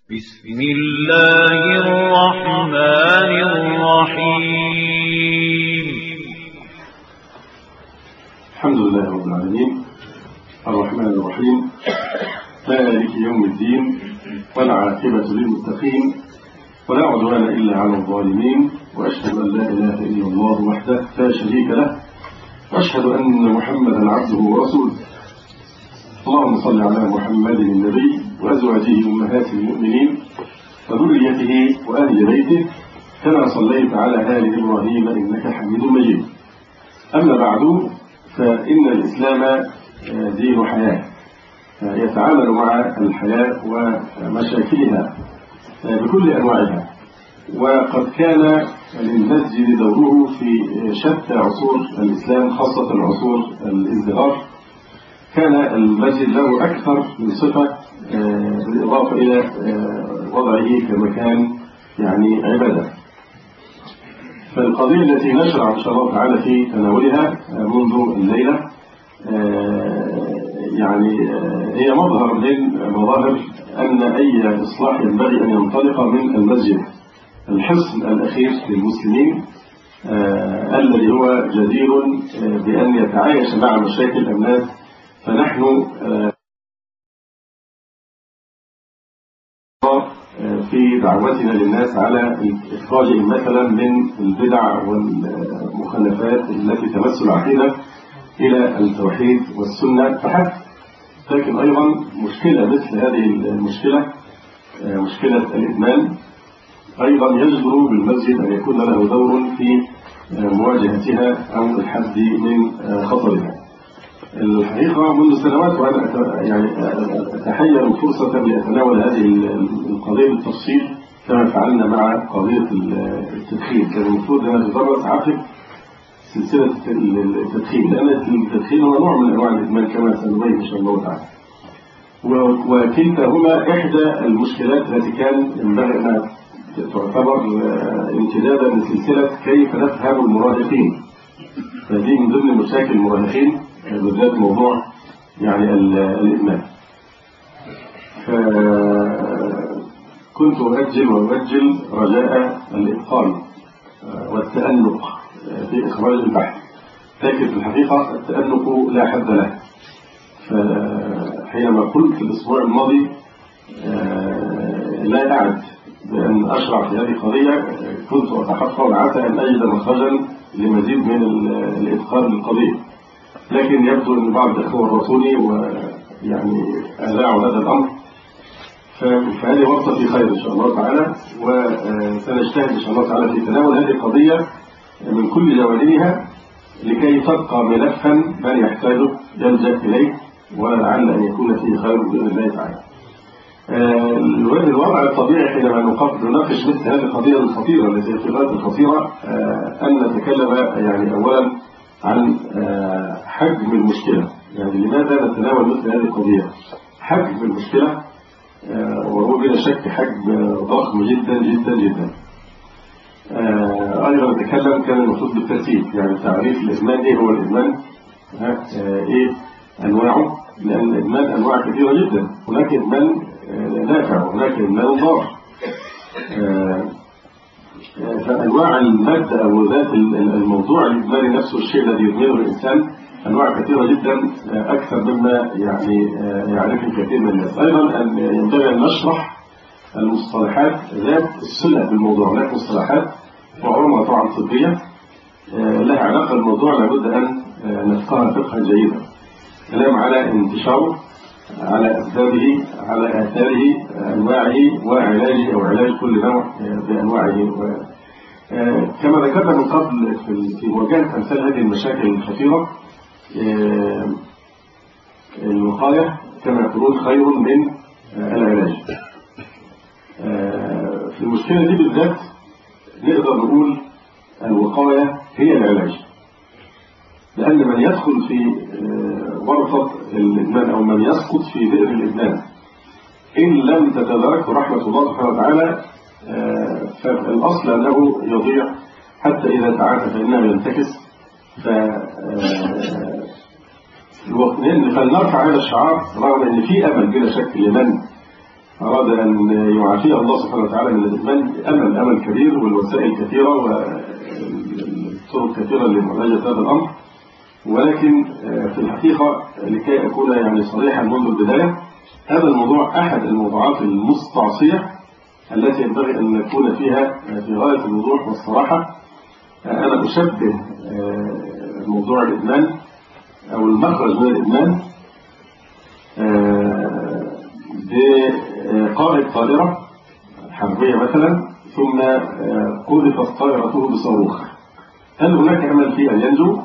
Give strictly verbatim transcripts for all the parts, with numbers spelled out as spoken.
بسم الله الرحمن الرحيم. الحمد لله رب العالمين الرحمن الرحيم مالك يوم الدين والعاقبة للمتقين ولا عدوان إلا على الظالمين، وأشهد أن لا إله إلا الله وحده لا شريك له، وأشهد أن محمدا عبده ورسوله. اللهم صل على محمد النبي وأزواجه أمهات المؤمنين وذريته وأهل بيته كما صليت على آل إبراهيم إنك حميد مجيد. أما بعد، فإن الإسلام دين حياة يتعامل مع الحياة ومشاكلها بكل أنواعها، وقد كان للمسجد دوره في شتى عصور الإسلام، خاصة عصور الازدهار. كان المسجد له أكثر من صفة بالإضافة إلى وضعه كمكان يعني عبادة. فالقضية التي نشرع إن شاء الله تعالى في تناولها منذ الليلة يعني هي مظهر من مظاهر أن أي إصلاح ينبغي أن ينطلق من المسجد، الحصن الأخير للمسلمين الذي هو جدير بأن يتعايش مع مشاكل الناس. فنحن في دعوتنا للناس على إخراجهم مثلا من البدع والمخالفات التي تمس العقيدة إلى التوحيد والسنة فحسب. لكن أيضا مشكلة مثل هذه المشكلة، مشكلة الإدمان، أيضا يجدر بالمسجد أن يكون له دور في مواجهتها أو الحد من خطرها. الحقيقة منذ سنوات وأنا يعني أتحير الفرصة لأتناول هذه القضية بالتفصيل كما فعلنا مع قضية التدخين. كان المفروض أن نتدرس عقب سلسلة التدخين، لأن التدخين هو نوع من أنواع الإدمان كما سنبين إن شاء الله تعالى، وكلتاهما إحدى المشكلات التي كان ينبغي أن تعتبر امتدادا لسلسلة كيف نفهم المراهقين. فدي من ضمن مشاكل المراهقين بالذات موضوع يعني الإدمان. فكنت أؤجل وأؤجل رجاء الإتقان والتأنق في إخراج البحث، لكن في الحقيقة التأنق لا حد له. فحينما قلت في الأسبوع الماضي لا أعد بأن أشرع في هذه القضية، كنت أتحفظ وعسى أن أجد مخرجا لمزيد من الإتقان للقضية، لكن يبدو أن بعض الأخوة الرسولي ويعني أذاعوا هذا الأمر. فهذه ورطة في خير إن شاء الله تعالى، وسنجتهد إن شاء الله تعالى في تناول هذه القضية من كل جوانبها لكي تبقى ملفا من يحتاجه يلجأ إليه، ولعل أن يكون فيه خير بإذن الله تعالى. الوضع الطبيعي حينما نناقش مثل هذه القضية الخطيرة التي في الغاية الخطيرة أن نتكلم يعني أولا عن حجم المشكلة. يعني لماذا نتناول مثل هذه القضية؟ حجم المشكلة، وهو بلا شك حجم ضخم جدا جدا جدا. أيضا نتكلم كان المفروض بالترتيب، يعني تعريف الإدمان، إيه هو الإدمان؟ إيه أنواعه؟ لأن الإدمان أنواع كثيرة جدا، هناك إدمان نافع وهناك إدمان ضار. فأنواع المادة أو ذات الموضوع الإدماني نفسه، الشيء الذي يدمنه الإنسان، أنواع كثيرة جدا أكثر مما يعني يعرفه الكثير من الناس. أيضا أن ينبغي أن نشرح المصطلحات ذات الصلة بالموضوع. هناك مصطلحات وعلومها طبعا طبية لها علاقة بالموضوع، لابد أن نفقهها فقها جيدا. كلام على انتشاره، على أسبابه، على آثاره، أنواعه، وعلاجه أو علاج كل نوع بأنواعه. كما ذكرنا من قبل في مواجهة أمثال هذه المشاكل الخطيرة، الوقاية كما يقولون خير من العلاج. في المشكلة دي بالذات نقدر نقول الوقاية هي العلاج، لأن من يدخل في ورطة الإدمان أو من يسقط في بئر الإدمان إن لم تتداركه رحمة الله سبحانه وتعالى فالأصل أنه يضيع، حتى إذا تعافى فإنه ينتكس. فلنرفع هذا الشعار رغم أن في أمل بلا شك لمن أراد أن يعافيه الله سبحانه وتعالى من الإدمان، أمل أمل كبير والوسائل كثيرة والطرق كثيرة لمعالجة هذا الأمر. ولكن في الحقيقة لكي أكون يعني صريحا منذ البداية، هذا الموضوع أحد الموضوعات المستعصية التي ينبغي أن نكون فيها في غاية الوضوح والصراحة. أنا أشبه موضوع الإدمان أو المخرج من الإدمان بقائد طائرة حربية مثلا، ثم قذفت طائرته بصاروخ. هل هناك أمل في أن ينجو؟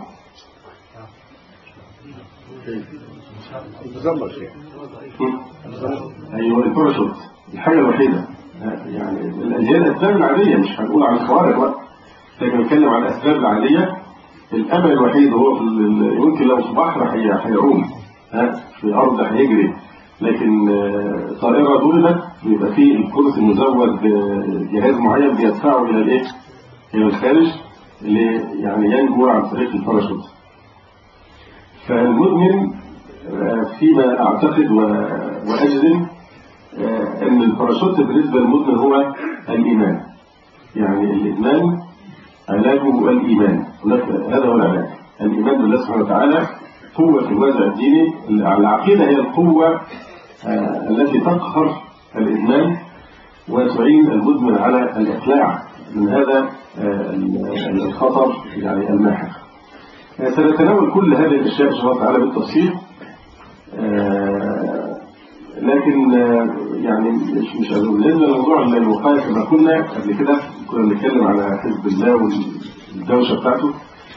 أيوة الباراشوت الحاجة الوحيدة. يعني الأجيال الأسباب العادية، مش هنقول عن الخوارق بقى، لكن نتكلم عن الأسباب العادية. الأمل الوحيد هو في يمكن لو في بحر هيعوم، في أرض هيجري، لكن طائرة ضربت بيبقى فيه الكرسي مزود بجهاز معين بيدفعه إلى الإيه؟ إلى الخارج، اللي يعني ينجو عن طريق الباراشوت. فالمدمن فيما أعتقد وأجزم أن الباراشوت بالنسبة للمدمن هو الإيمان. يعني الإدمان علاجه الإيمان، هذا هو العلاج. الإيمان بالله سبحانه وتعالى قوة في الوازع الديني. العقيدة هي القوة التي تقهر الإدمان وتعين المدمن على الإقلاع من هذا الخطر يعني الماحق. سنتناول كل هذه الأشياء إن شاء الله تعالى بالتفصيل، لكن يعني مش مش بالنسبة لموضوع الوقاية كما كنا قبل كده، كنا بنتكلم على حزب الله والدوشة بتاعته.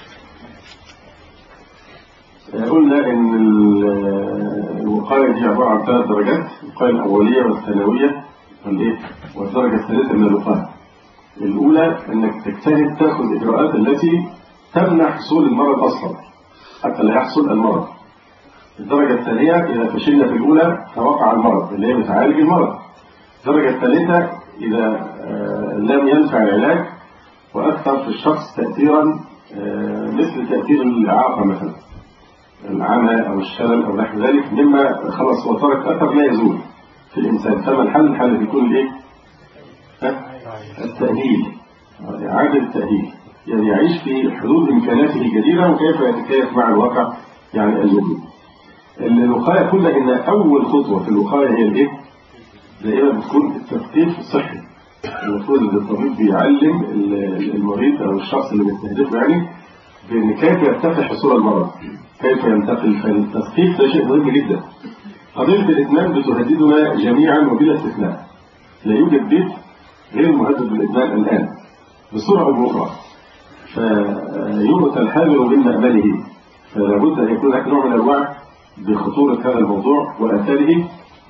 قلنا إن الوقاية دي عبارة عن ثلاث درجات: الوقاية الأولية والثانوية والدرجة الثالثة من الوقاية. الأولى إنك تجتهد تأخذ إجراءات التي تمنع حصول المرض أصلا حتى لا يحصل المرض. الدرجة الثانية إذا فشلنا في الأولى فوقع المرض اللي هي بتعالج المرض. الدرجة الثالثة إذا لم ينفع العلاج وأكثر في الشخص تأثيرا مثل تأثير الإعاقة مثلا، العمى أو الشلل أو نحو ذلك، مما خلاص هو ترك أثر لا يزول في الإنسان. فما الحل؟ الحل يكون الإيه؟ التأهيل، إعادة التأهيل، يعني يعيش في حدود إمكاناته الجديدة وكيف يتكيف مع الواقع يعني الجديد. الوقاية قلنا إن أول خطوة في الوقاية هي الإيه؟ دائما بتكون التثقيف الصحي. المفروض إن الطبيب بيعلم المريض أو الشخص اللي بيستهدفه يعني بأن كيف يرتفع حصول المرض، كيف ينتقل. فالتثقيف ده شيء مهم جدا. قضية الإدمان بتهددنا جميعا وبلا استثناء. لا يوجد بيت غير مهدد بالإدمان الآن بصورة أو بأخرى. فيؤتى الحامل من مأمله، فلا بد أن يكون هناك نوع من الوعي بخطورة هذا الموضوع وآثاره،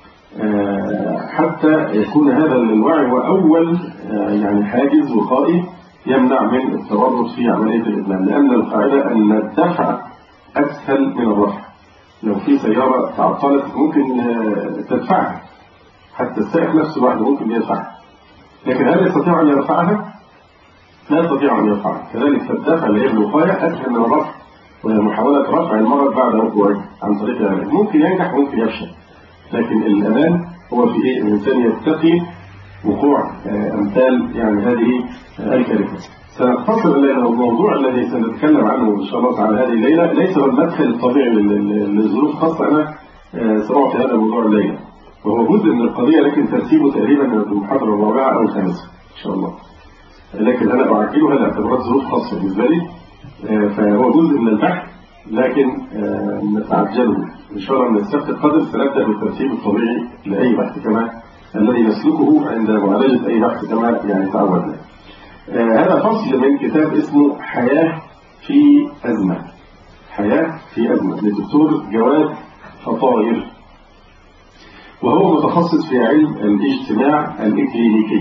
حتى يكون هذا الوعي هو أول يعني حاجز وقائي يمنع من التورط في عملية الإدمان. لأن القاعدة أن الدفع أسهل من الرفع. لو في سيارة تعطلت ممكن تدفعها، حتى السائق نفسه بعد ممكن يدفعها، لكن هل يستطيع أن يرفعها؟ لا يستطيع أن يرفعها. كذلك فالدفع اللي هي الوقاية أسهل من الرفع، وهي محاولة رفع المرض بعد وقوعه عن طريق العلاج. ممكن ينجح وممكن يفشل، لكن الأمان هو في إيه؟ الإنسان يتقي وقوع أمثال يعني هذه الكارثة. سنختصر الموضوع الذي سنتكلم عنه إن شاء الله تعالى هذه الليلة ليس هو المدخل الطبيعي للظروف خاصة. أنا سأعطي هذا الموضوع الليلة وهو جزء من القضية، لكن ترتيبه تقريبا من المحاضرة الرابعة أو الخامسة إن شاء الله، لكن أنا أعجلها لاعتبارات ظروف خاصة بالنسبة لي. فهو جزء من البحث لكن نتعجله إن شاء الله. من السبت القادم سنبدأ بالترتيب الطبيعي لأي بحث كما الذي نسلكه عند معالجة أي بحث كما يعني تعودنا. هذا فصل من كتاب اسمه حياة في أزمة. حياة في أزمة للدكتور جواد فطاير، وهو متخصص في علم الاجتماع الإكلينيكي.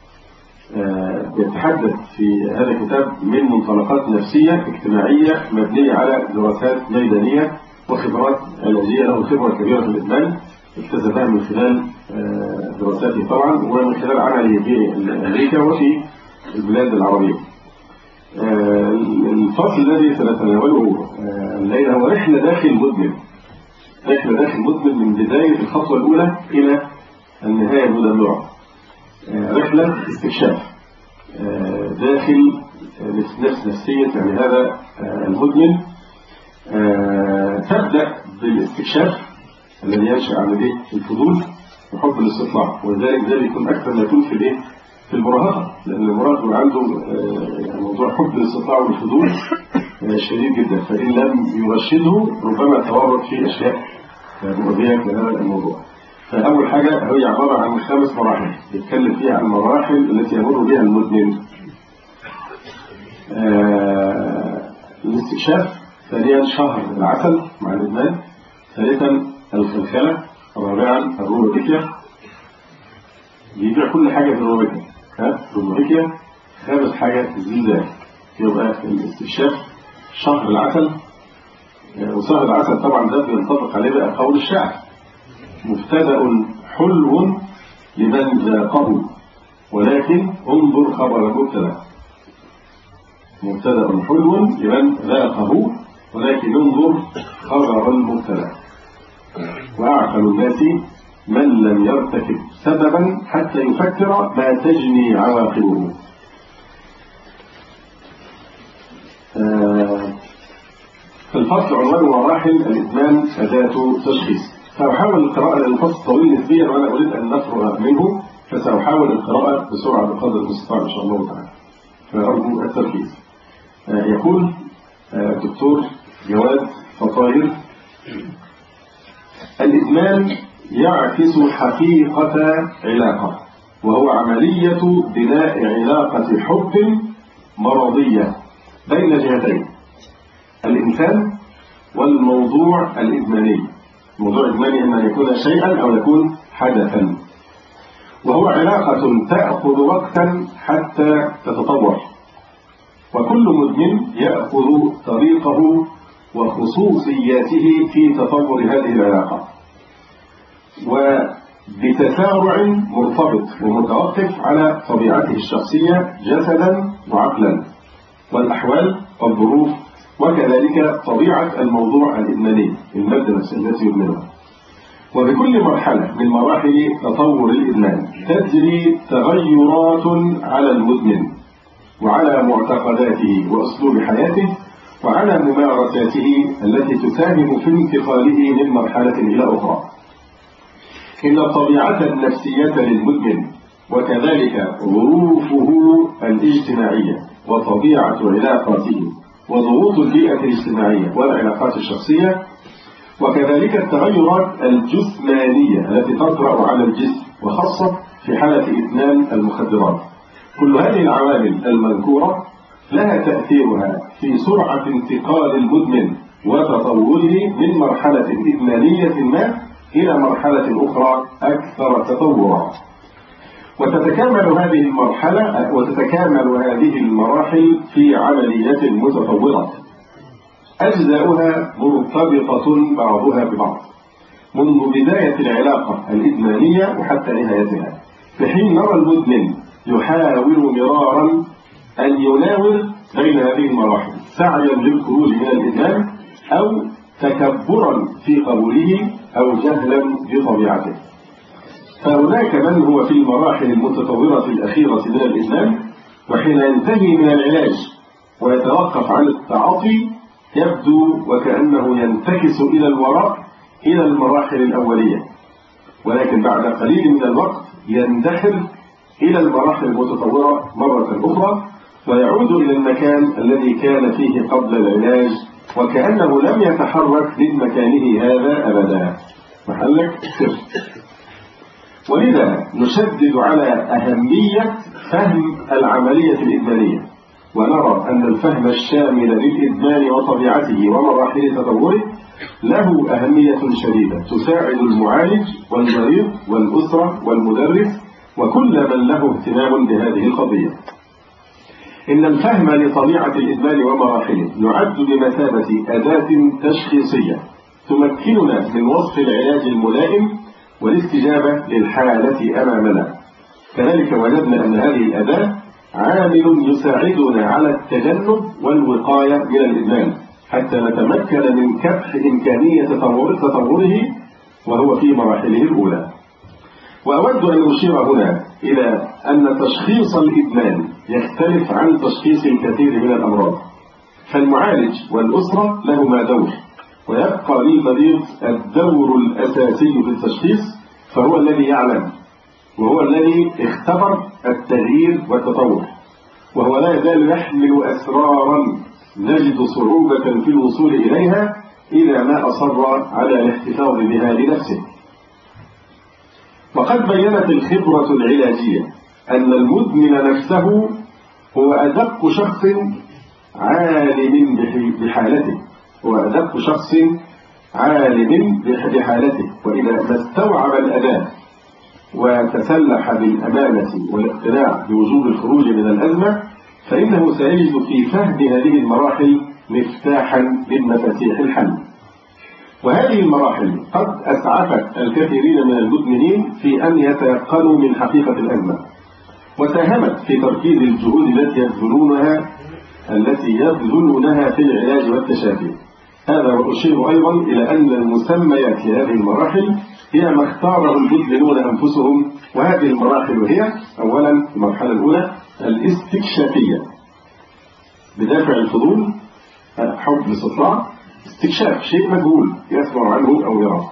يتحدث في هذا الكتاب من منطلقات نفسية اجتماعية مبنية على دراسات ميدانية وخبرات علاجية. له خبرة كبيرة في الإدمان اكتسبها من خلال دراساته طبعا، ومن خلال عمله في أمريكا وفي البلاد العربية. الفصل الذي سنتناوله الليلة هو رحلة داخل المدمن. رحلة داخل المدمن من بداية الخطوة الأولى إلى النهاية المدمرة، رحلة استكشاف داخل نفس نفسية يعني هذا المدمن. تبدأ بالاستكشاف الذي ينشأ عن الايه؟ الفضول وحب الاستطلاع، ولذلك ده بيكون أكثر ما يكون في الايه؟ في المراهقة، لأن المراهق عنده موضوع حب الاستطلاع والفضول شديد جدا، فإن لم يرشده ربما تورط في أشياء مؤذية لهذا الموضوع. فأول حاجة هي عبارة عن خمس مراحل يتكلم فيها عن المراحل التي يمر بها المدمن. آه الاستكشاف، ثانيا شهر العسل مع الإدمان، ثالثا الخلخلة، رابعا الروبوتيكيا، بيبيع كل حاجة في الروبوتيكيا، ها الروبوتيكيا، خامس حاجة الزلزال. يبقى الاستكشاف شهر العسل، وشهر العسل طبعا ده بينطبق عليه بقى قول الشاعر: مبتدأ حلو لمن ذاقه ولكن انظر خبر المبتدأ. مبتدأ حلو لمن ذاقه ولكن انظر خبر المبتدأ. وأعقل الناس من لم يرتكب سببا حتى يفكر ما تجني عواقبه. في الفصل عنوان مراحل الإدمان أداة تشخيص. سأحاول القراءة لأن الفصل طويل نسبيا وأنا أريد أن نفرغ منه، فسأحاول القراءة بسرعة بقدر المستطاع إن شاء الله تعالى، فأرجو التركيز. يقول الدكتور جواد فطاير: الإدمان يعكس حقيقة علاقة، وهو عملية بناء علاقة حب مرضية بين جهتين: الإنسان والموضوع الإدماني. الموضوع الإدماني إما أن يكون شيئا أو يكون حدثا، وهو علاقة تأخذ وقتا حتى تتطور، وكل مدمن يأخذ طريقه وخصوصياته في تطور هذه العلاقة، وبتسارع مرتبط ومتوقف على طبيعته الشخصية جسدا وعقلا والأحوال والظروف، وكذلك طبيعة الموضوع الإدماني، المادة التي يدمنها. وبكل مرحلة من مراحل تطور الإدمان تجري تغيرات على المدمن وعلى معتقداته وأسلوب حياته وعلى ممارساته التي تساهم في انتقاله من مرحلة إلى أخرى. إن الطبيعة النفسية للمدمن وكذلك ظروفه الاجتماعية وطبيعة علاقاته وضغوط البيئة الاجتماعية والعلاقات الشخصية، وكذلك التغيرات الجسمانية التي تطرأ على الجسم وخاصة في حالة إدمان المخدرات، كل هذه العوامل المذكورة لها تأثيرها في سرعة انتقال المدمن وتطوره من مرحلة إدمانية ما إلى مرحلة أخرى أكثر تطورا. وتتكامل هذه المرحلة وتتكامل هذه المراحل في عملية متطورة أجزاؤها مرتبطة بعضها ببعض منذ بداية العلاقة الإدمانية وحتى نهايتها، في حين نرى المدمن يحاول مرارا أن يناور بين هذه المراحل سعيا للخروج من الإدمان أو تكبرا في قبوله أو جهلا بطبيعته. فهناك من هو في المراحل المتطورة الأخيرة من الإدمان، وحين ينتهي من العلاج ويتوقف عن التعاطي يبدو وكأنه ينتكس إلى الوراء إلى المراحل الأولية، ولكن بعد قليل من الوقت يندحر إلى المراحل المتطورة مرة أخرى ويعود إلى المكان الذي كان فيه قبل العلاج وكأنه لم يتحرك من مكانه هذا أبدا. محلك سر. ولذا نشدد على أهمية فهم العملية الإدمانية، ونرى أن الفهم الشامل للإدمان وطبيعته ومراحل تطوره له أهمية شديدة تساعد المعالج والمريض والأسرة والمدرس وكل من له اهتمام بهذه القضية. إن الفهم لطبيعة الإدمان ومراحله يعد بمثابة أداة تشخيصية تمكننا من وصف العلاج الملائم والاستجابة للحالة أمامنا. كذلك وجدنا أن هذه الأداة عامل يساعدنا على التجنب والوقاية من الإدمان حتى نتمكن من كبح إمكانية تطوره وهو في مراحله الأولى. وأود أن أشير هنا إلى أن تشخيص الإدمان يختلف عن تشخيص الكثير من الأمراض، فالمعالج والأسرة لهما دور، ويبقى للمريض الدور الأساسي في التشخيص، فهو الذي يعلم وهو الذي اختبر التغيير والتطور، وهو لا يزال يحمل أسرارا نجد صعوبة في الوصول إليها إذا ما أصر على الاحتفاظ بها لنفسه. وقد بينت الخبرة العلاجية أن المدمن نفسه هو أدق شخص عالم بحالته هو أدق شخص عالم بحالته وإذا ما استوعب الأداء وتسلح بالأمانة والاقتناع بوجوب الخروج من الأزمة، فإنه سيجد في فهم هذه المراحل مفتاحا من مفاتيح الحل. وهذه المراحل قد أسعفت الكثيرين من المدمنين في أن يتيقنوا من حقيقة الأزمة، وساهمت في تركيز الجهود التي يبذلونها التي يبذلونها في العلاج والتشافي. هذا وأشير أيضا إلى أن المسميات لهذه المراحل هي ما اختاره المدمنون أنفسهم، وهذه المراحل هي أولا المرحلة الأولى الاستكشافية بدافع الفضول، حب الاستطلاع، استكشاف شيء مجهول يسمع عنه أو يراه.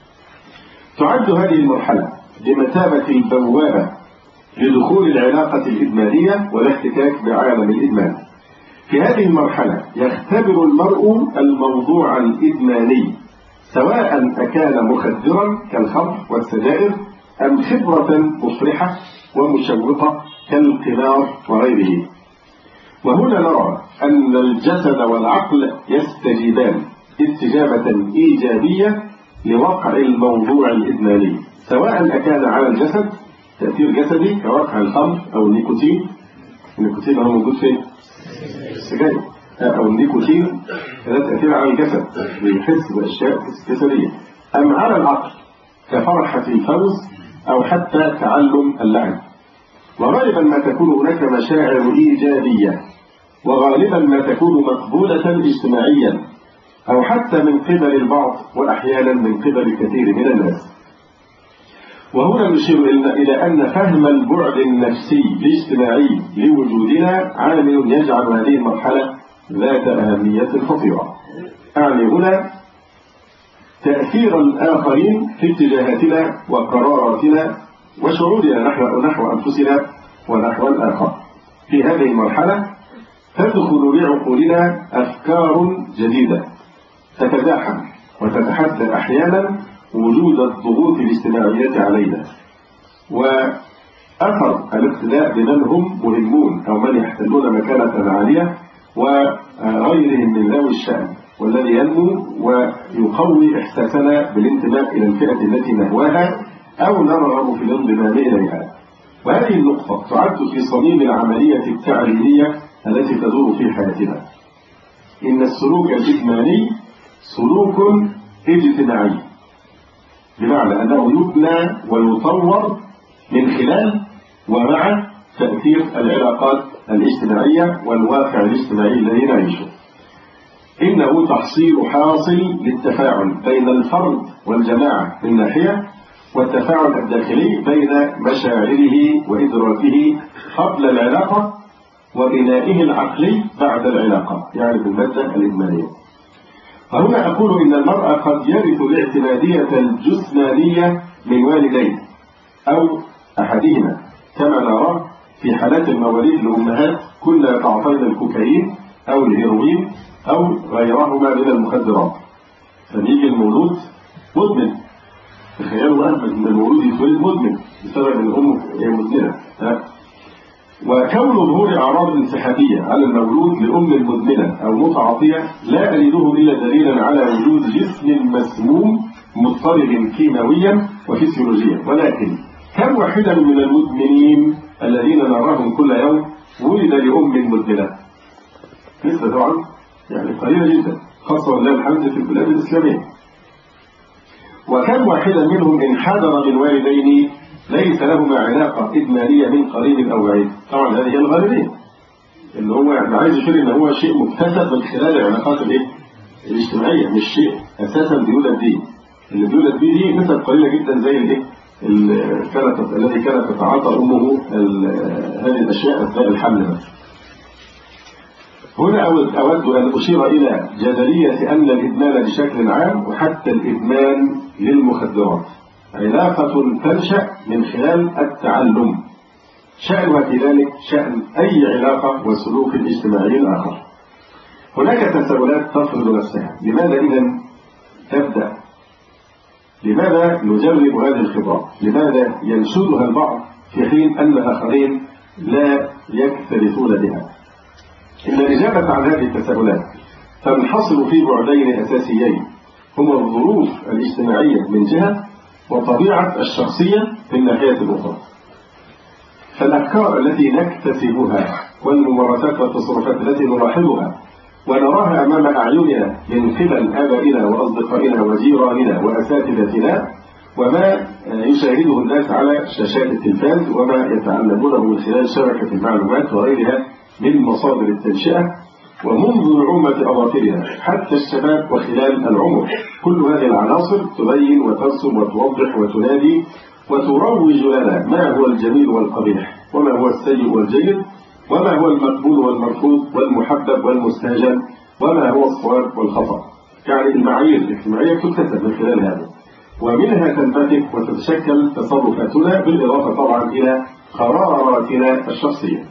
تعد هذه المرحلة بمثابة البوابة لدخول العلاقة الإدمانية والاحتكاك بعالم الإدمان. في هذه المرحلة يختبر المرء الموضوع الإدماني سواء أكان مخدرا كالخمر والسجائر أم خبرة مفرحة ومشوقة كالقمار وغيره. وهنا نرى أن الجسد والعقل يستجيبان استجابة إيجابية لوقع الموضوع الإدماني، سواء أكان على الجسد تأثير جسدي كوقع الخمر أو النيكوتين، النيكوتين هو موجود في السجاير، أو النيكوتين له تأثير على الجسد بيحس بأشياء جسدية، أم على العقل كفرحة الفوز أو حتى تعلم اللعب. وغالبا ما تكون هناك مشاعر إيجابية، وغالبا ما تكون مقبولة اجتماعيا أو حتى من قبل البعض وأحيانا من قبل كثير من الناس. وهنا نشير إلى أن فهم البعد النفسي الاجتماعي لوجودنا عامل يجعل هذه المرحلة ذات أهمية خطيرة. أعني هنا تأثير الآخرين في اتجاهاتنا وقراراتنا وشعورنا نحو نحو أنفسنا ونحو الآخر. في هذه المرحلة تدخل لعقولنا أفكار جديدة تتزاحم وتتحدى أحيانا وجود الضغوط الاجتماعية علينا، وأثر الاقتداء بمن هم مهمون أو من يحتلون مكانة عالية وغيرهم من ذوي الشأن، والذي ينمو ويقوي إحساسنا بالانتماء إلى الفئة التي نهواها أو نرغب في الانضمام إليها. وهذه النقطة تعد في صميم العملية التعليمية التي تدور في حياتنا. إن السلوك الإدماني سلوك اجتماعي، بمعنى أنه يبنى ويطور من خلال ومع تأثير العلاقات الاجتماعية والواقع الاجتماعي الذي نعيشه. إنه تحصيل حاصل للتفاعل بين الفرد والجماعة من ناحية، والتفاعل الداخلي بين مشاعره وإدراكه قبل العلاقة وبنائه العقلي بعد العلاقة، يعني بالمادة الإدمانية. وهنا أقول إن المرأة قد يرث الاعتمادية الجسمانية من والديه أو أحدهما، كما نرى في حالات المواليد لأمهات كلها تعطين الكوكايين أو الهيروين أو غيرهما من المخدرات، فنيجي المولود مدمن. تخيلوا أن المولود يتولد مدمن بسبب أن الأم هي مدمنة. وكون ظهور أعراض انسحابية على المولود لأم مدمنة أو متعاطية لا أجده إلا دليلا على وجود جسم مسموم مضطرب كيماويا وفسيولوجيا. ولكن كم واحدا من المدمنين الذين نراهم كل يوم ولد لأم مدمنة؟ نسبة طبعا يعني قليلة جدا، خاصة ولله الحمد في البلاد الإسلامية. وكم واحدا منهم انحدر من والدين ليس لهما علاقة إدمانية من قريب أو بعيد؟ طبعا هذه هي الغالبية، اللي هو يعني عايز يشير إن هو شيء مكتسب من خلال العلاقات الإيه؟ الاجتماعية، مش شيء أساسا بيولد بيه. اللي بيولد بيه دي نسب قليلة جدا زي الإيه؟ كانت الذي كانت تتعاطى أمه هذه الأشياء أثناء الحمل. هنا أود أن أشير إلى جدلية أن الإدمان بشكل عام وحتى الإدمان للمخدرات علاقة تنشأ من خلال التعلم، شأنها كذلك شأن أي علاقة وسلوك اجتماعي آخر. هناك تساؤلات تفرض نفسها، لماذا إذن تبدأ؟ لماذا نجرب هذه الخبرات؟ لماذا ينشدها البعض في حين أن الآخرين لا يكترثون بها؟ إن الإجابة عن هذه التساؤلات تنحصر في بعدين أساسيين، هما الظروف الاجتماعية من جهة وطبيعة الشخصية من ناحية الأخرى. فالأفكار التي نكتسبها والممارسات والتصرفات التي نلاحظها ونراها أمام أعيننا من قبل آبائنا وأصدقائنا وجيراننا وأساتذتنا وما يشاهده الناس على شاشات التلفاز وما يتعلمونه من خلال شبكة المعلومات وغيرها من مصادر التنشئة ومنذ نعومة أظافرنا حتى الشباب وخلال العمر، كل هذه العناصر تبين وترسم وتوضح وتنادي وتروج لنا ما هو الجميل والقبيح وما هو السيء والجيد وما هو المقبول والمرفوض والمحبب والمستهجن وما هو الصواب والخطأ. يعني المعايير الاجتماعية تكتسب من خلال هذا ومنها تنبثق وتتشكل تصرفاتنا بالإضافة طبعا إلى قراراتنا الشخصية.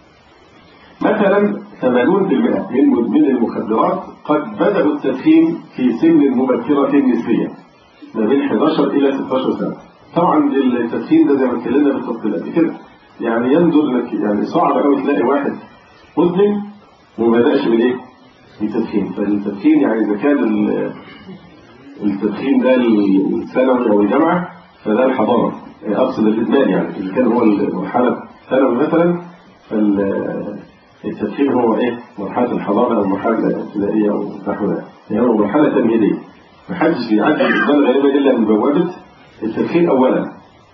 مثلا ثمانين بالمئة من مدمني المخدرات قد بدأوا التدخين في سن مبكرة نسبيا ما بين إحدى عشر إلى ستة عشر سنة. طبعا التدخين ده زي ما اتكلمنا بالتفصيل قبل كده، يعني يندر لك، يعني صعب قوي تلاقي واحد مدمن وما بدأش بالايه؟ بالتدخين. فالتدخين يعني اذا كان التدخين ده الثانوي او الجامعه فده الحضانه، اقصد الادمان، يعني اذا كان هو المرحله ثانوي مثلا فالتدخين هو ايه؟ مرحله الحضانه او المرحله الابتدائيه او نحو ذلك، يعني هو مرحله تمهيديه. ما حدش بيعدي الادمان غالبا الا من بوابه التدخين اولا.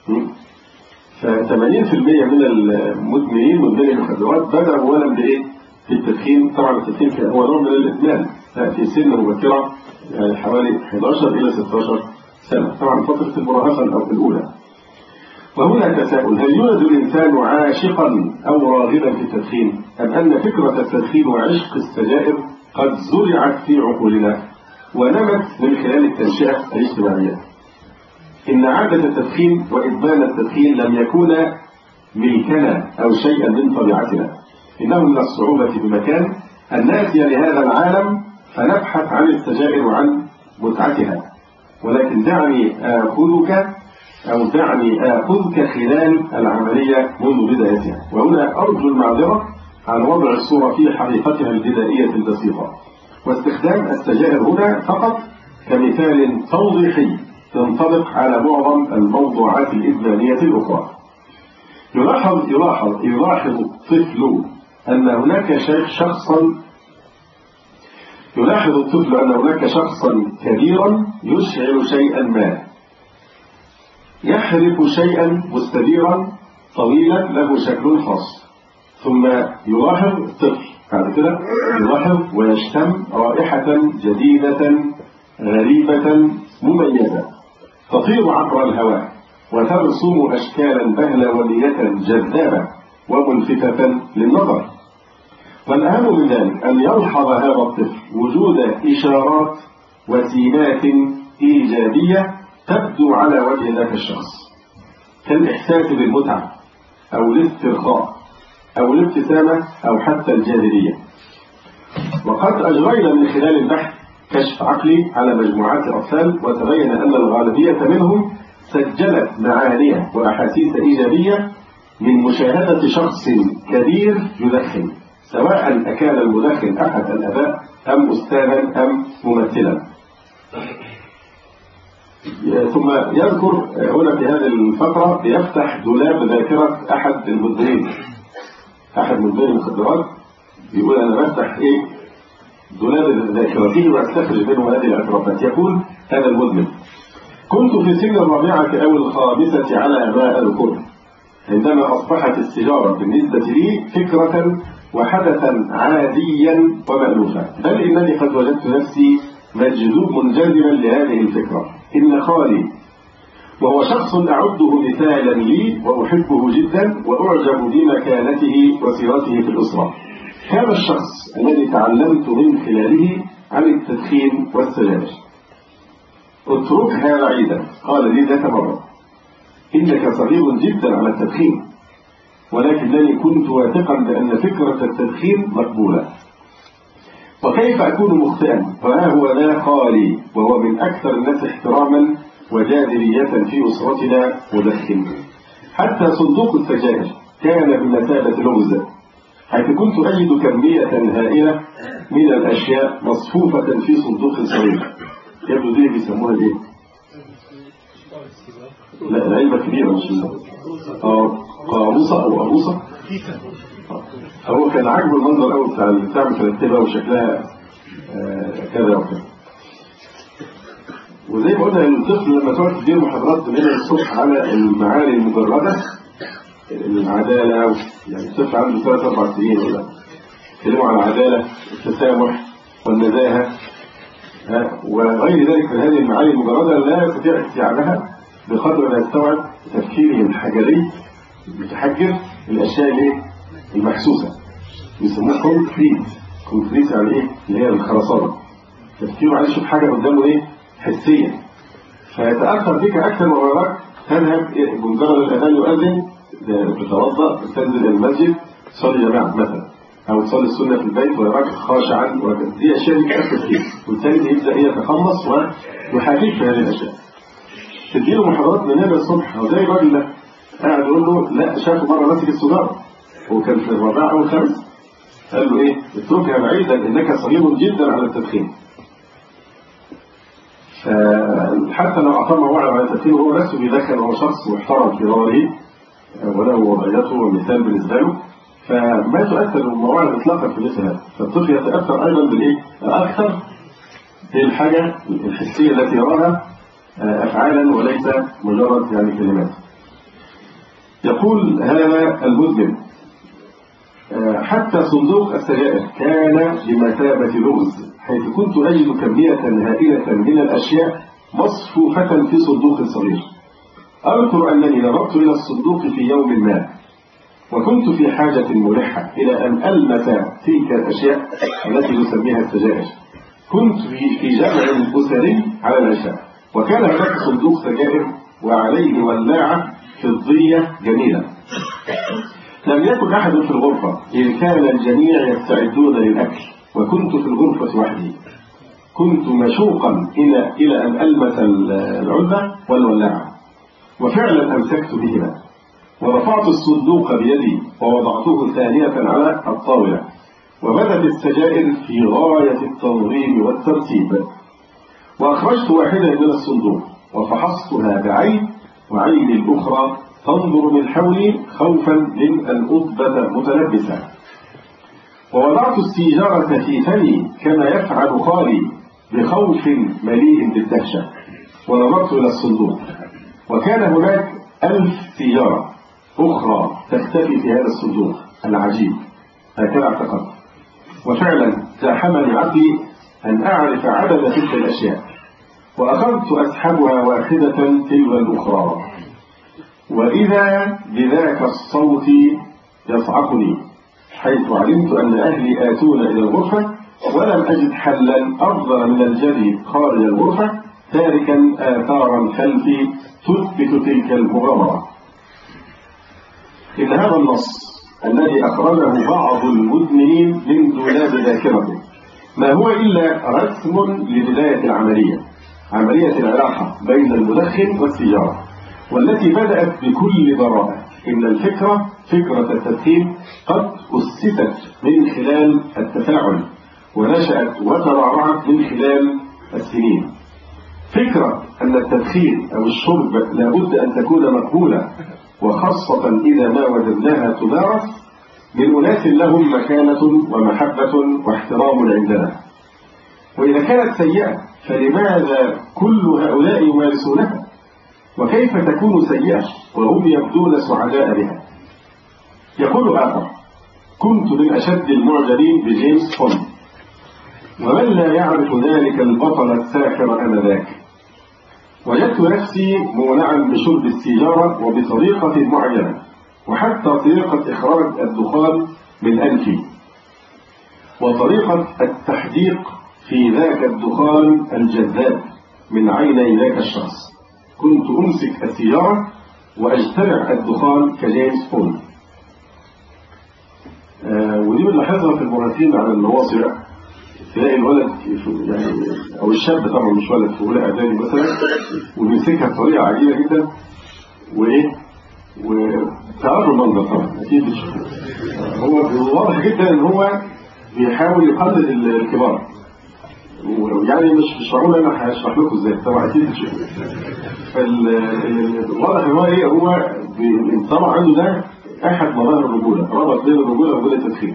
فثمانين بالمئة من المدمنين مدمني المخدرات بدأوا اولا بايه؟ في التدخين. طبعا التدخين هو نوع من الادمان في سن مبكره، يعني حوالي إحدى عشر إلى ستة عشر سنة، طبعا فترة المراهقة الأولى. وهنا تساؤل: هل يولد الإنسان عاشقا أو راغبا في التدخين، أم أن فكرة التدخين وعشق السجائر قد زرعت في عقولنا ونمت من خلال التنشئة الاجتماعية؟ إن عادة التدخين وإدمان التدخين لم يكونا ملكنا أو شيئا من طبيعتنا، إنه من الصعوبة بمكان أن نأتي لهذا العالم فنبحث عن السجائر وعن متعتها، ولكن دعني آخذك أو دعني آخذك خلال العملية منذ بدايتها. وهنا أرجو المعذرة عن وضع الصورة في حقيقتها البدائية البسيطة، واستخدام السجائر هنا فقط كمثال توضيحي ينطبق على معظم الموضوعات الإدمانية الأخرى. يلاحظ يلاحظ يلاحظ الطفل أن هناك شخصا يلاحظ الطفل أن هناك شخصا كبيرا يشعل شيئا ما، يحرك شيئا مستديرا طويلا له شكل خاص، ثم يلاحظ الطفل بعد كده يلاحظ ويشتم رائحة جديدة غريبة مميزة تطير عبر الهواء وترسم أشكالا بهلوانية جذابة وملفتة للنظر. والأهم من ذلك أن يلحظ هذا الطفل وجود إشارات وسمات إيجابية تبدو على وجه ذاك الشخص، كالإحساس بالمتعة أو الاسترخاء أو الابتسامة أو حتى الجاذبية. وقد أجرينا من خلال البحث كشف عقلي على مجموعات أطفال، وتبين أن الغالبية منهم سجلت معاني وأحاسيس إيجابية من مشاهدة شخص كبير يدخن، سواء أكان المدخن أحد الآباء أم أستاذا أم ممثلا. ثم يذكر هنا في هذه الفقرة يفتح دولاب ذاكرة أحد المدمنين، أحد مدمني المخدرات يقول: أنا بفتح إيه دولاب ذاكرته وأستخرج منه هذه الاعترافات. يقول هذا المدمن: كنت في سن الرابعة أو الخامسة على ما أذكر عندما أصبحت السيجارة بالنسبة لي فكرة وحدثا عاديا ومألوفا، بل إنني قد وجدت نفسي مجذوب منجذبا لهذه الفكرة. إن خالي وهو شخص أعده مثالا لي وأحبه جدا وأعجب بمكانته وسيرته في الأسرة. هذا الشخص الذي تعلمت من خلاله عن التدخين والسجاير. اتركها بعيدا. قال لي ذات مرة: إنك صغير جدا على التدخين، ولكنني كنت واثقا بأن فكرة التدخين مقبولة، وكيف أكون مخطئا وها هو ذا خالي وهو من أكثر الناس احتراما وجاذبية في أسرتنا مدخن. حتى صندوق السجائر كان بمثابة لغز، حيث كنت أجد كمية هائلة من الأشياء مصفوفة في صندوق صغير. يبدو دي بيسموها ايه؟ لا العلبة كبيرة مش اه قاموسة أو قاموسة. هو كان عاجبه المنظر أول بتاع بتاع مترتبة وشكلها آه كذا وكذا. وزي ما قلنا الطفل لما تقعد تدير محاضرات من الصبح على المعاني المجردة، العدالة، يعني الطفل عنده ثلاث أربع سنين ولا يتكلموا عن العدالة والتسامح والنزاهة وغير ذلك من هذه المعاني المجردة لا يستطيع استيعابها بقدر ما يستوعب تفكيره الحجري متحجر الأشياء الايه المحسوسة، يسموه كونكريت. كونكريت يعني ايه؟ اللي هي الخرسانة. تفكيره عايز يشوف حاجة قدامه ايه حسيا، فيتأثر بك أكثر من وراك. تذهب بمجرد الأذان يؤذن تتوضأ تنزل المسجد تصلي جماعة مثلا، أو تصلي السنة في البيت ويراك خاشعا، دي أشياء تأثر فيه، والثاني يبدأ يتخلص ويحاكيك في هذه الأشياء. تديله محاضرات من هنا الصبح، أو زي الراجل ده قاعد يقول له لا شافه مرة ماسك السجارة وكان في الرابعة أو الخامس، قال له إيه؟ اتركها بعيدا إنك صغير جدا على التدخين. حتى لو أعطاه موعظة على التدخين وهو نفسه بيدخن وهو شخص محترم في نظره وله وضعيته ومثال بالنسبة له، فما تؤثر المواعظ إطلاقا في مثل هذا. فالطفل يتأثر أيضا بالإيه؟ أكثر بالحاجة الحسية التي يراها أفعالا وليس مجرد يعني كلمات. يقول هذا المدمن: حتى صندوق السجائر كان بمثابة لغز، حيث كنت أجد كمية هائلة من الأشياء مصفوفة في صندوق صغير. أذكر أنني نظرت إلى الصندوق في يوم ما، وكنت في حاجة ملحة إلى أن ألمس تلك الأشياء التي نسميها السجائر. كنت في جمع أسري على العشاء، وكان هناك صندوق سجائر وعليه ولاعة فضية جميلة. لم يكن أحد في الغرفة، إذ كان الجميع يستعدون للأكل، وكنت في الغرفة وحدي. كنت مشوقا إلى إلى أن ألمس العلبة والولاعة، وفعلا أمسكت بهما ورفعت الصندوق بيدي ووضعته ثانية على الطاولة، وبدت السجائر في غاية التنظيم والترتيب. وأخرجت واحدة من الصندوق وفحصتها بعين، وعين الأخرى تنظر من حولي خوفا من أن أضبط متلبسا. ووضعت السيجارة في فمي كما يفعل خالي بخوف مليء بالدهشة، ونظرت إلى الصندوق، وكان هناك ألف سيجارة أخرى تختفي في هذا الصندوق العجيب، هكذا اعتقدت. وفعلا زاحمني عقلي أن أعرف عدد تلك الأشياء، وأخذت أسحبها واحدة تلو الأخرى، وإذا بذاك الصوت يصعقني، حيث علمت أن أهلي آتون إلى الغرفة، ولم أجد حلا أفضل من الجري خارج الغرفة تاركا آثارا خلفي تثبت تلك المغامرة. إن هذا النص الذي أخرجه بعض المدمنين من دولاب ذاكرته ما هو إلا رسم لبداية العملية، عملية العلاقة بين المدخن والسيارة، والتي بدأت بكل براءة. إن الفكرة فكرة التدخين قد أسست من خلال التفاعل، ونشأت وترعرعت من خلال السنين. فكرة أن التدخين أو الشرب لابد أن تكون مقبولة، وخاصة إذا ما وجدناها تمارس من أناس لهم مكانة ومحبة واحترام عندنا. وإذا كانت سيئة فلماذا كل هؤلاء يمارسونها؟ وكيف تكون سيئة وهم يبدون سعداء بها؟ يقول آخر: كنت من أشد المعجبين بجيمس بوند، ومن لا يعرف ذلك البطل الساحر آنذاك. وجدت نفسي مولعا بشرب السيجارة وبطريقة معينة، وحتى طريقة إخراج الدخان من أنفي، وطريقة التحديق في ذاك الدخان الجذاب من عيني ذاك الشخص. كنت أمسك السيجارة وأجتمع الدخان كجيمس بوند. آه ودي بنلاحظها في المراهقين على النواصي، تلاقي الولد يعني او الشاب طبعا مش ولد في اولى اعدادي مثلا وبيمسكها بطريقه عجيبه جدا، وايه وتعرض المنظر طبعا اكيد هو واضح جدا ان هو بيحاول يقلد الكبار، يعني مش مش معقول انا هشرح لكم ازاي طبعا اكيد تشوفوا. فالواضح ان هو ايه هو طبعا عنده ده احد مظاهر الرجوله، ربط بين الرجوله وبين التدخين.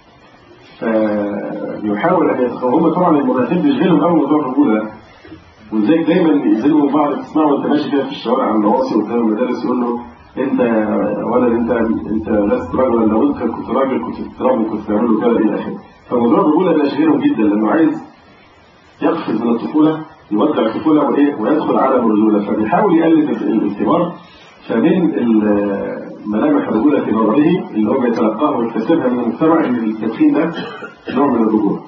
فيحاول ان يتخوهم طبعا المراهقين بيشغلهم قوي موضوع الرجوله ده، ولذلك دايما ينزلوا من بعض تسمعوا وانت ماشي كده في الشوارع على النواصي قدام المدارس يقول له انت ولد انت انت لست رجلا، لو انت كنت راجل كنت تضربه كنت تعمل له كده الى اخره. فموضوع الرجوله بيشغلهم جدا لانه عايز يقفز من الطفوله يودع الطفوله وايه ويدخل عالم الرجوله، فبيحاول يقلد الكبار. فمن ملامح الرجوله في نظره اللي هو بيتلقاه ويكتسبها من المجتمع ان التدخين ده نوع من الرجوله.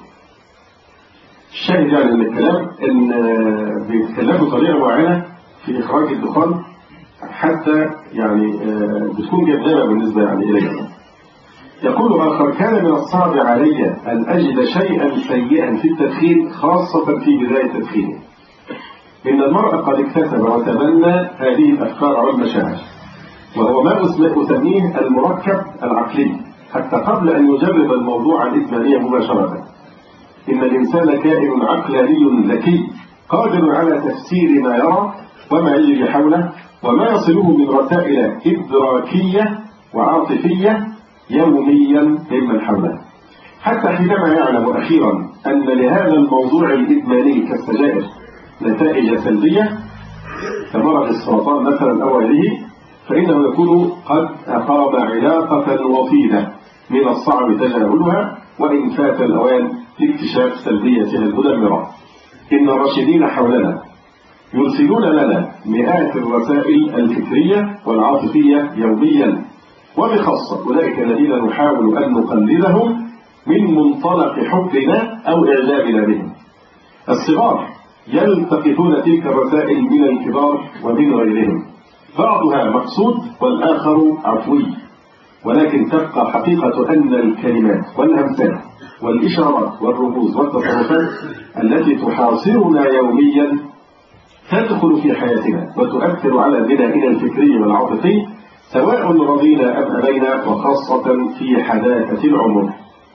الشاهد يعني من الكلام ان بيتكلموا بطريقه معينه في اخراج الدخان حتى يعني بتكون جذابه بالنسبه يعني الي. يقول آخر: كان من الصعب علي أن أجد شيئا سيئا في التدخين خاصة في بداية تدخينه. إن المرء قد اكتسب وتبنى هذه الأفكار والمشاعر، وهو ما أسميه المركب العقلي حتى قبل أن يجرب الموضوع الإدمانية مباشرة. إن الإنسان كائن عقلاني ذكي قادر على تفسير ما يرى وما يجري حوله وما يصله من رسائل إدراكية وعاطفية يوميا ممن حوله، حتى حينما يعلم أخيرا أن لهذا الموضوع الإدماني كالسجائر نتائج سلبية كمرض السرطان مثلا أو غيره، فإنه يكون قد أقام علاقة وطيدة من الصعب تجاهلها وإن فات الأوان لاكتشاف سلبيتها المدمرة. إن الراشدين حولنا يرسلون لنا مئات الرسائل الفكرية والعاطفية يوميا، وبخاصة أولئك الذين نحاول أن نقلدهم من منطلق حبنا أو إعجابنا بهم. الصغار يلتقطون تلك الرسائل من الكبار ومن غيرهم، بعضها مقصود والآخر عفوي، ولكن تبقى حقيقة أن الكلمات والهمسات والإشارات والرموز والتصرفات التي تحاصرنا يوميا تدخل في حياتنا وتؤثر على بنائنا الفكري والعاطفي سواء رضينا أم أبينا، وخاصة في حداثة العمر.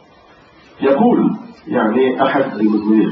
يقول يعني أحد المدمنين: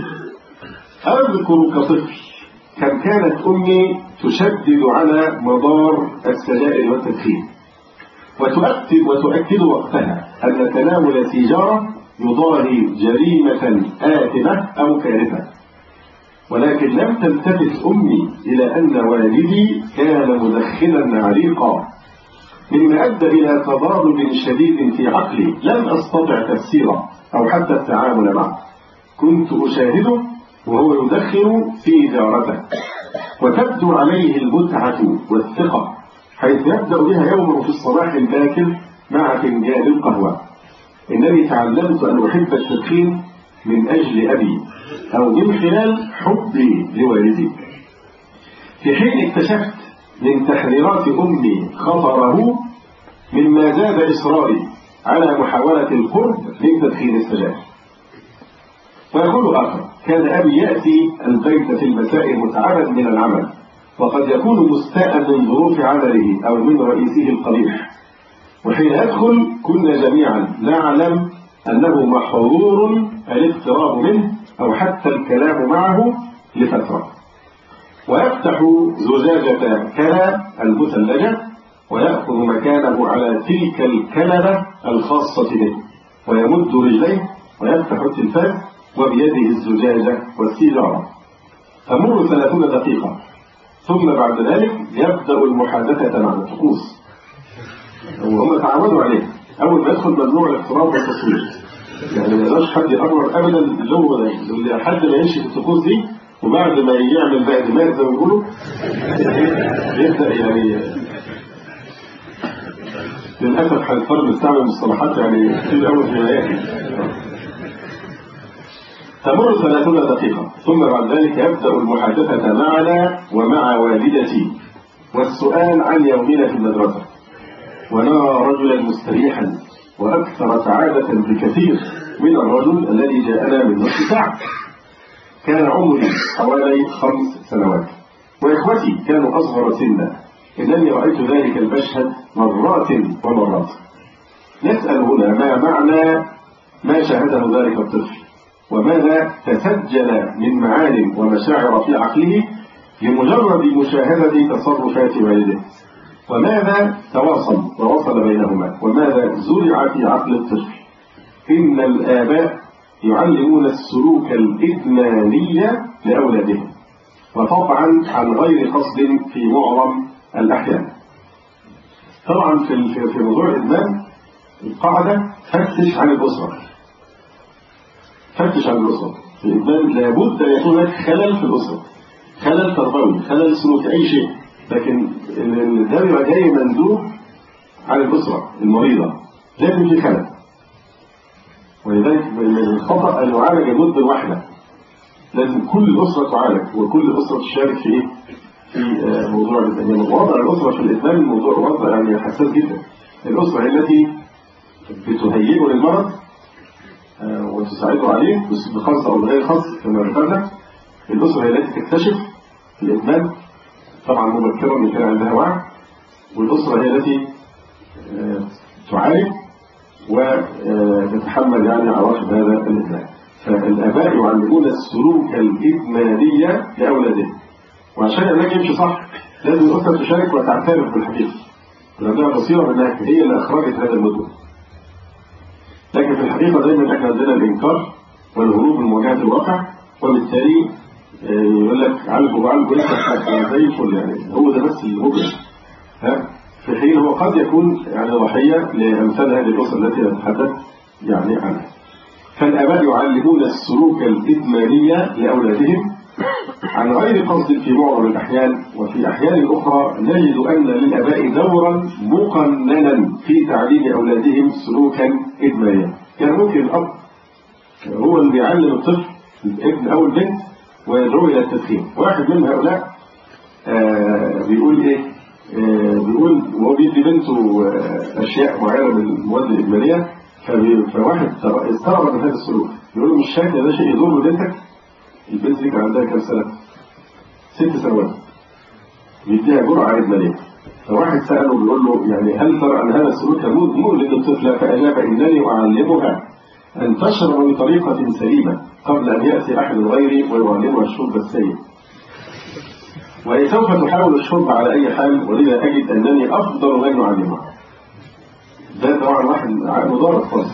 أذكر كطفل كم كانت أمي تشدد على مضار السجائر والتدخين، وتؤكد وتؤكد وقتها أن تناول سيجارة يضاهي جريمة آثمة أو كارثة، ولكن لم تلتفت أمي إلى أن والدي كان مدخنا عريقا، مما أدى إلى تضارب شديد في عقلي لم أستطع تفسيره أو حتى التعامل معه. كنت أشاهده وهو يدخن في جارته، وتبدو عليه المتعة والثقة، حيث يبدأ بها يومه في الصباح الباكر مع فنجان القهوة. إنني تعلمت أن أحب التدخين من أجل أبي أو من خلال حبي لوالدي، في حين اكتشفت من تحذيرات أمي خطره، مما زاد إصراري على محاولة القرب من تدخين السجائر. ويقول آخر: كان أبي يأتي البيت في المساء متعبا من العمل، وقد يكون مستاء من ظروف عمله أو من رئيسه القبيح، وحين يدخل كنا جميعا نعلم أنه محظور الاقتراب منه أو حتى الكلام معه لفترة، ويفتح زجاجة كلا المثلجة ويأخذ مكانه على تلك الكنبة الخاصة به، ويمد رجليه ويفتح التلفاز وبيده الزجاجة والسيجارة. تمر ثلاثون دقيقة، ثم بعد ذلك يبدأ المحادثة مع الطقوس، وهم تعودوا عليه. أول ما يدخل ممنوع الاقتراب والتصوير، يعني ما يقدرش حد يقرب أبدا اللي هو ده، اللي حد ما يمشي في الطقوس دي وبعد ما يعمل بقى دماغ زي ما بيقولوا يبدأ يعني للأسف هنضطر نستعمل مصطلحات يعني كتير قوي في الآيات. تمر ثلاثون دقيقة ثم بعد ذلك يبدأ المحادثة معنا ومع والدتي والسؤال عن يومنا في المدرسة، ونرى رجلا مستريحا وأكثر سعادة بكثير من الرجل الذي جاءنا من نصف ساعة. كان عمري حوالي خمس سنوات وإخوتي كانوا أصغر سنا، إنني رأيت ذلك المشهد مرات ومرات. نسأل هنا ما معنى ما شاهده ذلك الطفل، وماذا تسجل من معان ومشاعر في عقله لمجرد مشاهدة تصرفات والده، وماذا تواصل ووصل بينهما، وماذا زرع في عقل الطفل. إن الآباء يعلمون السلوك الإدماني لأولادهم، وطبعا عن غير قصد في معظم الأحيان. طبعا في في موضوع الإدمان القاعدة فتش عن الأسرة، فتش عن الأسرة. في الإدمان لابد أن يكون هناك خلل في الأسرة، خلل تربوي، خلل سلوكي، أي شيء، لكن ده بيبقى جاي مندوب عن الأسرة المريضة، لازم في خلل. ولذلك من الخطأ أن يعالج المدة الواحدة، لازم كل الأسرة تعالج وكل الأسرة تشارك في إيه؟ في موضوع الإدمان. يعني وضع الأسرة في الإدمان الموضوع وضع يعني حساس جدا. الأسرة التي بتهيئه للمرض وتساعده عليه بخاصة أو بغير خاص كما ذكرنا. الأسرة التي تكتشف الإدمان طبعا مبكرا من كان عندها وعي، والأسرة هي التي تعالج وتتحمل يعني عواقب هذا الإدمان. فالآباء يعلمون السلوك الإدماني لأولادهم، وعشان العلاج يمشي صح لازم الأسرة تشارك وتعترف بالحقيقة، لأنها بصيرة منها هي اللي أخرجت هذا المدمن. لكن في الحقيقة دايما احنا عندنا الإنكار والهروب من مواجهة الواقع، وبالتالي يقول لك عالجه وعالجه لك زي الفل، يعني هو ده بس اللي مجرم. ها في حين هو قد يكون يعني ضحية لأمثال هذه الأسر التي نتحدث يعني عنها. فالآباء يعلمون السلوك الإدماني لأولادهم عن غير قصد في معظم الأحيان، وفي أحيان أخرى نجد أن للآباء دورا مقننا في تعليم أولادهم سلوكا إدمانيا. يعني ممكن الأب هو اللي بيعلم الطفل الابن أو البنت ويدعوه إلى التدخين. واحد من هؤلاء آه بيقول إيه؟ آه بيقول وهو بيدي بنته آه أشياء معينة من المواد الإدمانية، فواحد استغرب من هذا السلوك، يقول له مش شايف ده شيء يضر بنتك؟ البنت دي كان عندها كام سنة؟ ست سنوات. بيديها جرعة إدمانية. فواحد سأله بيقول له يعني هل ترى أن هذا السلوك مؤذي للطفلة؟ فأجاب إنني أعلمها أن تشرب بطريقة سليمة قبل أن يأتي أحد غيري ويعلمها الشرب السيء، وهي سوف تحاول الشرب على أي حال، ولذا أجد أنني أفضل من يعلمها. ده طبعا واحد مضارب خالص.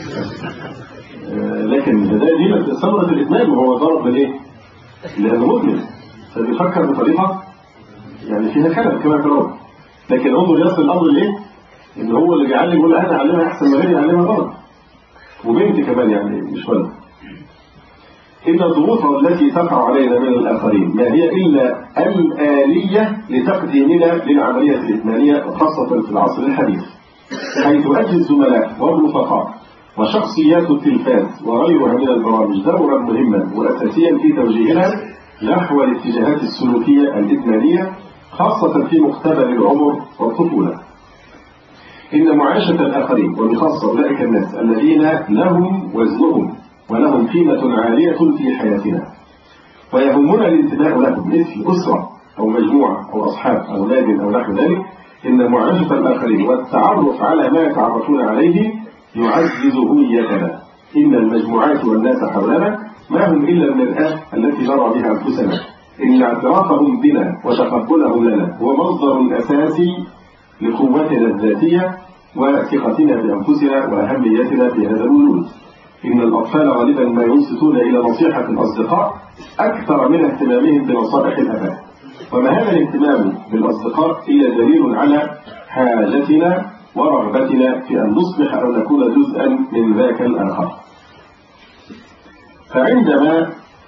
لكن ده دي ثمرة الإدمان، وهو ضرب من إيه؟ لأنه مدمن، فبيفكر بطريقة يعني فيها خلل كما ترون. لكن انظر يصل الأمر ليه؟ إن هو اللي بيعلم يقول أنا أعلمها أحسن ما غيري يعلمها غلط، وبنتي كمان يعني مش ولد. إن الضغوط التي تقع علينا من الآخرين ما هي إلا الآلية لتقديمنا للعملية الإدمانية، خاصة في العصر الحديث، حيث أجل الزملاء والرفقاء وشخصيات التلفاز وغيرها من البرامج دورا مهما وأساسيا في توجيهنا نحو الاتجاهات السلوكية الإدمانية، خاصة في مقتبل العمر والطفولة. إن معاشة الآخرين وبخاصة أولئك الناس الذين لهم وزنهم ولهم قيمة عالية في حياتنا ويهمنا الانتماء لهم، مثل أسرة أو مجموعة أو أصحاب أولاد أو نحو ذلك، إن معاشة الآخرين والتعرف على ما يتعرفون عليه يعزز هويتنا. إن المجموعات والناس حولنا ما هم إلا المرآة التي نرى بها أنفسنا. إن اعترافهم بنا وتقبلهم لنا هو مصدر أساسي لقوتنا الذاتية وثقتنا بأنفسنا وأهميتنا في هذا الوجود. إن الأطفال غالبا ما ينصتون إلى نصيحة الأصدقاء أكثر من اهتمامهم بنصائح الآباء، وما هذا الاهتمام بالأصدقاء إلا دليل على حاجتنا ورغبتنا في أن نصبح أو نكون جزءا من ذاك الآخر. فعندما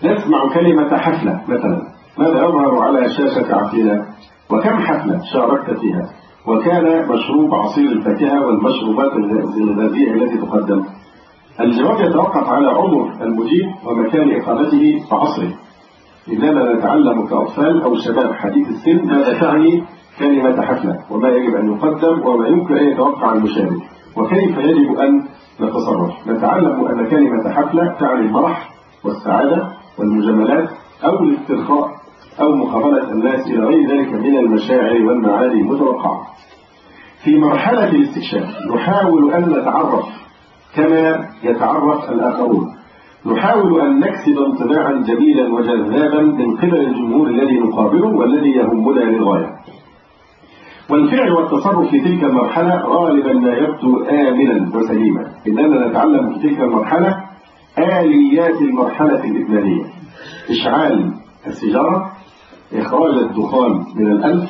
نسمع كلمة حفلة مثلا، ماذا يظهر على شاشة عقلنا؟ وكم حفلة شاركت فيها؟ وكان مشروب عصير الفاكهة والمشروبات الغازية التي تقدم؟ الجواب يتوقف على عمر المجيب ومكان إقامته وعصره. إننا نتعلم كأطفال أو شباب حديث السن ماذا تعني كلمة حفلة، وما يجب أن يقدم، وما يمكن أن يتوقع المشارك، وكيف يجب أن نتصرف. نتعلم أن كلمة حفلة تعني المرح والسعادة والمجاملات أو الاسترخاء أو مقابلة الناس إلى غير ذلك من المشاعر والمعاني المتوقعة. في مرحلة الاستكشاف نحاول أن نتعرف كما يتعرف الآخرون، نحاول أن نكسب انطباعا جميلا وجذابا من قبل الجمهور الذي نقابله والذي يهمنا للغاية. والفعل والتصرف في تلك المرحلة غالبا ما يبدو آمنا وسليما. إننا نتعلم في تلك المرحلة آليات المرحلة الإدمانية: إشعال السيجارة، إخراج الدخان من الأنف،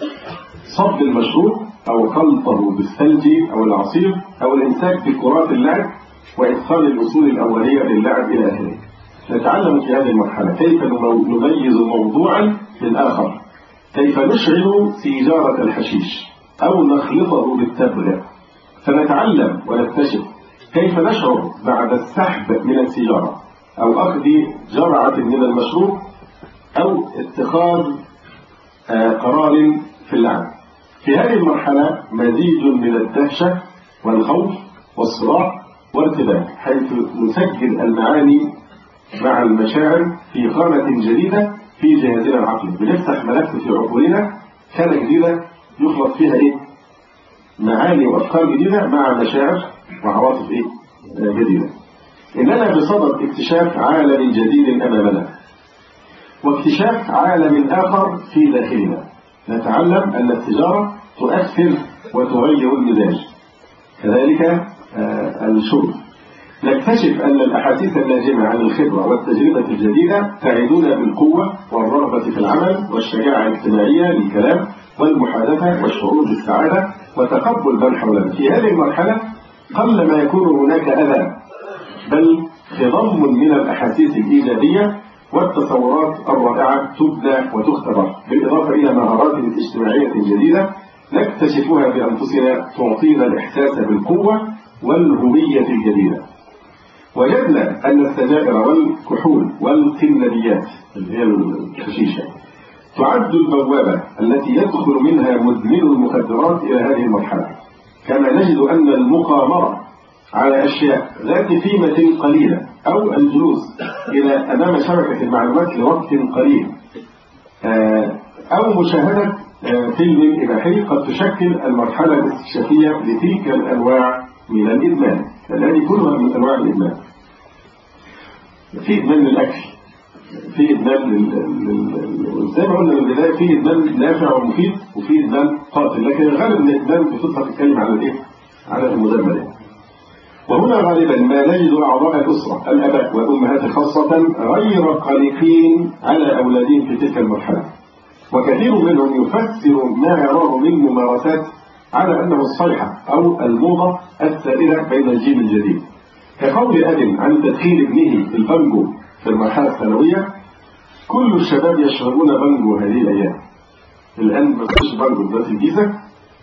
صب المشروب أو خلطه بالثلج أو العصير، أو الإمساك بكرات اللعب، وإدخال الأصول الأولية للعب إلى آخره. نتعلم في هذه المرحلة كيف نميز موضوعا من آخر، كيف نشعل سيجارة الحشيش أو نخلطه بالتبغ، فنتعلم ونكتشف كيف نشعر بعد السحب من السيجارة أو أخذ جرعة من المشروب أو اتخاذ قرار في اللعب. في هذه المرحلة مزيج من الدهشة والخوف والصراع وارتباك، حيث نسجل المعاني مع المشاعر في خانة جديدة في جهازنا العقلي. بنفتح ملف في عقولنا خانة جديدة يخلط فيها إيه؟ معاني وأفكار جديدة مع مشاعر وعواطف إيه؟ جديدة. إننا بصدد اكتشاف عالم جديد أمامنا واكتشاف عالم آخر في داخلنا. نتعلم أن التجارة تؤثر وتغير المزاج، كذلك آه الشرب. نكتشف أن الأحاسيس الناجمة عن الخبرة والتجربة الجديدة تعيدنا بالقوة والرغبة في العمل والشجاعة الاجتماعية للكلام والمحادثة والشعور بالسعادة وتقبل من حولنا. في هذه المرحلة قل ما يكون هناك أذى، بل خضم من الأحاسيس الإيجابية والتصورات الرائعة تبنى وتختبر، بالإضافة إلى مهارات اجتماعية جديدة نكتشفها بأنفسنا تعطينا الإحساس بالقوة والهوية الجديدة. وجدنا أن السجائر والكحول والقنبليات اللي هي الحشيشة تعد البوابة التي يدخل منها مدمن المخدرات إلى هذه المرحلة. كما نجد أن المقامرة على أشياء ذات قيمة قليلة أو الجلوس إلى أمام شبكة المعلومات لوقت قليل أو مشاهدة فيلم إباحي قد تشكل المرحلة الاستكشافية لتلك الأنواع من الإدمان. الذي كلها من أنواع الإدمان. في إدمان للأكل، في إدمان زي ما قلنا من البداية، في إدمان نافع ومفيد، وفي إدمان قاتل، لكن الغالب من الإدمان بتطلق تتكلم على الإيه؟ على المدمر. وهنا غالبا ما نجد أعضاء الأسرة الآباء والأمهات خاصة غير قلقين على أولادهم في تلك المرحلة، وكثير منهم يفسر ما يراه من ممارسات على أنه الصيحة أو الموضة السائدة بين الجيل الجديد، كقول أب عن تدخين ابنه البانجو في المرحلة الثانوية: كل الشباب يشربون بانجو هذه الأيام. الآن ما فيش بانجو دلوقتي في الجيزة.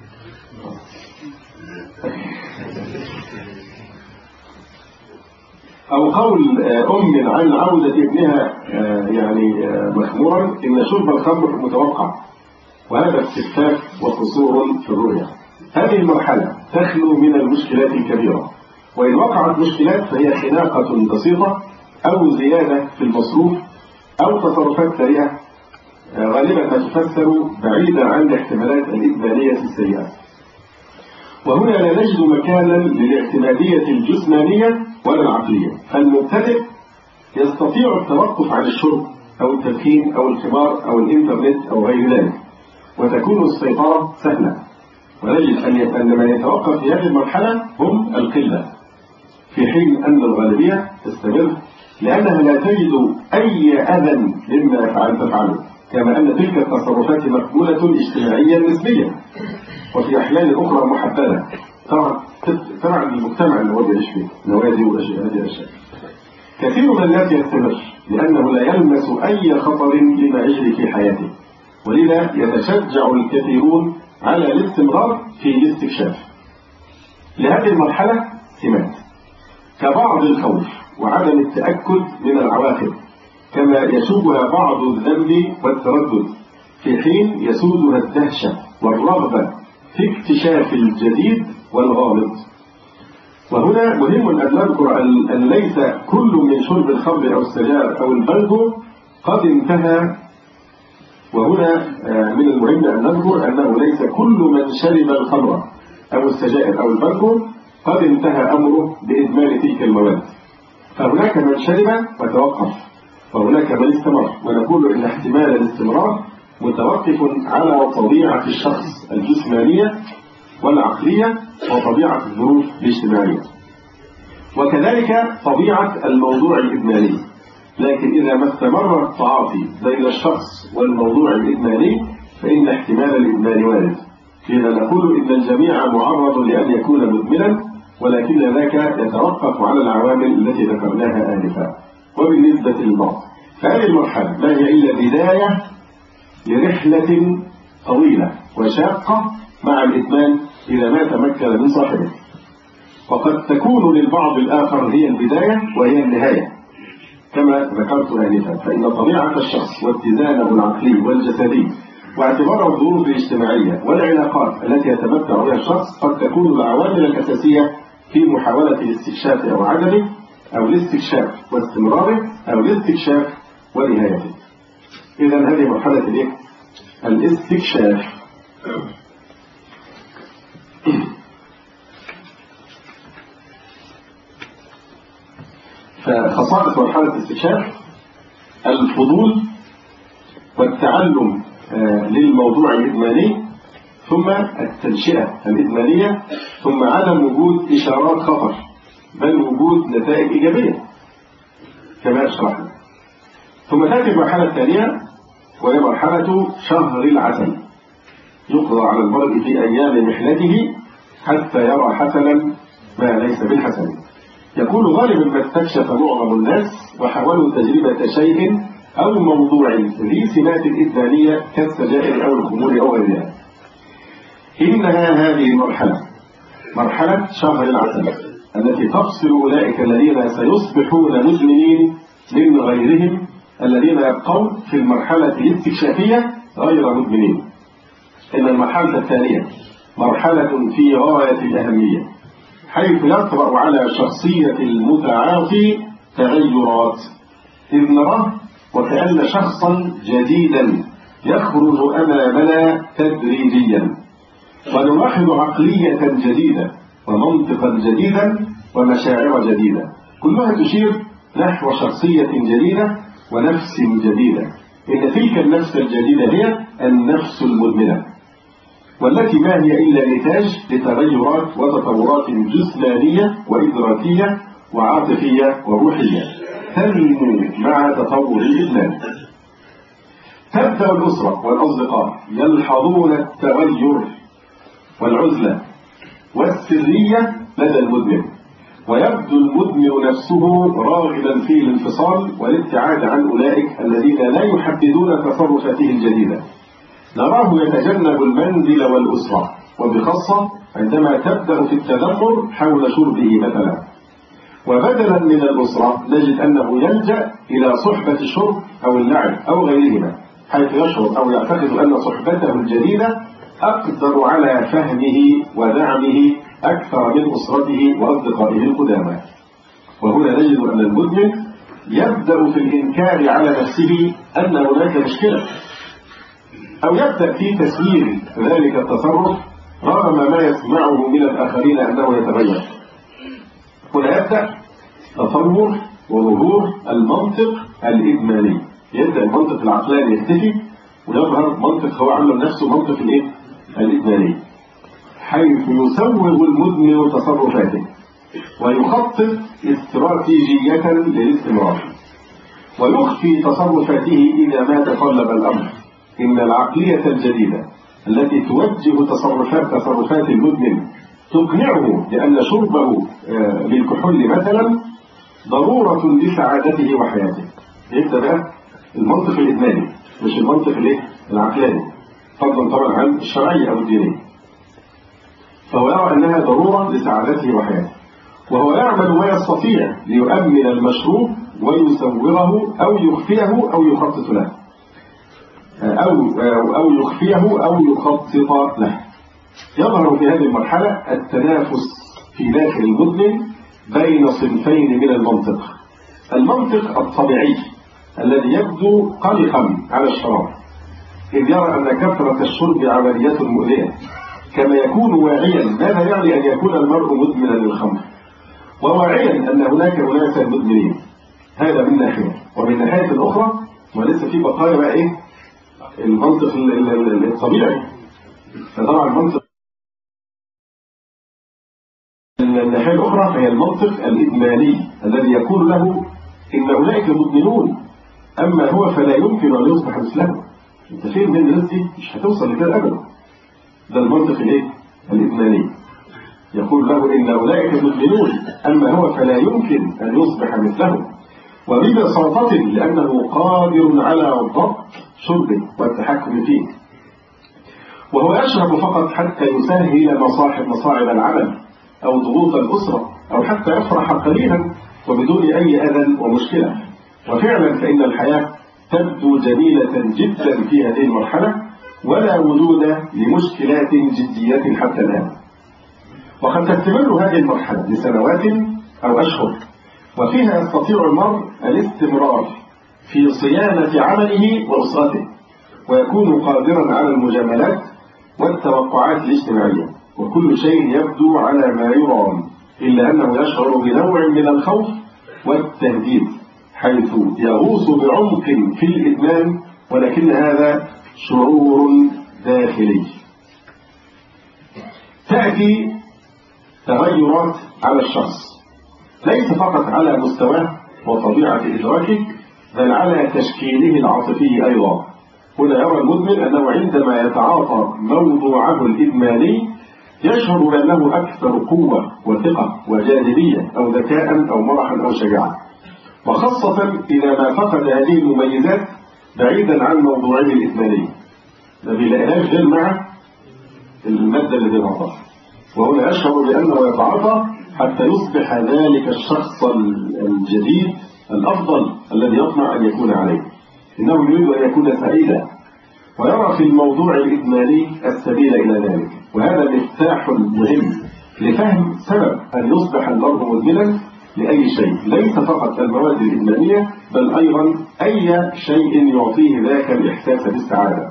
أو قول أم عن عودة ابنها يعني مخمورا: إن شرب الخمر متوقع، وهذا استخفاف وقصور في الرؤية. هذه المرحلة تخلو من المشكلات الكبيرة، وإن وقعت مشكلات فهي خناقة بسيطة أو زيادة في المصروف أو تصرفات سريعة غالبا ما تفسر بعيدا عن الاحتمالات الإدمانية السيئة. وهنا لا نجد مكانا للاعتمادية الجسمانية ولا العقلية، فالمبتدئ يستطيع التوقف عن الشرب أو التدخين أو الخمار أو الإنترنت أو غير ذلك، وتكون السيطرة سهلة. ونجد أن من يتوقف في هذه المرحلة هم القلة، في حين أن الغالبية تستمر لأنها لا تجد أي أذى مما تفعله، كما أن تلك التصرفات مقبولة اجتماعيا نسبيا، وفي أحيان أخرى محببة طبعا المجتمع اللي هو بيعيش فيه، نوادي وأشياء هذه الأشياء. كثير من الناس يستمر لأنه لا يلمس أي خطر لما يجري في حياته، ولذا يتشجع الكثيرون على الاستمرار في الاستكشاف. لهذه المرحلة سمات كبعض الخوف وعدم التأكد من العواقب، كما يسودها بعض الذنب والتردد، في حين يسودها الدهشة والرغبة في اكتشاف الجديد والغامض. وهنا مهم أن نذكر أن ليس كل من شرب الخمر أو السجائر أو البلغ قد انتهى. وهنا من المهم أن نذكر أنه ليس كل من شرب الخمر أو السجائر أو البلغ قد انتهى أمره بإدمان تلك المواد، فهناك من شرب وتوقف، وهناك من استمر، ونقول إن احتمال الاستمرار متوقف على طبيعة الشخص الجسمانية والعقلية وطبيعة الظروف الاجتماعية، وكذلك طبيعة الموضوع الإدماني. لكن إذا ما استمر التعاطي بين الشخص والموضوع الإدماني فإن احتمال الإدمان وارد. لذا نقول إن الجميع معرض لأن يكون مدمنا، ولكن ذاك يتوقف على العوامل التي ذكرناها آنفا. وبالنسبة للبعض فهذه المرحلة ما هي إلا بداية لرحلة طويلة وشاقة مع الإدمان إذا ما تمكن من صاحبه، وقد تكون للبعض الآخر هي البداية وهي النهاية كما ذكرت آنفا. فإن طبيعة الشخص واتزانه العقلي والجسدي واعتبار الظروف الاجتماعية والعلاقات التي يتمتع بها الشخص قد تكون العوامل الأساسية في محاولة الاستكشاف أو عدمه، أو الاستكشاف واستمراره، أو الاستكشاف ونهايته. إذا هذه مرحلة الإيه؟ الاستكشاف. فخصائص مرحلة الاستكشاف: الفضول والتعلم للموضوع الإدماني، ثم التنشئة الإدمانية، ثم عدم وجود إشارات خطر بل وجود نتائج إيجابية كما شرحنا. ثم تأتي المرحلة الثانية وهي مرحلة شهر العسل، يقضى على المرء في أيام محنته حتى يرى حسنا ما ليس بالحسن. يكون غالبا ما استكشف معظم الناس وحاولوا تجربة شيء أو موضوع ذي سمات إدمانية كالسجائر أو الخمور أو غيرها. إنها هذه المرحلة مرحلة شهر العسل التي تفصل أولئك الذين سيصبحون مدمنين من غيرهم الذين يبقون في المرحلة الاستكشافية غير مدمنين. إن المرحلة الثانية مرحلة في غاية الأهمية، حيث يطرأ على شخصية المتعاطي تغيرات، إذ نراه وكأن شخصا جديدا يخرج أمامنا تدريجيا، ونلاحظ عقلية جديدة ومنطقا جديدا ومشاعر جديدة، كلها تشير نحو شخصية جديدة ونفس جديدة. إن تلك النفس الجديدة هي النفس المدمنة، والتي ما هي إلا نتاج لتغيرات وتطورات جسمانية وإدراكية وعاطفية وروحية تنمو مع تطور الإدمان. تبدأ الأسرة والأصدقاء يلحظون التغير والعزلة والسرية لدى المدمن، ويبدو المدمن نفسه راغبا في الانفصال والابتعاد عن أولئك الذين لا يحددون تصرفاته الجديدة. نراه يتجنب المنزل والأسرة، وبخاصة عندما تبدأ في التذمر حول شربه مثلا. وبدلا من الأسرة نجد أنه يلجأ إلى صحبة الشرب أو اللعب أو غيرهما، حيث يشعر أو يعتقد أن صحبته الجديدة أقدر على فهمه ودعمه أكثر من أسرته وأصدقائه القدامى. وهنا نجد أن المدمن يبدأ في الإنكار على نفسه أن هناك مشكلة، أو يبدأ في تسوير ذلك التصرف رغم ما يسمعه من الآخرين أنه يتغير. هنا يبدأ تصور وظهور المنطق الإدماني، يبدأ المنطق العقلاني يختفي ويظهر منطق هو عامل نفسه منطق الإيه؟ الإدماني، حيث يسوغ المدمن تصرفاته ويخطط استراتيجية للاستمرار، ويخفي تصرفاته إذا ما تطلب الأمر. إن العقلية الجديدة التي توجه تصرفات تصرفات المدمن تقنعه بأن شربه للكحول مثلا ضرورة لسعادته وحياته، يبدأ بقى المنطق الإدماني، مش المنطق الايه؟ العقلاني، فضلا طبعا عن الشرعية أو الدينية. فهو يرى أنها ضرورة لسعادته وحياته، وهو يعمل ما يستطيع ليؤمن المشروب ويسوره أو يخفيه أو يخطط له، أو أو يخفيه أو يخطط له. يظهر في هذه المرحلة التنافس في داخل المدمن بين صنفين من المنطق: المنطق الطبيعي الذي يبدو قلقا على الشراب، إذ يرى أن كثرة الشرب عملية مؤذية، كما يكون واعيا ماذا يعني أن يكون المرء مدمنا للخمر، وواعيا أن هناك أناسا مدمنين. هذا من ناحية، ومن ناحية الأخرى ولسه في بقايا بقى إيه؟ المنطق الطبيعي. فطبعا المنطق الناحية الأخرى هي المنطق الإدماني الذي يقول له إن أولئك مدمنون، أما هو فلا يمكن أن يصبح مثلهم. أنت فين من الناس دي؟ مش هتوصل لكده أبدا. ده المنطق الإيه؟ الإدماني يقول له إن أولئك مدمنون، أما هو فلا يمكن أن يصبح مثلهم، وببساطة لأنه قادر على ضبط شربه والتحكم فيه، وهو يشرب فقط حتى يسهل مصاحب مصاعب العمل أو ضغوط الأسرة، أو حتى يفرح قليلا وبدون أي أذى ومشكلة. وفعلا فإن الحياة تبدو جميلة جدا في هذه المرحلة، ولا وجود لمشكلات جدية حتى الآن. وقد تستمر هذه المرحلة لسنوات أو أشهر، وفيها يستطيع المرء الاستمرار في صيانة عمله وأسرته، ويكون قادرا على المجاملات والتوقعات الاجتماعية، وكل شيء يبدو على ما يرام، إلا أنه يشعر بنوع من الخوف والتهديد، حيث يغوص بعمق في الإدمان، ولكن هذا شعور داخلي. تأتي تغيرات على الشخص ليس فقط على مستواه وطبيعة إدراكه، بل على تشكيله العاطفي أيضا. هنا يرى المدمن أنه عندما يتعاطى موضوعه الإدماني يشعر بأنه أكثر قوة وثقة وجاذبية أو ذكاء أو مرحا أو شجاعة، وخاصة إذا ما فقد هذه المميزات بعيدا عن موضوعه الإدماني، ما بيلاقيهاش غير مع المادة اللي بينعطاها. وهنا يشعر بأنه يتعاطى حتى يصبح ذلك الشخص الجديد الأفضل الذي يطمع أن يكون عليه. إنه يريد أن يكون سعيدا، ويرى في الموضوع الإدماني السبيل إلى ذلك. وهذا مفتاح مهم لفهم سبب أن يصبح المرء مدمنا لأي شيء، ليس فقط المواد الإدمانية، بل أيضا أي شيء يعطيه ذاك الإحساس بالسعادة.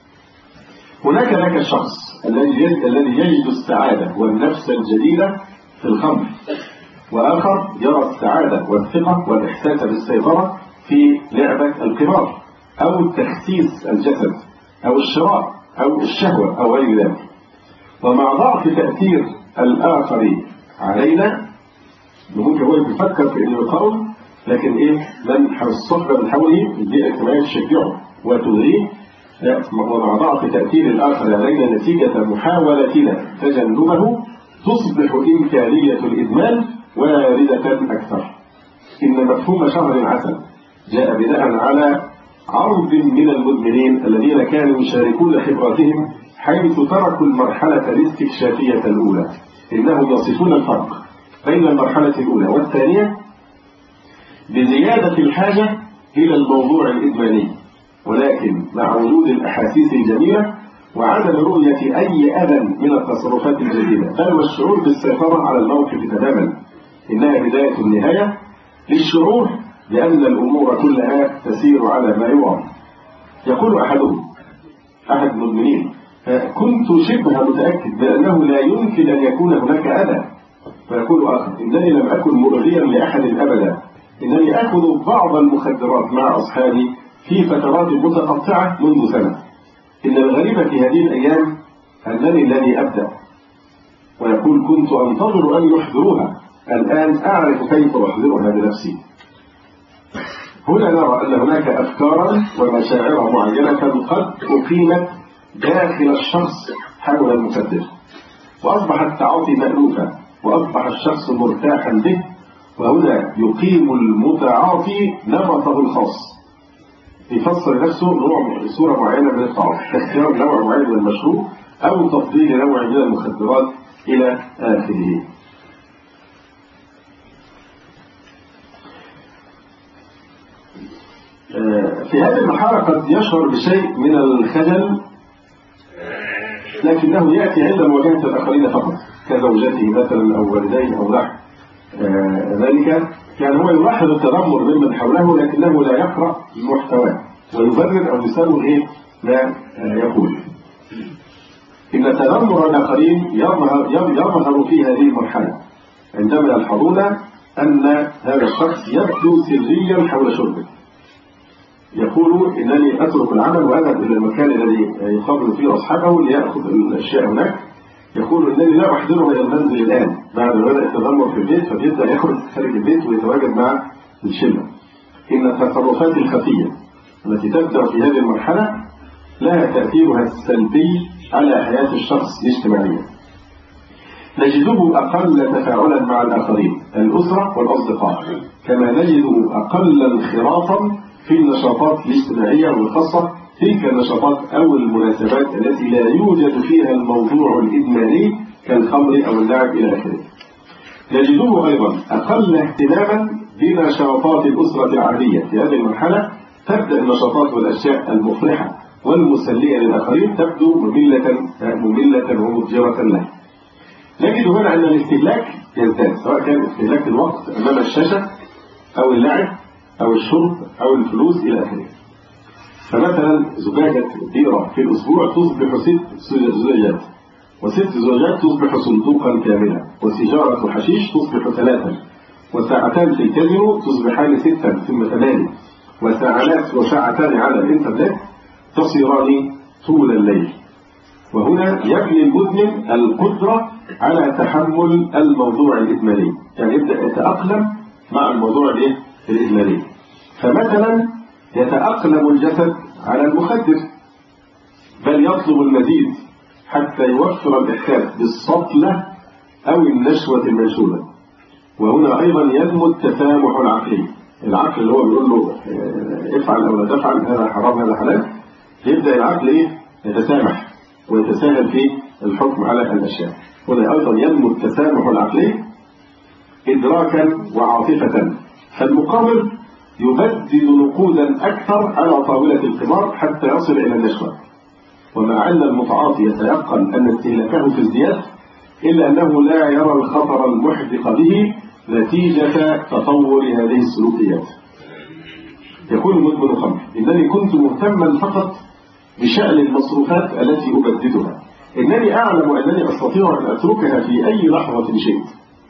هناك ذاك الشخص الذي الذي يجد السعادة والنفس الجديدة في الخمر، وآخر يرى السعادة والثقة والإحساس بالسيطرة في لعبة القمار أو تخسيس الجسد أو الشراء أو الشهوة أو غير ذلك. ومع ضعف تأثير الآخر علينا ممكن هو يفكر في إنه يقاوم، لكن إيه من الصحبة من حوله البيئة الاجتماعية تشجعه وتغريه. ومع ضعف تأثير الآخر علينا نتيجة محاولتنا تجنبه تصبح إمكانية الإدمان واردة أكثر. إن مفهوم شهر العسل جاء بناء على عرض من المدمنين الذين كانوا يشاركون خبراتهم حيث تركوا المرحلة الاستكشافية الأولى. إنهم يصفون الفرق بين المرحلة الأولى والثانية بزيادة الحاجة إلى الموضوع الإدماني، ولكن مع وجود الأحاسيس الجميلة وعدم رؤية أي أذى من التصرفات الجديدة، بل والشعور بالسيطرة على الموقف تماما. إنها بداية النهاية للشعور بأن الأمور كلها تسير على ما يرام. يقول أحدهم أحد المدمنين: كنت شبه متأكد بأنه لا يمكن أن يكون هناك أذى. فيقول آخر: إنني لم أكن مؤذيا لأحد أبدا، إنني أخذ بعض المخدرات مع أصحابي في فترات متقطعة منذ سنة. إن الغريب في هذه الأيام أنني الذي أبدأ. ويقول: كنت أنتظر أن يحضروها، الآن أعرف كيف أحضرها بنفسي. هنا نرى أن هناك أفكارا ومشاعر معينة قد أقيمت داخل الشخص حول المخدر، وأصبح التعاطي مألوفا، وأصبح الشخص مرتاحا به، وهنا يقيم المتعاطي نمطه الخاص، يفسر نفسه نوع صورة معينة من الطعام، اختيار نوع معين من المشروب أو تفضيل نوع من المخدرات إلى آخره. في هذه المرحلة قد يشعر بشيء من الخجل، لكنه يأتي عند مواجهة الآخرين فقط كزوجته مثلا أو والديه أو نحو ذلك. يعني هو يلاحظ التذمر ممن حوله لكنه لا يقرأ محتواه ويبرر أو يساوي إيه ما يقول. إن تذمر الآخرين يظهر, يظهر في هذه المرحلة عندما يلحظون أن هذا الشخص يبدو سريا حول شربه، يقول إنني أترك العمل وأذهب إلى المكان الذي يقابل فيه أصحابه ليأخذ الأشياء هناك. يقول إنني لا أحضره إلى المنزل الآن، بعد ما بدأ التذمر في البيت فبيبدأ يخرج خارج البيت ويتواجد مع الشلة. إن التصرفات الخفية التي تبدأ في هذه المرحلة لها تأثيرها السلبي على حياة الشخص الاجتماعية. نجده أقل تفاعلا مع الآخرين، الأسرة والأصدقاء، كما نجده أقل انخراطا في النشاطات الاجتماعية والخاصة تلك النشاطات أو المناسبات التي لا يوجد فيها الموضوع الإدماني كالخمر أو اللعب إلى آخره. نجده أيضا أقل اهتماما بنشاطات الأسرة العادية. في هذه المرحلة تبدأ النشاطات والأشياء المفرحة والمسلية للآخرين تبدو مملة مملة ومضجرة له. نجد هنا أن الاستهلاك يزداد، سواء كان استهلاك الوقت أمام الشاشة أو اللعب أو الشرب أو الفلوس إلى آخره. فمثلا زجاجة بيرة في الأسبوع تصبح ست زجاجات، وست زجاجات تصبح صندوقا كاملا، وسيجارة حشيش تصبح ثلاثا، وساعتان في الكازينو تصبحان ستا ثم ثمانية، وساعات وساعتان على الإنترنت تصيران طول الليل. وهنا يبني المدمن القدرة على تحمل الموضوع الإدماني، يعني يبدأ يتأقلم مع الموضوع الإدماني. فمثلا يتأقلم الجسد على المخدر، بل يطلب المزيد حتى يوفر الإحساس بالسطلة أو النشوة المنشودة. وهنا أيضا ينمو التسامح العقلي، العقل اللي هو بيقول له افعل أو لا تفعل، هذا حرام هذا حلال، يبدأ العقل إيه يتسامح ويتساهل في الحكم على الأشياء. هنا أيضا ينمو التسامح العقلي إدراكا وعاطفة، فالمقامر يبدد نقودا أكثر على طاولة القمار حتى يصل إلى النشوة. ومع أن المتعاطي يتيقن أن استهلاكه في ازدياد، إلا أنه لا يرى الخطر المحدق به نتيجة تطور هذه السلوكيات. يقول مدمن الخمر: إنني كنت مهتما فقط بشأن المصروفات التي أبددها، إنني أعلم أنني أستطيع أن أتركها في أي لحظة شئت.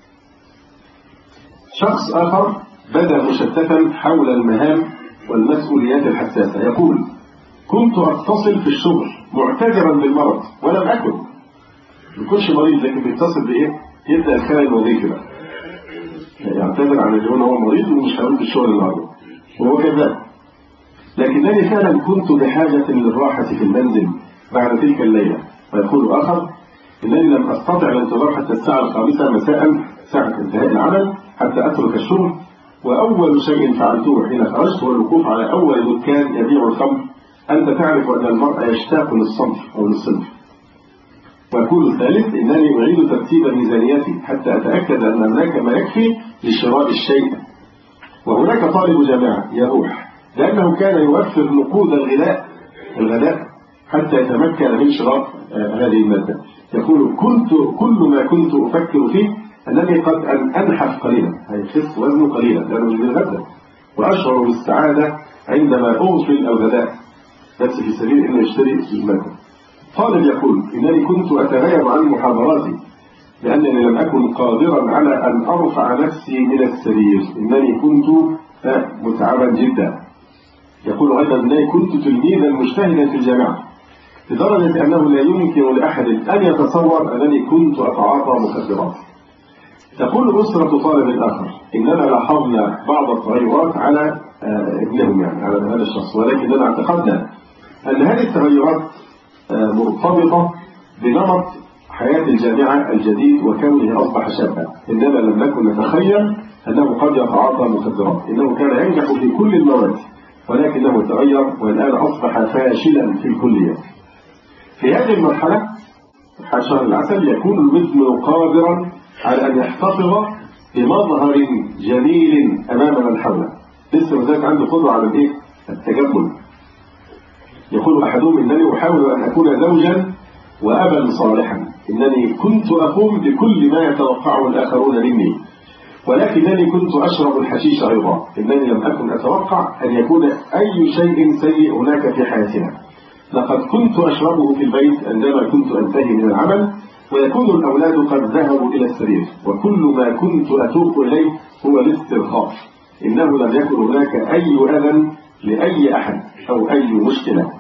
شخص آخر بدأ مشتتا حول المهام والمسؤوليات الحساسة، يقول: كنت أتصل في الشغل معتذرا بالمرض ولم أكن. ما يكونش مريض لكن بيتصل بإيه؟ يبدأ الخلل الوظيفي بقى، يعتذر عن اليوم هو مريض ومش هيقوم بالشغل النهارده، وهو كذاب. لكنني فعلا كنت بحاجة للراحة في المنزل بعد تلك الليلة. ويقول آخر: إنني لم أستطع الانتظار حتى الساعة الخامسة مساء ساعة انتهاء العمل حتى أترك الشغل، وأول شيء فعلته حين خرجت هو الوقوف على أول دكان يبيع الخمر. أنت تعرف أن المرء يشتاق للصنف أو للصنف. ويقول الثالث: إنني أعيد ترتيب ميزانيتي حتى أتأكد أن هناك ما يكفي لشراء الشيء. وهناك طالب جامعة يروح لأنه كان يوفر نقود الغذاء الغذاء حتى يتمكن من شراء هذه المادة. يقول: كنت كل ما كنت أفكر فيه أنني قد أن أنحف قليلا، هيخف وزنه قليلا لأنه مش بيتغذى، وأشعر بالسعادة عندما أغفل الغذاء بس في سبيل أن يشتري المادة. طالب يقول: إنني كنت أتغير عن محاضراتي لأنني لم أكن قادرا على أن أرفع نفسي من السرير، إنني كنت متعبا جدا. يقول أيضا: إنني كنت تلميذا مجتهدا في الجامعة لدرجة أنه لا يمكن لأحد أن يتصور أنني كنت أتعاطى مخدرات. تقول أسرة طالب آخر: إننا لاحظنا بعض التغيرات على ابنهم، يعني على هذا الشخص، ولكننا اعتقدنا أن هذه التغيرات مرتبطة بنمط حياة الجامعة الجديد وكونه أصبح شابا، إننا لم نكن نتخيل أنه قد يتعاطى مخدرات، إنه كان ينجح في كل المواد ولكنه تغير والآن أصبح فاشلا في الكلية. في هذه المرحلة حال شهر العسل يكون المدمن قادرا على أن يحتفظ بمظهر جميل أمام من حوله، لسه وذلك عنده قدرة على الإيه؟ التجمل. يقول أحدهم إنني أحاول أن أكون زوجا وأبا صالحا، إنني كنت أقوم بكل ما يتوقعه الآخرون مني، ولكنني كنت أشرب الحشيش أيضا، إنني لم أكن أتوقع أن يكون أي شيء سيء هناك في حياتنا. لقد كنت أشربه في البيت عندما كنت أنتهي من العمل، ويكون الأولاد قد ذهبوا إلى السرير، وكل ما كنت أتوق إليه هو الاسترخاء. إنه لم يكن هناك أي أذى لأي أحد أو أي مشكلة.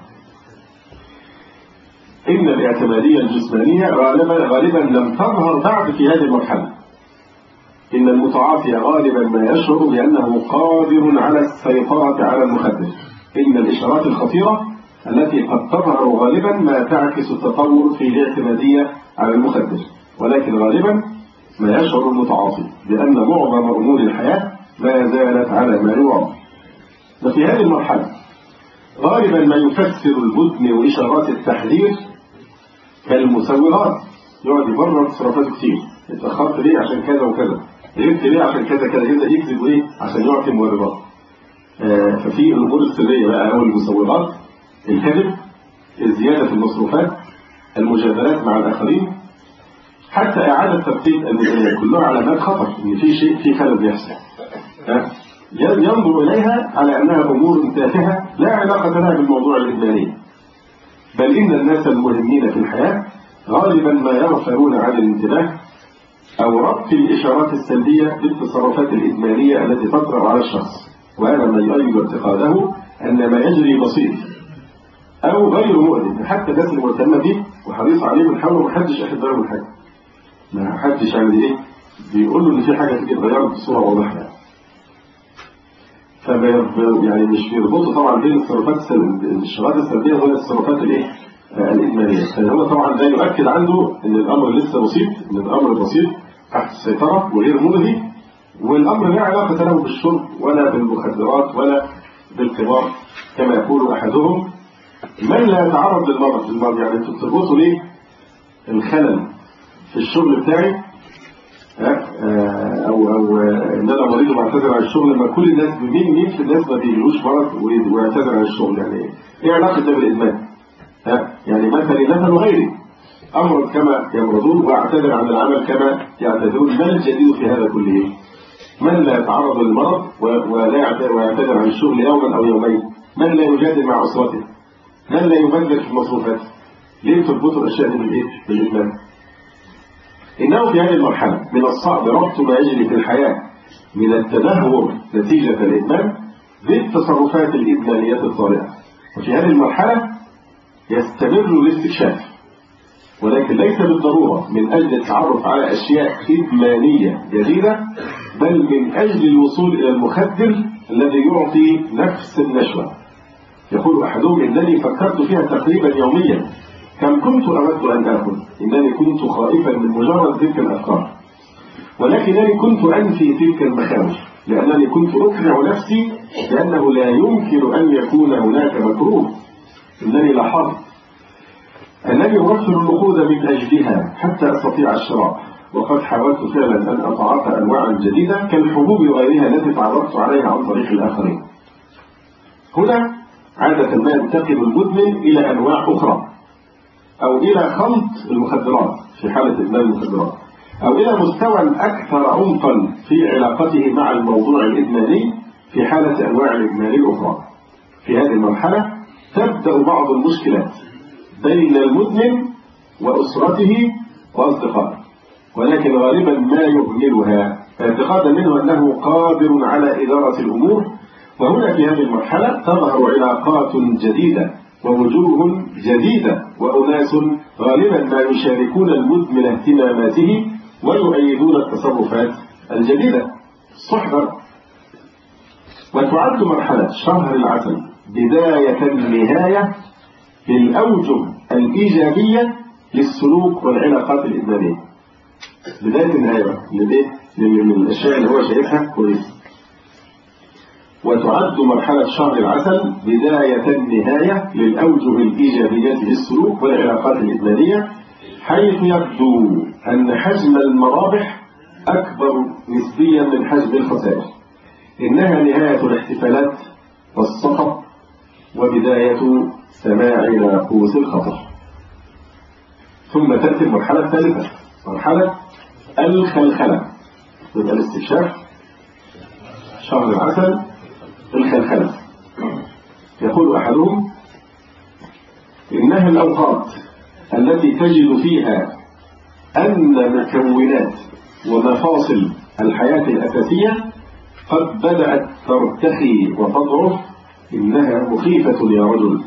إن الاعتمادية الجسمانية غالبا غالبا لم تظهر بعد في هذه المرحلة. إن المتعاطي غالبا ما يشعر بأنه قادر على السيطرة على المخدر. إن الإشارات الخطيرة التي قد تظهر غالبا ما تعكس التطور في الاعتمادية على المخدر، ولكن غالبا ما يشعر المتعاطي بأن معظم أمور الحياة ما زالت على ما يرام. وفي هذه المرحلة غالبا ما يفسر المدمن إشارات التحذير كالمسوغات، يقعد يبرر تصرفات كتير، اتأخرت ليه عشان كذا وكذا، غبت ليه عشان كذا كذا، يبدأ يكذب ايه عشان يعطي مبررات. آه ففي الأمور السرية بقى أو المسوغات، الكذب، الزيادة في المصروفات، المجادلات مع الآخرين، حتى إعادة ترتيب الميزانية، كلها علامات خطر إن في شيء في خلل بيحصل. آه ينظر إليها على أنها أمور تافهة لا علاقة لها بالموضوع الإدماني، بل إن الناس المهمين في الحياة غالبا ما يغفلون عن الانتباه أو ربط الإشارات السلبية بالتصرفات الإدمانية التي تطرأ على الشخص، وهذا ما يؤيد اعتقاده أن ما يجري بسيط أو غير مؤذن. حتى الناس المهتمة به وحريص عليه بنحاول ما حدش أخد باله من حاجة، ما حدش عامل إيه بيقول له إن في حاجة تيجي تغير بصورة واضحة، فما يعني مش بيربطوا طبعا بين التصرفات الإشارات السلبية ولا التصرفات الإيه الإدمانية. فهو طبعا ده يؤكد عنده إن الأمر لسه بسيط، إن الأمر بسيط تحت السيطرة وغير مؤذي، والأمر لا علاقة له بالشرب ولا بالمخدرات ولا بالكبار كما يقول أحدهم. من لا يتعرض للمرض المرض يعني انتوا بتربطوا ليه الخلل في الشغل بتاعي او او ان انا مريض وبعتذر عن الشغل، لما كل الناس مين مين في الناس ما بيجيلوش مرض ويعتذر عن الشغل، يعني ايه علاقه ده بالادمان؟ ها يعني مثلي مثل غيري امرض كما يمرضون واعتذر عن العمل كما يعتذرون. ما الجديد في هذا كله؟ من لا يتعرض للمرض ولا يعتذر عن الشغل يوما او يومين؟ من لا يجادل مع اسرته؟ من لا يبذر في المصروفات؟ ليه تربطوا الاشياء دي بالايه؟ بالادمان. انه في هذه المرحله من الصعب ربط ما يجري في الحياه من التدهور نتيجه الادمان بالتصرفات الادمانيه الطارئه. وفي هذه المرحله يستمر الاستكشاف، ولكن ليس بالضروره من اجل التعرف على اشياء ادمانيه جديده، بل من اجل الوصول الى المخدر الذي يعطي نفس النشوه. يقول أحدهم إنني فكرت فيها تقريبا يوميا، كم كنت أود أن آكل، إنني كنت خائفا من مجرد تلك الأفكار، ولكنني كنت أنفي تلك المخاوف لأنني كنت أقنع نفسي بأنه لا يمكن أن يكون هناك مكروه. إنني لاحظت أنني أوفر النقود من أجلها حتى أستطيع الشراء، وقد حاولت فعلا أن أتعاطى أنواعا جديدة كالحبوب وغيرها التي تعرفت عليها عن طريق الآخرين. هنا عادة ما ينتقل المدمن إلى أنواع أخرى، أو إلى خلط المخدرات في حالة إدمان المخدرات، أو إلى مستوى أكثر عمقا في علاقته مع الموضوع الإدماني في حالة أنواع الإدمان الأخرى. في هذه المرحلة تبدأ بعض المشكلات بين المدمن وأسرته وأصدقائه، ولكن غالبا ما يهملها اعتقادا منه أنه قادر على إدارة الأمور. وهنا في هذه المرحلة تظهر علاقات جديدة ووجوه جديدة وأناس غالبا ما يشاركون المدمن اهتماماته ويؤيدون التصرفات الجديدة. صحبة. وتعد مرحلة شهر العسل بداية النهاية للأوجه الإيجابية للسلوك والعلاقات الإدمانية. بداية النهاية للإيه؟ من الأشياء اللي هو شايفها كويسة. وتعد مرحلة شهر العسل بداية النهاية للأوجه الإيجابية في السلوك والعلاقات الإدمانية، حيث يبدو أن حجم المرابح أكبر نسبيا من حجم الخسائر. إنها نهاية الاحتفالات والصخب وبداية سماع ناقوس الخطر. ثم تأتي المرحلة الثالثة، مرحلة الخلخلة. يبقى الاستكشاف شهر العسل، الخلخلة. يقول أحدهم إنها الأوقات التي تجد فيها أن مكونات ومفاصل الحياة الأساسية قد بدأت ترتخي وتضعف. إنها مخيفة يا رجل.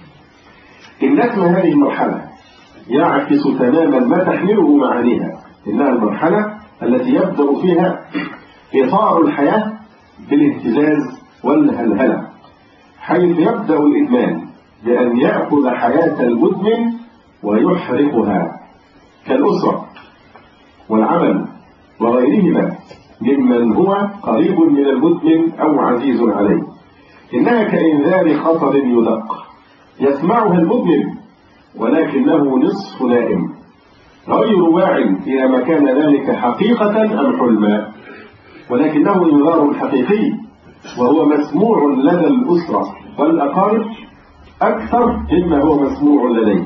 إن اسم هذه المرحلة يعكس تماما ما تحمله معانيها. إنها المرحلة التي يبدأ فيها إطار الحياة بالاهتزاز والهلهلة، حيث يبدأ الإدمان بأن يأخذ حياة المدمن ويحرقها، كالأسرة والعمل وغيرهما ممن هو قريب من المدمن أو عزيز عليه. إنها كإنذار خطر يدق يسمعها المدمن ولكنه نصف نائم، غير واع إلى ما كان ذلك حقيقة أم حلما، ولكنه إنذار حقيقي وهو مسموع لدى الأسرة والأقارب أكثر مما هو مسموع لديه.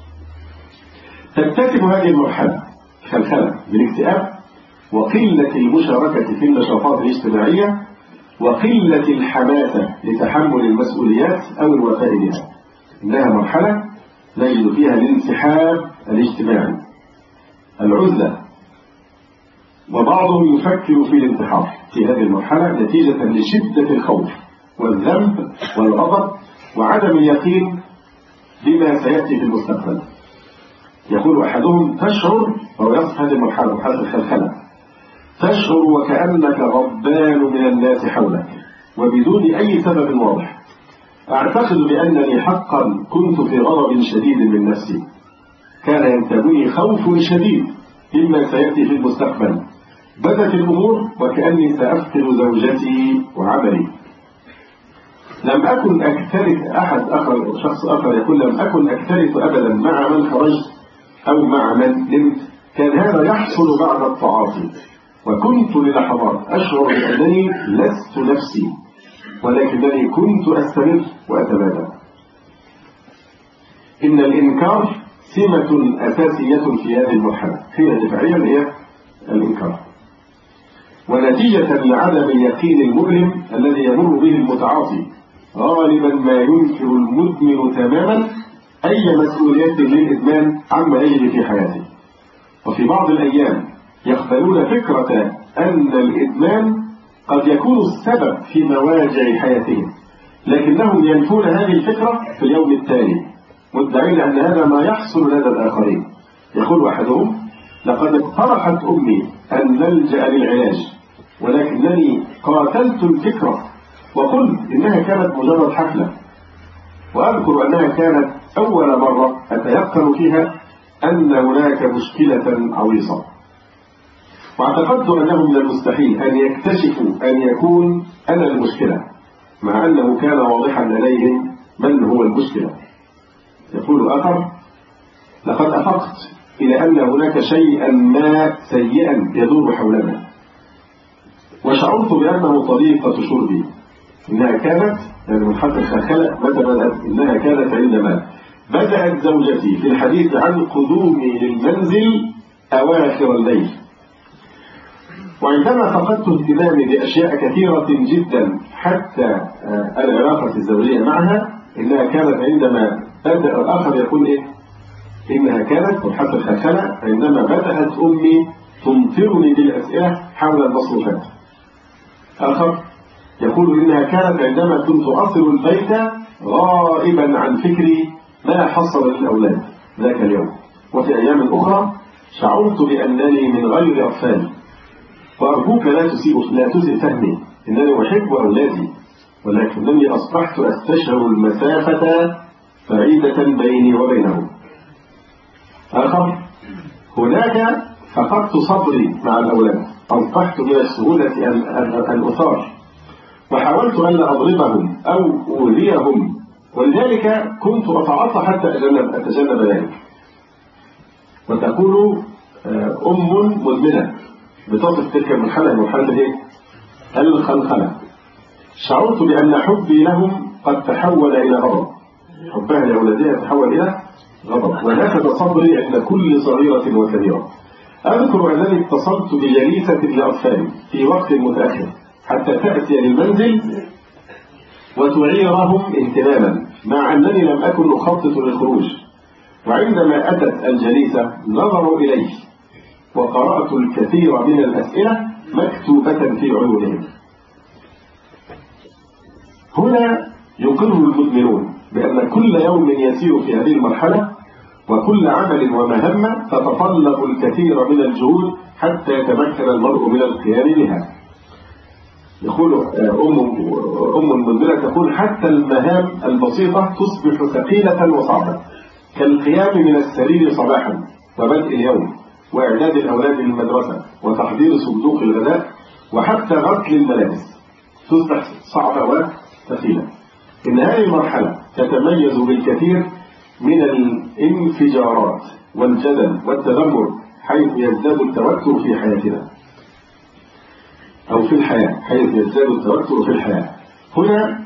تكتسب هذه المرحلة خلخلة بالاكتئاب وقلة المشاركة في النشاطات الاجتماعية وقلة الحماسة لتحمل المسؤوليات أو الوفاء بها. إنها مرحلة نجد فيها الانسحاب الاجتماعي، العزلة، وبعضهم يفكر في الانتحار في هذه المرحلة نتيجة لشدة الخوف والذنب والغضب وعدم اليقين بما سيأتي في المستقبل. يقول أحدهم تشعر، أو يصف هذه المرحلة مرحلة الخلخلة، تشعر وكأنك غضبان من الناس حولك وبدون أي سبب واضح. أعتقد بأنني حقا كنت في غضب شديد من نفسي، كان ينتابني خوف شديد مما سيأتي في المستقبل. بدت الأمور وكأني سأفقد زوجتي وعملي. لم أكن أكترث أحد آخر، شخص آخر يقول لم أكن أكترث أبدا مع من خرجت أو مع من نمت. كان هذا يحصل بعد التعاطي، وكنت للحظات أشعر بأنني لست نفسي، ولكنني كنت أستمر وأتمادى. إن الإنكار سمة أساسية في هذه المرحلة، هي دفاعية هي الإنكار، ونتيجة لعدم اليقين المؤلم الذي يمر به المتعاطي غالبا ما ينكر المدمن تماما أي مسؤوليات للإدمان عما يجري في حياته. وفي بعض الأيام يقبلون فكرة أن الإدمان قد يكون السبب في مواجع حياتهم، لكنهم ينفون هذه الفكرة في اليوم التالي مدعين أن هذا ما يحصل لدى الآخرين. يقول أحدهم لقد اقترحت أمي أن نلجأ للعلاج، ولكنني قاتلت الفكرة وقلت إنها كانت مجرد حفلة. وأذكر أنها كانت أول مرة أتيقن فيها أن هناك مشكلة عويصة، واعتقدت أنه من المستحيل أن يكتشفوا أن يكون أنا المشكلة، مع أنه كان واضحا لديهم من هو المشكلة. يقول آخر لقد أفقت إلى أن هناك شيئا ما سيئا يدور حولنا، وشعرت بأنه طريقة شربي. إنها كانت يعني من حتى الخلخلة متى بدأت؟ إنها كانت عندما بدأت زوجتي في الحديث عن قدومي للمنزل أواخر الليل، وعندما فقدت اهتمامي بأشياء كثيرة جدا حتى العلاقة الزوجية معها. إنها كانت عندما بدأ الآخر يقول إيه؟ إنها كانت حتى الخلخلة عندما بدأت أمي تمطرني بالأسئلة حول المصروفات. آخر يقول إنها كانت عندما كنت أصل البيت غائبا عن فكري ما حصل للأولاد ذاك اليوم. وفي أيام أخرى شعرت بأنني من غير أطفالي. وأرجوك لا تسيء لا تسيء فهمي، إنني أحب أولادي، ولكنني أصبحت أستشعر المسافة بعيدة بيني وبينهم. آخر هناك فقدت صبري مع الأولاد، أصبحت من السهولة أن أثار، وحاولت أن لا أضربهم أو أؤذيهم، ولذلك كنت أتعاطى حتى أتجنب, أتجنب ذلك. وتقول أم مدمنة بتصف تلك المرحلة مرحلة إيه؟ الخلخلة. شعرت بأن حبي لهم قد تحول إلى غضب، حبها لأولادها تحول إلى غضب، ونفذ صبري عند كل صغيرة وكبيرة. أذكر أنني اتصلت بجليسة لأطفالي في وقت متأخر حتى تأتي للمنزل وتعيرهم اهتماما، مع أنني لم أكن أخطط للخروج. وعندما أتت الجليسة نظروا إلي وقرأت الكثير من الأسئلة مكتوبة في عيونهم. هنا يقر المدمنون بأن كل يوم يسير في هذه المرحلة وكل عمل ومهمة تتطلب الكثير من الجهود حتى يتمكن المرء من القيام بها. يقول أم أم مدمنة تقول حتى المهام البسيطة تصبح ثقيلة وصعبة، كالقيام من السرير صباحا وبدء اليوم وإعداد الأولاد للمدرسة وتحضير صندوق الغداء وحتى غسل الملابس، تصبح صعبة وثقيلة. إن هذه المرحلة تتميز بالكثير من الانفجارات والجدل والتذمر، حيث يزداد التوتر في حياتنا أو في الحياة، حيث يزداد التوتر في الحياة. هنا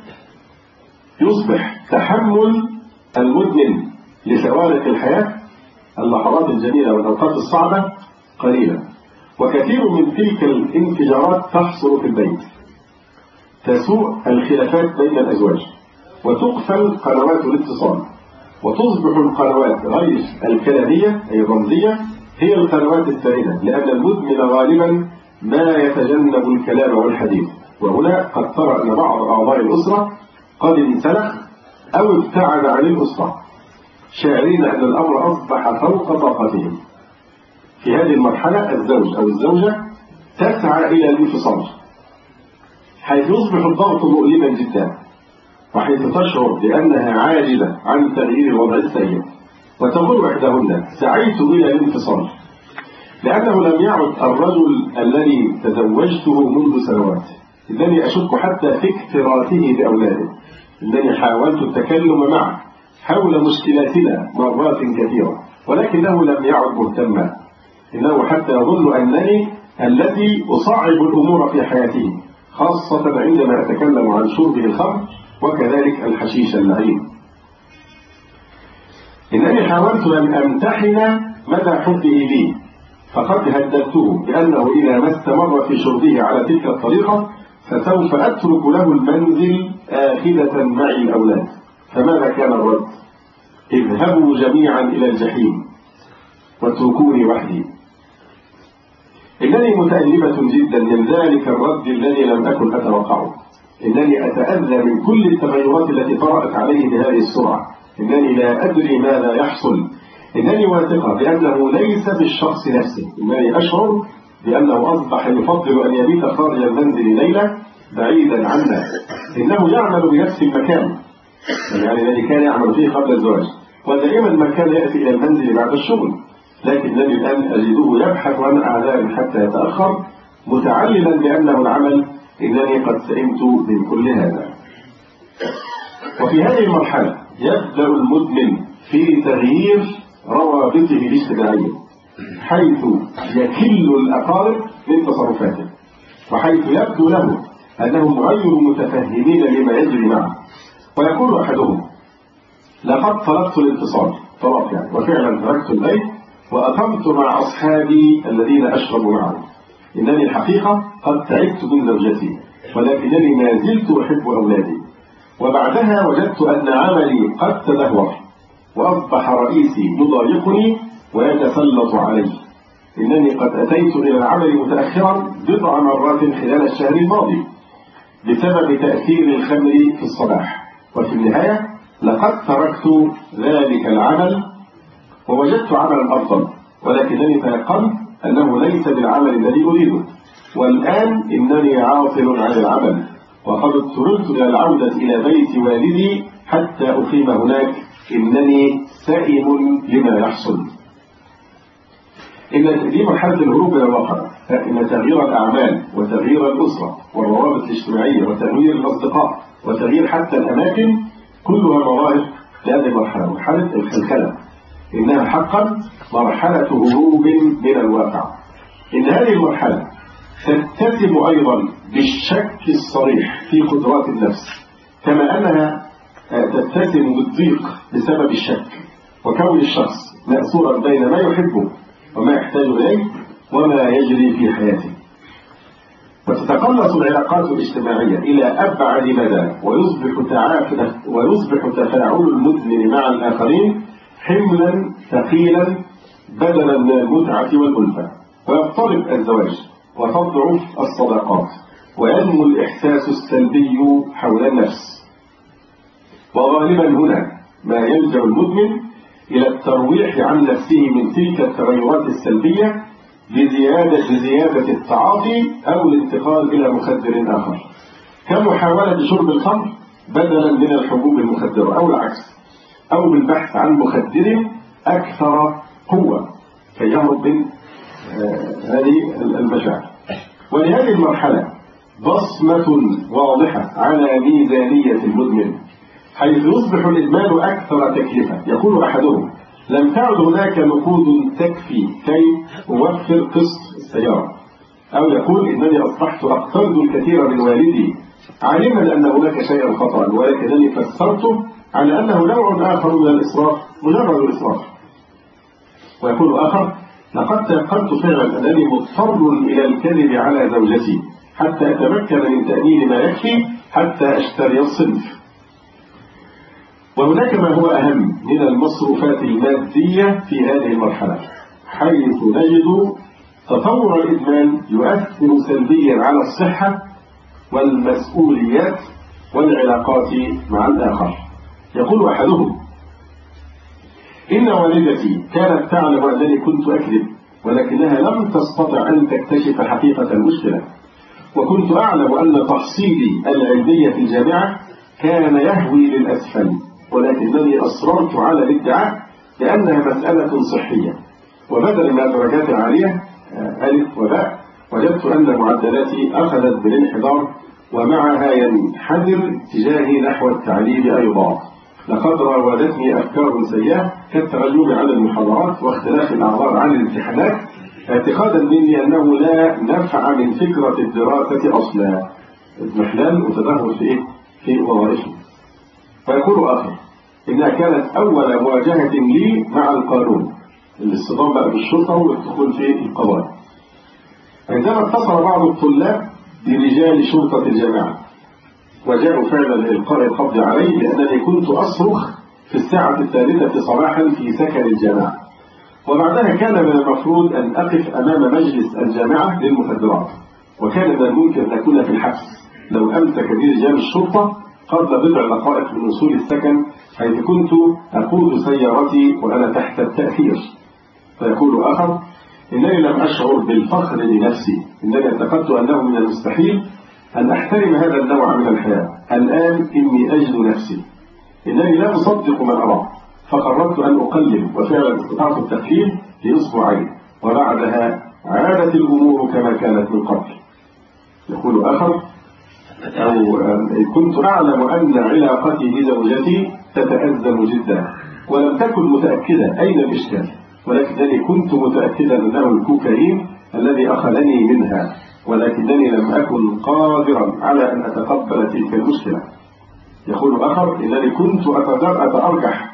يصبح تحمل المدمن لفوارق الحياة، اللحظات الجميلة والأوقات الصعبة، قليلا، وكثير من تلك الانفجارات تحصل في البيت، تسوء الخلافات بين الأزواج، وتقفل قنوات الاتصال، وتصبح القنوات غير الكلامية أي الرمزية هي القنوات السائدة، لأن المدمن غالبا ما يتجنب الكلام والحديث. وهنا قد ترى أن بعض أعضاء الأسرة قد انسلخ أو ابتعد عن الأسرة، شاعرين أن الأمر أصبح فوق طاقتهم. في هذه المرحلة الزوج أو الزوجة تسعى إلى الانفصال، حيث يصبح الضغط مؤلما جدا، وحيث تشعر بأنها عاجزة عن تغيير الوضع السيء، وتقول إحداهن سعيت إلى الانفصال، لأنه لم يعد الرجل الذي تزوجته منذ سنوات، إنني أشك حتى في اكتراثه بأولاده، إنني حاولت التكلم معه حول مشكلاتنا مرات كثيرة، ولكنه لم يعد مهتما، إنه حتى يظن أنني الذي أصعب الأمور في حياته، خاصة عندما أتكلم عن شربه الخمر وكذلك الحشيش اللعين. إنني حاولت أن أمتحن مدى حبه لي، فقد هددته بأنه إذا ما استمر في شربه على تلك الطريقة فسوف أترك له المنزل آخذة معي الأولاد. فماذا كان الرد؟ اذهبوا جميعا إلى الجحيم واتركوني وحدي. إنني متألمة جدا من ذلك الرد الذي لم أكن أتوقعه. إنني أتأذى من كل التغيرات التي طرأت عليه بهذه السرعة. إنني لا أدري ماذا يحصل. إنني واثقة بأنه ليس بالشخص نفسه. إنني أشعر بأنه أصبح يفضل أن يبيت خارج المنزل ليلة بعيدا عنا. إنه يعمل بنفس المكان، يعني الذي كان يعمل فيه قبل الزواج، ودائما ما كان يأتي إلى المنزل بعد الشغل، لكنني الآن أجده يبحث عن أعذار حتى يتأخر، متعللا بأنه العمل. إنني قد سئمت من كل هذا. وفي هذه المرحلة يبدأ المدمن في تغيير روابطه الاجتماعية، حيث يكل الأقارب من تصرفاته، وحيث يبدو له أنهم غير متفهمين لما يجري معه. ويقول أحدهم لقد تركت الاتصال، طرف يعني، وفعلا تركت البيت وأقمت مع أصحابي الذين أشرب معهم. إنني الحقيقة قد تعبت من زوجتي، ولكنني ما زلت أحب أولادي. وبعدها وجدت أن عملي قد تدهور، وأصبح رئيسي يضايقني ويتسلط علي. إنني قد أتيت إلى العمل متأخرا بضع مرات خلال الشهر الماضي بسبب تأثير الخمر في الصباح، وفي النهاية لقد تركت ذلك العمل ووجدت عملا أفضل، ولكنني تيقنت أنه ليس بالعمل الذي أريده. والآن إنني عاطل عن العمل، وقد اضطررت إلى العودة إلى بيت والدي حتى أقيم هناك. إنني سائم لما يحصل. إن دي مرحلة الهروب إلى الواقع، إن تغيير الأعمال وتغيير الأسرة والروابط الاجتماعية وتغيير الأصدقاء وتغيير حتى الأماكن كلها مظاهر لهذه المرحلة، مرحلة الخلخلة، إنها حقا مرحلة هروب من الواقع. إن هذه المرحلة تتسم أيضا بالشك الصريح في قدرات النفس، كما أنها تتسم بالضيق بسبب الشك، وكون الشخص مأسورا بين ما يحبه وما يحتاج إليه وما يجري في حياته. وتتقلص العلاقات الاجتماعية إلى أبعد مدى، ويصبح تعافل ويصبح تفاعل المدمن مع الآخرين حملا ثقيلا بدلا من المتعة والألفة، ويضطرب الزواج وتضعف الصداقات وينمو الإحساس السلبي حول النفس. وغالبا هنا ما يلجأ المدمن إلى الترويح عن نفسه من تلك التغيرات السلبية بزيادة, بزيادة التعاطي أو الانتقال إلى مخدر آخر، كمحاولة شرب الخمر بدلا من الحبوب المخدرة، أو العكس، أو بالبحث عن مخدر أكثر قوة كي يهرب من آه هذه المشاعر. ولهذه المرحلة بصمة واضحة على ميزانية المدمن، حيث يصبح الإدمان أكثر تكلفة. يقول أحدهم: لم تعد هناك نقود تكفي كي أوفر قسط السيارة، أو يقول: إنني أصبحت أقترض الكثير من والدي عالما أن هناك شيئا خطأ، ولكنني فسرته على أنه نوع آخر من الإسراف، مجرد الإسراف. ويقول آخر: لقد تيقنت فعلا أنني مضطر إلى الكذب على زوجتي حتى أتمكن من تأمين ما يكفي حتى أشتري الصنف. وهناك ما هو أهم من المصروفات المادية في هذه المرحلة، حيث نجد تطور الإدمان يؤثر سلبيا على الصحة والمسؤوليات والعلاقات مع الآخر. يقول أحدهم: إن والدتي كانت تعلم أنني كنت أكذب، ولكنها لم تستطع أن تكتشف حقيقة المشكلة، وكنت أعلم أن تحصيلي العلمي في الجامعة كان يهوي للأسفل، ولكنني أصررت على الادعاء لأنها مسألة صحية، وبدلا من الدرجات العالية ألف وباء وجدت أن معدلاتي أخذت بالانحدار، ومعها ينحدر اتجاهي نحو التعليم أيضا. لقد راودتني أفكار سيئة كالتغلب على المحاضرات واختلاف الأعذار عن الامتحانات، اعتقادا مني أنه لا نفع من فكرة الدراسة أصلا، اضمحلال وتدهور في إيه؟ في وظائفي. فيقول آخر: إنها كانت أول مواجهة لي مع القانون، الاصطدام بقى بالشرطة والدخول في القضاء، عندما اتصل بعض الطلاب برجال شرطة الجامعة وجاءوا فعلا لإلقاء القبض علي لأنني كنت أصرخ في الساعة الثالثة صباحا في سكن الجامعة. وبعدها كان من المفروض أن أقف أمام مجلس الجامعة للمخدرات، وكان من الممكن أن أكون في الحبس لو أمسك بي رجال الشرطة قبل بضع دقائق من وصول السكن، حيث كنت أقود سيارتي وأنا تحت التأثير. فيقول آخر: إنني لم أشعر بالفخر لنفسي، إنني اعتقدت أنه من المستحيل أن أحترم هذا النوع من الحياة. الآن إني أجد نفسي، إنني لا أصدق من أراه، فقررت أن أقلل، وفعلا استطعت التقليل لأسبوعين، وبعدها عادت الأمور كما كانت من قبل. يقول آخر: أو كنت أعلم أن علاقتي بزوجتي تتأزم جدا، ولم تكن متأكدة أين الإشكال، ولكنني كنت متأكدا أنه الكوكايين الذي أخذني منها، ولكنني لم أكن قادرا على أن أتقبل تلك المشكلة. يقول آخر: إنني كنت أتأرجح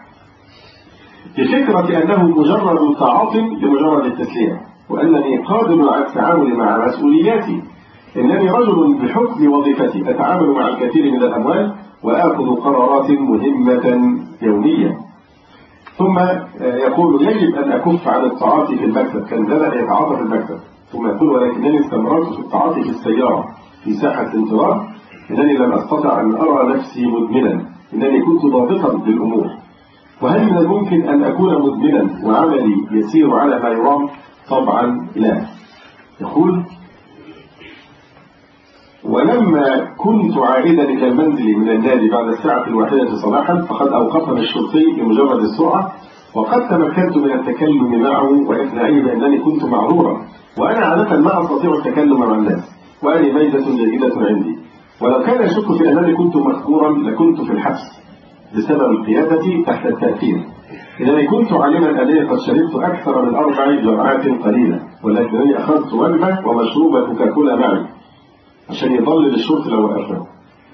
بفكرة أنه مجرد تعاطي لمجرد التسلية، وأنني قادر على التعامل مع مسؤولياتي. إنني رجل بحكم وظيفتي أتعامل مع الكثير من الأموال وآخذ قرارات مهمة يوميا. ثم يقول: يجب أن أكف عن التعاطي في المكتب، كان بدأ يتعاطى في المكتب. ثم يقول: ولكنني استمررت في التعاطي في السيارة في ساحة الانتظار، إنني لم أستطع أن أرى نفسي مدمنا، إنني كنت ضابطا للأمور. وهل من الممكن أن أكون مدمنا وعملي يسير على ما يرام؟ طبعا لا. يقول: ولما كنت عائدا إلى المنزل من النادي بعد الساعة الواحدة صباحا، فقد أوقفني الشرطي لمجرد السرعة، وقد تمكنت من التكلم معه وإقناعه بأنني كنت معذورا، وأنا عادة ما أستطيع التكلم مع الناس، وأني ميزة جيدة عندي، ولو كان يشك في أنني كنت مخبورا لكنت في الحبس بسبب القيادة تحت التأثير، إنني كنت عالما أنني قد شربت أكثر من أربع جرعات قليلة، ولكنني أخذت وجبة ومشروب كوكاكولا معي عشان يضلل الشرطي لو وقفنا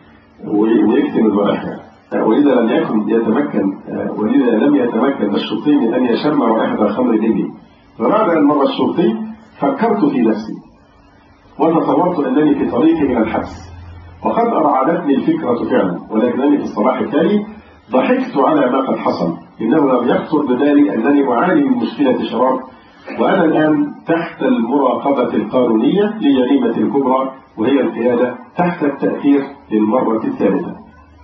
ويكتم الورقة. ولذا لم يكن يتمكن ولذا لم يتمكن الشرطي من أن يشم رائحة الخمر مني. فبعد أن مر الشرطي فكرت في نفسي وتصورت أنني في طريقي من الحبس، وقد أرعدتني الفكرة فعلا، ولكنني في الصباح التالي ضحكت على ما قد حصل. إنه لم يخطر ببالي أنني أعاني من مشكلة شراب، وأنا الآن تحت المراقبة القانونية لجريمة الكبرى وهي القيادة تحت التأثير للمرة الثالثة.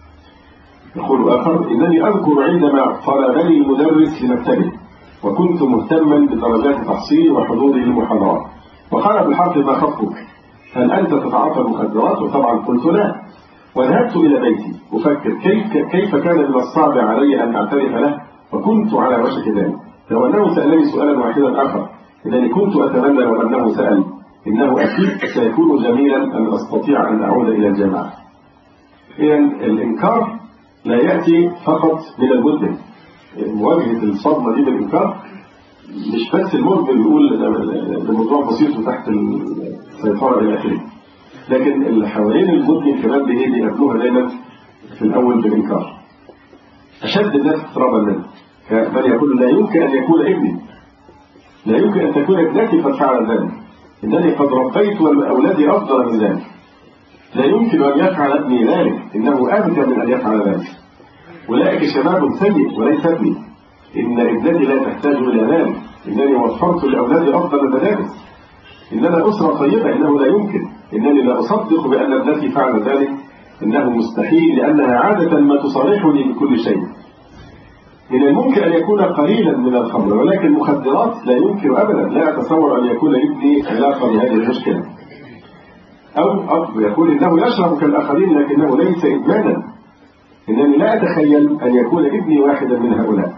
يقول آخر: إنني أذكر عندما طلبني المدرس لمكتبه وكنت مهتما بدرجات تحصيلي وحضوري للمحاضرات، وقال بالحرف: ما خطبك؟ هل أنت تتعاطى المخدرات؟ وطبعا قلت لا، وذهبت إلى بيتي أفكر كيف كيف كان من الصعب علي أن أعترف له، وكنت على وشك ذلك. لو أنه سألني سؤالا واحدا آخر إنني كنت أتمنى لو أنه سأل، إنه أكيد سيكون جميلا أن أستطيع أن أعود إلى الجامعة. إذن الإنكار لا يأتي فقط من المدمن. مواجهة الصدمة دي بالإنكار مش بس المدمن بيقول الموضوع بسيط وتحت السيطرة إلى آخره، لكن اللي حوالين المدمن كمان بيقابلوها دايما في الأول بالإنكار. أشد الناس اضطرابا منه بل يقول: لا يمكن أن يكون ابني، لا يمكن أن تكون ابنتي قد فعل ذلك، إنني قد ربيت أولادي أفضل من ذلك، لا يمكن أن يفعل ابني ذلك، إنه أبكى من أن يفعل ذلك، أولئك شباب سيء وليس ابني، إن ابنتي لا تحتاج إلى ذلك، إنني وفرت لأولادي أفضل المدارس، إننا أسرة طيبة، إنه لا يمكن، إنني لا أصدق بأن ابنتي فعل ذلك، إنه مستحيل لأنها عادة ما تصارحني بكل شيء. من الممكن أن يكون قليلا من الخمر، ولكن المخدرات لا يمكن أبدا، لا أتصور أن يكون لابني علاقة بهذه المشكلة. أو أب يقول إنه يشرب كالآخرين لكنه ليس إدمانا، إنني لا أتخيل أن يكون ابني واحدا من هؤلاء.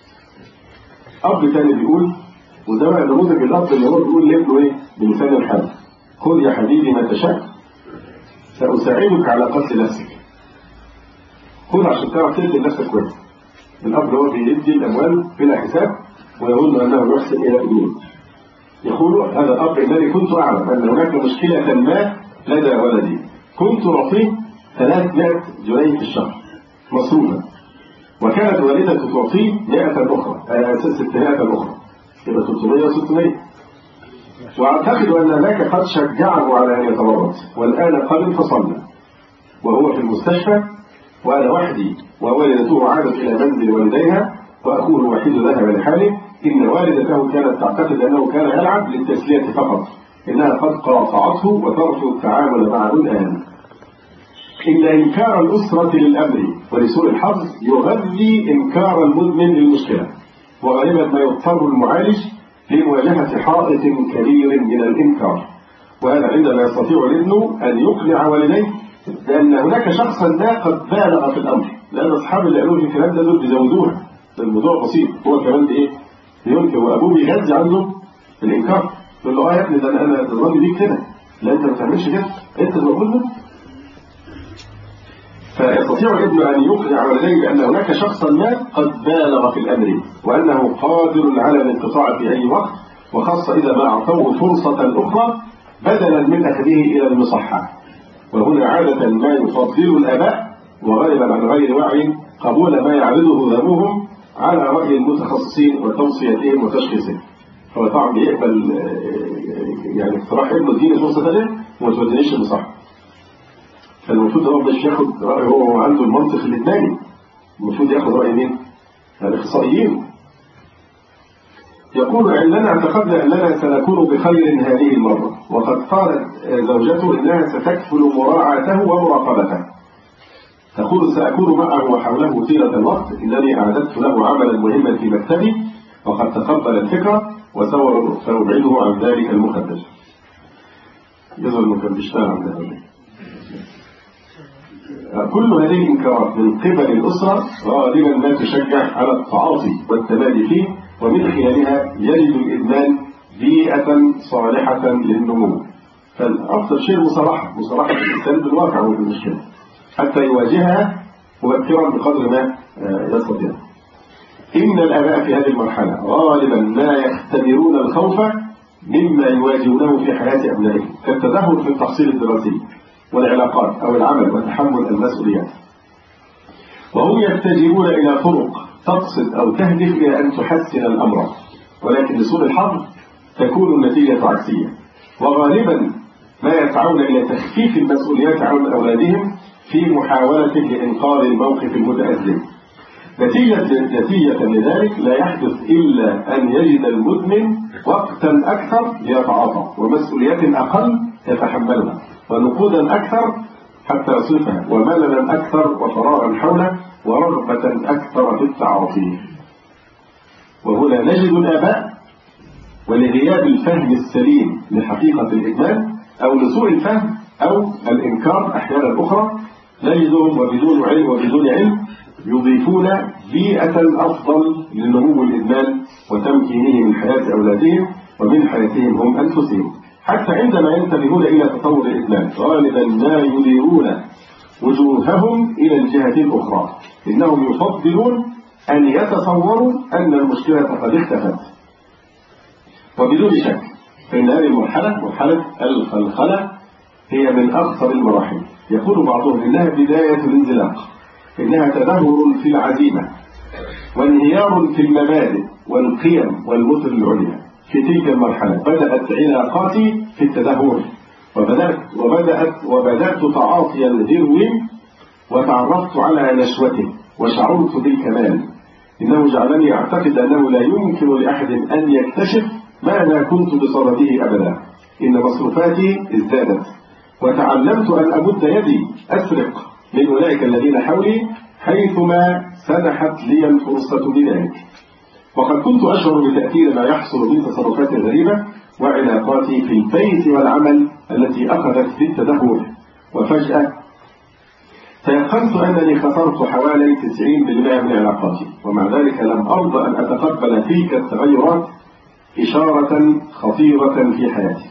أب ثاني بيقول، وده بقى نموذج الأب اللي هو بيقول لابنه إيه بلسان الحال: خذ يا حبيبي ما تشاء، سأساعدك على قتل نفسك. خذ عشان تعرف تقتل نفسك كويس. الأب هو بيدي الأموال بلا حساب ويظن أنه يحسن إلى ابنه. يقول هذا الأب: إنني كنت أعلم أن هناك مشكلة ما لدى ولدي، كنت أعطيه ثلاثمائة جنيه في الشهر مصروفا، وكانت والدته تعطيه مائة أخرى ستمائة أخرى، يبقى ثلاثمائة وستمائة، وأعتقد أن ذاك قد شجعه على أن يتورط، والآن قد انفصلنا وهو في المستشفى وأنا وحدي، ووالدته عادت إلى منزل والديها، وأخوه الوحيد ذهب لحاله. إن والدته كانت تعتقد أنه كان يلعب للتسلية فقط، إنها قد قاطعته وترفض التعامل معه الآن. إن إنكار الأسرة للأمر ولسوء الحظ يغذي إنكار المدمن للمشكلة، وغالبا ما يضطر المعالج لمواجهة حائط كبير من الإنكار، وهذا عندما يستطيع الابن أن يقنع والديه لأن هناك شخصا ما قد بالغ في الأمر، لأن أصحاب اللي قالوا في الكلام ده دول بيزودوها، الموضوع بسيط، هو كمان بإيه؟ يمكن وأبوه بيغذي عنده الإنكار، يقول له: آه يا ابني ده أنا أنا ظني بيك كده، لا أنت ما بتعملش كده، أنت المفروض ده. فيستطيع الابن أن يقنع والديه بأن هناك شخصا ما قد بالغ في الأمر، وأنه قادر على الانقطاع في أي وقت، وخاصة إذا ما أعطوه فرصة أخرى بدلا من أخذه إلى المصحة. وهنا عادة ما يفضل الآباء وغالبا عن غير وعي قبول ما يعرضه ذمهم على رأي المتخصصين وتوصيتهم وتشخيصهم. هو طبعا بيقبل يعني اقتراح ابنه اديني فرصة ثانية وما تودينيش المصحة. فالمفروض هو مش ياخد رأي، هو عنده المنطق الإدماني، المفروض ياخد رأي مين؟ الأخصائيين. يقول: إننا اعتقدنا أننا سنكون بخير هذه المرة، وقد قالت زوجته إنها ستكفل مراعاته ومراقبته. تقول: سأكون معه وحوله طيلة الوقت، إنني أعددت له عملا مهما في مكتبي، وقد تقبل الفكرة وسأبعده عن ذلك المخدر. يظهر إنه كان بيشتغل عن ذلك. كل هذه الإنكارات من قبل الأسرة غالبا ما تشجع على التعاطي والتمادي فيه، ومن خلالها يجد الإدمان بيئة صالحة للنمو. فالأفضل شيء مصارحة مصارحة الإنسان بالواقع والمشكلة حتى يواجهها مبكرا بقدر ما يستطيع. إن الآباء في هذه المرحلة غالبا ما يختبرون الخوف مما يواجهونه في حياة أبنائهم، كالتدهور في التحصيل الدراسي والعلاقات أو العمل وتحمل المسؤوليات، وهم يتجهون إلى طرق تقصد أو تهدف إلى أن تحسن الأمر، ولكن لسوء الحظ تكون النتيجة عكسية، وغالبا ما يسعون إلى تخفيف المسؤوليات عن أولادهم في محاولة لإنقاذ الموقف المتأزم. نتيجة, نتيجة لذلك لا يحدث إلا أن يجد المدمن وقتا أكثر ليتعاطى، ومسؤوليات أقل يتحملها، ونقودا أكثر حتى يصرفها، ومللا أكثر وفراغا حوله، ورغبة أكثر في التعاطي. وهنا نجد الآباء ولغياب الفهم السليم لحقيقة الإدمان أو لسوء الفهم أو الإنكار أحيانا أخرى، نجدهم وبدون علم وبدون علم يضيفون بيئة أفضل لنمو الإدمان وتمكينه من حياة أولادهم ومن حياتهم هم أنفسهم. حتى عندما ينتبهون إلى تطور الإدمان غالبا ما يديرون وجوههم إلى الجهة الأخرى، إنهم يفضلون أن يتصوروا أن المشكلة قد اختفت. وبدون شك فإن هذه المرحلة مرحلة الخلخلة هي من أخطر المراحل. يقول بعضهم إنها بداية الانزلاق، إنها تدهور في العزيمة وانهيار في المبادئ والقيم والمثل العليا. في تلك المرحلة بدأت علاقاتي في التدهور، وبدأت, وبدأت, وبدأت تعاطي الهيروين، وتعرفت على نشوته وشعرت بالكمال. إنه جعلني أعتقد أنه لا يمكن لأحد أن يكتشف ما لا كنت بصدده أبدا. إن مصروفاتي ازدادت، وتعلمت أن أمد يدي أسرق من أولئك الذين حولي حيثما سنحت لي الفرصة بذلك. وقد كنت أشعر بتأثير ما يحصل من تصرفات غريبة وعلاقاتي في البيت والعمل التي أخذت بالتدهور، وفجأة تيقنت أنني خسرت حوالي تسعين بالمئة من علاقاتي، ومع ذلك لم أرضى أن أتقبل تلك التغيرات إشارة خطيرة في حياتي.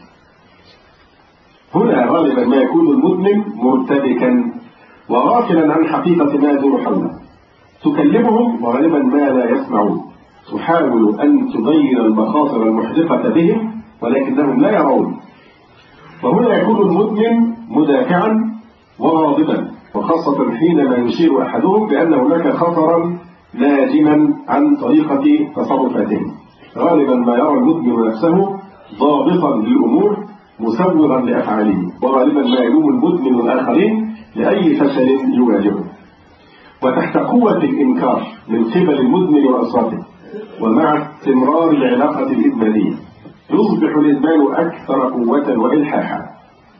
هنا غالبا ما يكون المدمن مرتبكا وغافلا عن حقيقة ما يدور حوله. تكلمهم وغالبا ما لا يسمعون، تحاول أن تبين المخاطر المحدقة بهم ولكنهم لا يرون. وهنا يكون المدمن مدافعا وغاضبا، وخاصة حينما يشير أحدهم بأن هناك خطرا ناجما عن طريقة تصرفاتهم. غالبا ما يرى المدمن نفسه ضابطا للأمور مسوغا لأفعاله، وغالبا ما يلوم المدمن الآخرين لأي فشل يواجهه. وتحت قوة الإنكار من قبل المدمن وأسرته، ومع استمرار العلاقة الإدمانية، يصبح الإدمان أكثر قوة وإلحاحا.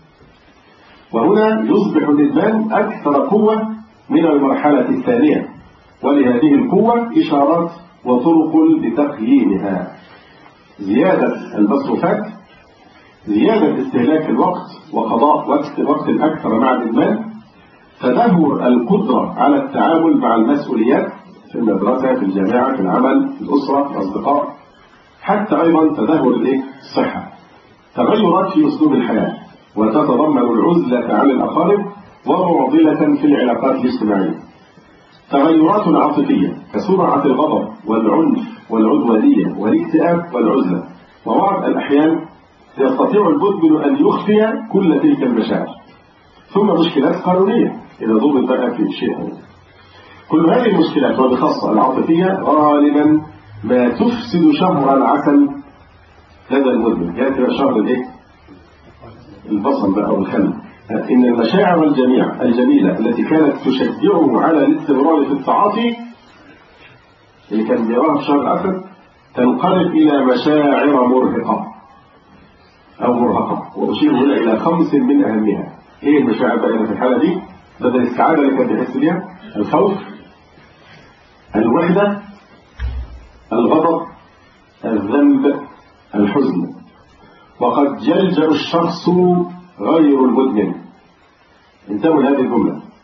وهنا يصبح الإدمان أكثر قوة من المرحلة الثانية، ولهذه القوة إشارات وطرق لتقييمها: زيادة المصروفات، زيادة استهلاك الوقت وقضاء وقت وقت أكثر مع الإدمان، تدهور القدرة على التعامل مع المسؤوليات في المدرسة، في الجامعة، في العمل، في الأسرة، في الأصدقاء، حتى أيضا تدهور الصحة، تغيرات في أسلوب الحياة، وتتضمن العزلة عن الأقارب ومعضلة في العلاقات الاجتماعية. تغيرات عاطفية كسرعة الغضب والعنف والعدوانية والاكتئاب والعزلة، وبعض الأحيان يستطيع المدمن أن يخفي كل تلك المشاعر. ثم مشكلات قانونية إذا ضبط بقى في شيء. كل هذه المشكلات وبخاصة العاطفية غالبا ما تفسد شهر العسل لدى المدمن. يأتي شهر الايه؟ البصل بقى والخل. إن المشاعر الجميع الجميلة التي كانت تشجعه على الاستمرار في التعاطي اللي كان بيراها في شهر العسل تنقلب إلى مشاعر مرهقة أو مرهقة، وأشير هنا إلى خمس من أهمها. إيه المشاعر بقى في الحالة دي؟ بدل السعادة اللي كان بيحس بيها: الخوف، الوحدة، الغضب، الذنب، الحزن. وقد يلجأ الشخص غير المدمن، انتبهوا لهذه الجملة،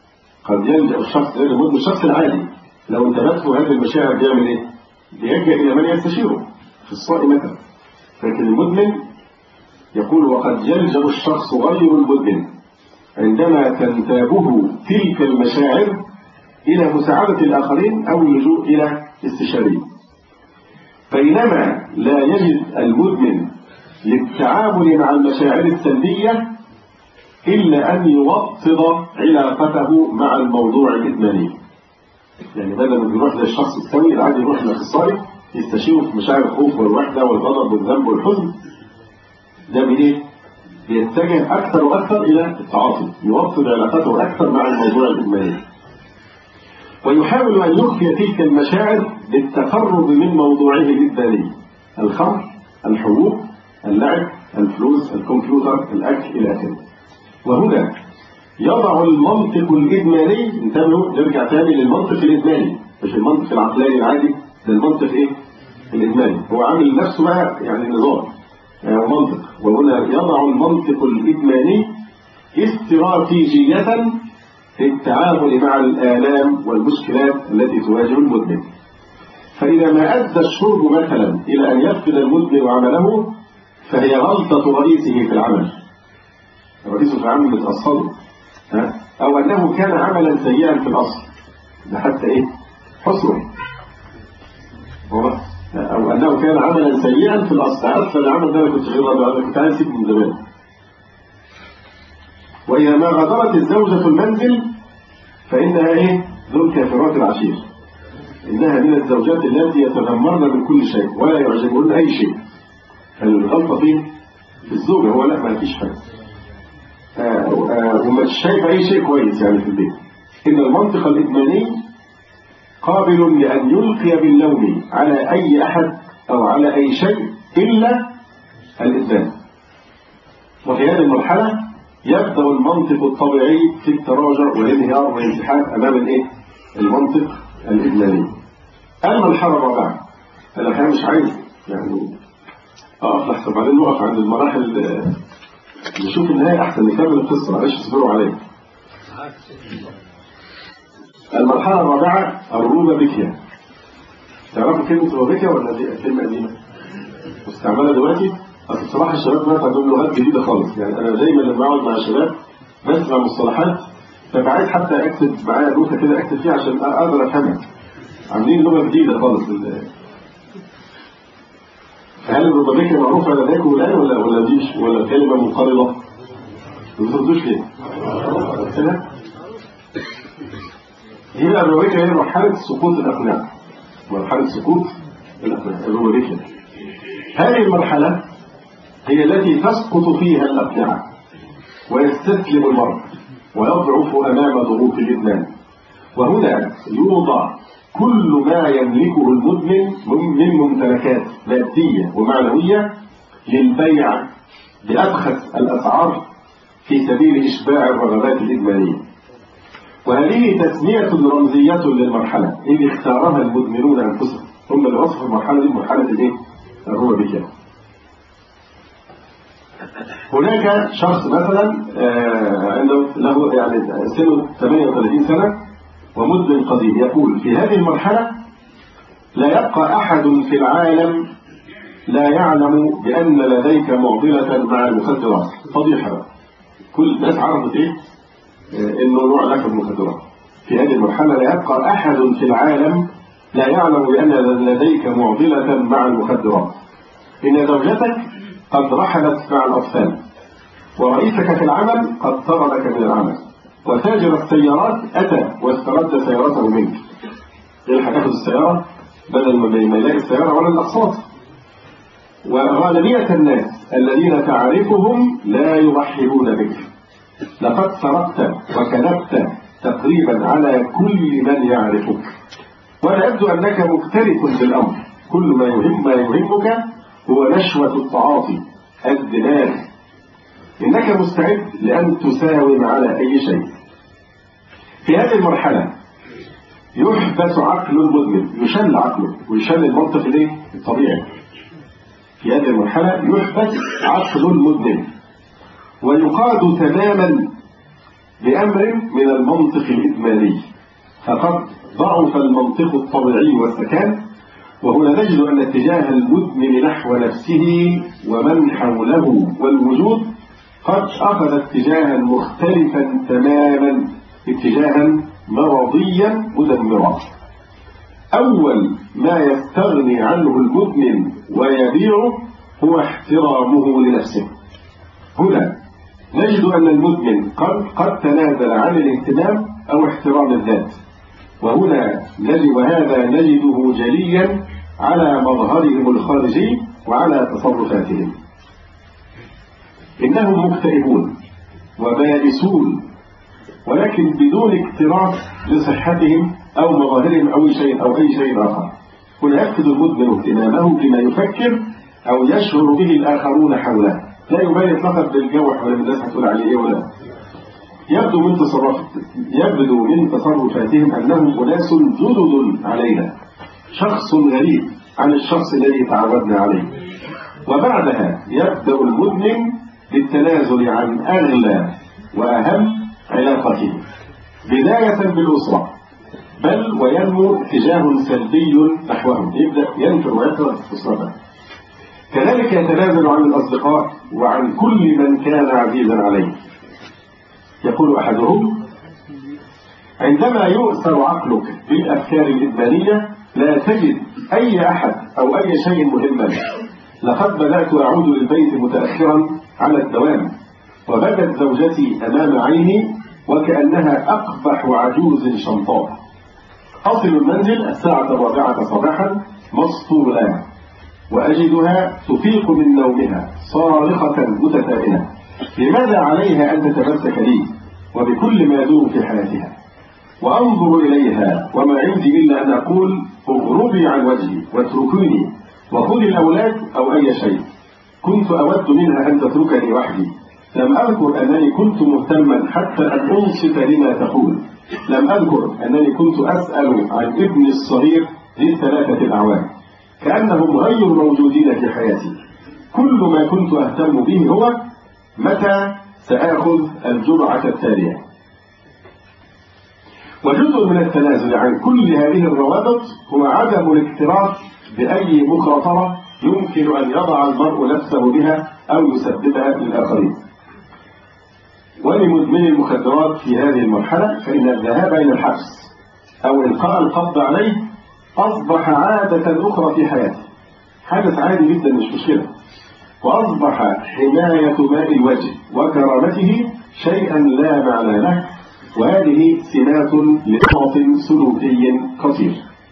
قد يلجأ الشخص غير المدمن. الشخص العادي لو انتبهته هذه المشاعر بيعمل ايه؟ بيلجأ إلى من يستشيره في الصائم مثلا. لكن المدمن يقول وقد يلجأ الشخص غير المدمن عندما تنتابه تلك المشاعر إلى مساعدة الآخرين أو اللجوء إلى استشاريه. بينما لا يجد المدمن للتعامل مع المشاعر السلبية إلا أن يوطد علاقته مع الموضوع الإدماني. يعني بدل ما يروح للشخص السوي العادي يروح للأخصائي يستشيره في مشاعر الخوف والوحدة والغضب والذنب والحزن، ده بإيه؟ بيتجه أكثر وأكثر إلى التعاطي، يوطد علاقته أكثر مع الموضوع الإدماني، ويحاول أن يخفي تلك المشاعر بالتقرب من موضوعه الإدماني: الخمر، الحبوب، اللعب، الفلوس، الكمبيوتر، الأكل إلى آخره. وهنا يضع المنطق الإدماني، انتبهوا نرجع تاني للمنطق الإدماني مش المنطق العقلاني العادي، ده المنطق إيه؟ الإدماني. هو عامل نفسه بقى يعني نظام يعني منطق. وهنا يضع المنطق الإدماني استراتيجية في التعامل مع الآلام والمشكلات التي تواجه المدمن. فإذا ما أدى الشرب مثلا إلى أن يفقد المدمن عمله فهي غلطة رئيسه في العمل. رئيسه في العمل متأصله، أو أنه كان عملا سيئا في الأصل، ده حتى إيه؟ حصره. أو أنه كان عملا سيئا في الأصل، أصل العمل ده أنا كنت غير راضي عنه، كنت عايز أسيبه من زمان. وإذا ما غادرت الزوجة المنزل فإنها إيه؟ ذو الكافرات العشير. إنها من الزوجات التي يتذمرن من كل شيء ولا يعجبهن أي شيء. الغلطة فيه في الزوجة، هو لا ما فيش حاجة ومش شايف أي شيء كويس يعني في البيت. إن المنطق الإدماني قابل لأن يلقي باللوم على أي أحد أو على أي شيء إلا الإدمان. وفي هذه المرحلة يبدأ المنطق الطبيعي في التراجع والانهيار والانسحاب أمام الإيه؟ المنطق الإدماني. المرحلة الرابعة، أنا الحقيقة مش عايز يعني أقف لحظة بعدين نقف عند المراحل نشوف النهاية أحسن، نكمل القصة معلش اصبروا عليا. المرحلة الرابعة الروبابيكيا. تعرفوا كلمة روبابيكيا ولا دي كلمة قديمة؟ مستعملة دلوقتي؟ أصل بصراحة الشباب دلوقتي عندهم لغات جديدة خالص، يعني أنا دايما لما أقعد مع الشباب بسمع مصطلحات فبقى عايز حتى أكتب معايا نوتة كده أكتب فيها عشان أقدر أفهمها. عاملين لغة جديدة خالص. هل الروبابيكيا معروفة لديكم الآن ولا ولا دي ولا كلمة منقرضة؟ ما بتردوش ليه؟ دي بقى الروبابيكيا هي مرحلة سقوط الأقناع. مرحلة سقوط الأقناع الروبابيكيا. هذه المرحلة هي التي تسقط فيها الأقنعة ويستسلم المرء ويضعف أمام ضغوط الإدمان. وهنا يوضع كل ما يملكه المدمن من ممتلكات مادية ومعنوية للبيع بأبخس الأسعار في سبيل إشباع الرغبات الإدمانية. وهذه تسمية رمزية للمرحلة إذ اختارها المدمنون أنفسهم، هم اللي وصفوا المرحلة دي مرحلة الإيه؟ الروبابيكيا. هناك شخص مثلا عنده له يعني سنه ثمانية وثلاثين سنة ومدمن قديم، يقول في هذه المرحلة لا يبقى أحد في العالم لا يعلم بأن لديك معضلة مع المخدرات. فضيحة، كل الناس عرفت إيه؟ إنه نوع لك المخدرات. في هذه المرحلة لا يبقى أحد في العالم لا يعلم بأن لديك معضلة مع المخدرات. إن زوجتك قد رحلت مع الأطفال، ورئيسك في العمل قد طردك من العمل، وتاجر السيارات أتى واسترد سيارته منك. يلحق ياخذ السيارة بدل ما يلاقي السيارة ولا الأقساط. وغالبية الناس الذين تعرفهم لا يرحبون بك. لقد سرقت وكذبت تقريبا على كل من يعرفك، ولا يبدو أنك مكترث بالأمر. كل ما يهم ما يهمك هو نشوة التعاطي الدماغ. إنك مستعد لأن تساوم على أي شيء. في هذه المرحلة يحبس عقل المدمن، يشل عقله ويشل المنطق الطبيعي. في هذه المرحلة يحبس عقل المدمن ويقاد تماما بأمر من المنطق الإدماني، فقد ضعف المنطق الطبيعي والسكان. وهنا نجد أن اتجاه المدمن نحو نفسه ومن حوله والوجود قد أخذ اتجاها مختلفا تماما، اتجاها مرضيا مدمرا. أول ما يستغني عنه المدمن ويبيعه هو احترامه لنفسه. هنا نجد أن المدمن قد, قد تنازل عن الاهتمام أو احترام الذات، وهنا نجد وهذا نجده جليا على مظهرهم الخارجي وعلى تصرفاتهم. إنهم مكتئبون وبائسون، ولكن بدون اكتراث لصحتهم أو مظاهرهم أو شيء أو أي شيء آخر. هنا يفقد المدمن اهتمامه بما يفكر أو يشعر به الآخرون حوله، لا يبالي فقط بالجوح ولا بالناس هتقول عليه إيه ولا. يبدو من تصرف يبدو من تصرفاتهم أنهم أناس جدد علينا، شخص غريب عن الشخص الذي تعودنا عليه. وبعدها يبدأ المدمن بالتنازل عن أغلى وأهم علاقته، بداية بالأسرة، بل وينمو اتجاه سلبي نحوهم، يبدأ ينفر ويكره أسرته. كذلك يتنازل عن الأصدقاء وعن كل من كان عزيزا عليه. يقول أحدهم: عندما يؤثر عقلك بالأفكار الإدمانية لا تجد أي أحد أو أي شيء مهما. لقد بدأت أعود للبيت متأخرا على الدوام، وبدت زوجتي أمام عيني وكأنها أقبح عجوز شمطاء. أصل المنزل الساعة الرابعة صباحا مسطولة، وأجدها تفيق من نومها صارخة متفائلة. لماذا عليها أن تتمسك لي وبكل ما يدور في حياتها؟ وأنظر إليها وما عندي إلا أن أقول: اغربي عن وجهي واتركوني وخذي الأولاد أو أي شيء. كنت أود منها أن تتركني وحدي. لم أذكر أنني كنت مهتما حتى أن أنصت لما تقول. لم أذكر أنني كنت أسأل عن ابني الصغير ذي ثلاثة الأعوام، كأنهم غير موجودين في حياتي. كل ما كنت أهتم به هو متى سآخذ الجرعة التالية. وجزء من التنازل عن كل هذه الروابط هو عدم الاكتراث بأي مخاطرة يمكن أن يضع المرء نفسه بها أو يسببها للآخرين. ولمدمن المخدرات في هذه المرحلة فإن الذهاب إلى الحبس أو إلقاء القبض عليه أصبح عادة أخرى في حياته، حدث عادي جدا مش مشكلة. وأصبح حماية ماء الوجه وكرامته شيئا لا معنى له، وهذه سمات لنمط سلوكي خطير.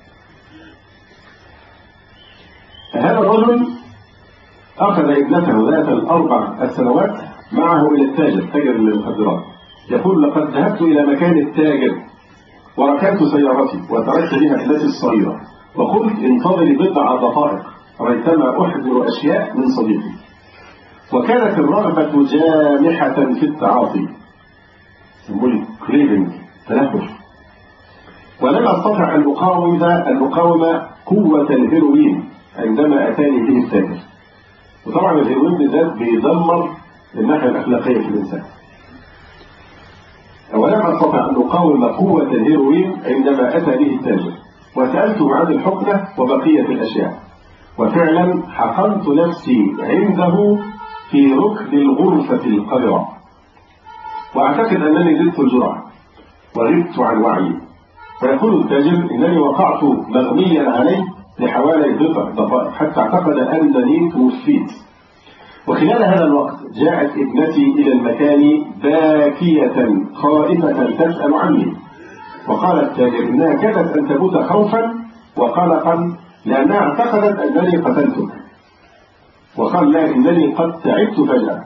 هذا الرجل أخذ ابنته ذات الأربع السنوات معه إلى التاجر، تاجر المخدرات. يقول: لقد ذهبت إلى مكان التاجر وركبت سيارتي وتركت بها ابنتي الصغيرة وقلت: انتظري بضع دقائق ريثما أحضر أشياء من صديقي. وكانت الرغبة جامحة في التعاطي، يقول كريفنج، تنفس. ولم أستطع أن أقاوم أن أقاوم قوة الهيروين عندما أتاني به التاجر. وطبعا الهيروين بالذات بيدمر الناحية الأخلاقية في الإنسان. ولم أستطع أن أقاوم قوة الهيروين عندما أتى به التاجر، وسألته عن الحقنة وبقية الأشياء. وفعلا حقنت نفسي عنده في ركن الغرفة القذرة، وأعتقد أنني زدت الجرعة وغبت عن وعي. فيقول التاجر: إنني وقعت مغميا عليه لحوالي بضع دقائق حتى اعتقد أنني توفيت. وخلال هذا الوقت جاءت ابنتي إلى المكان باكية خائفة تسأل عني، وقال التاجر إنها كادت أن تموت خوفا وقلقا لأنها اعتقدت أنني قتلتك. وقال لا، إنني قد تعبت فجأة،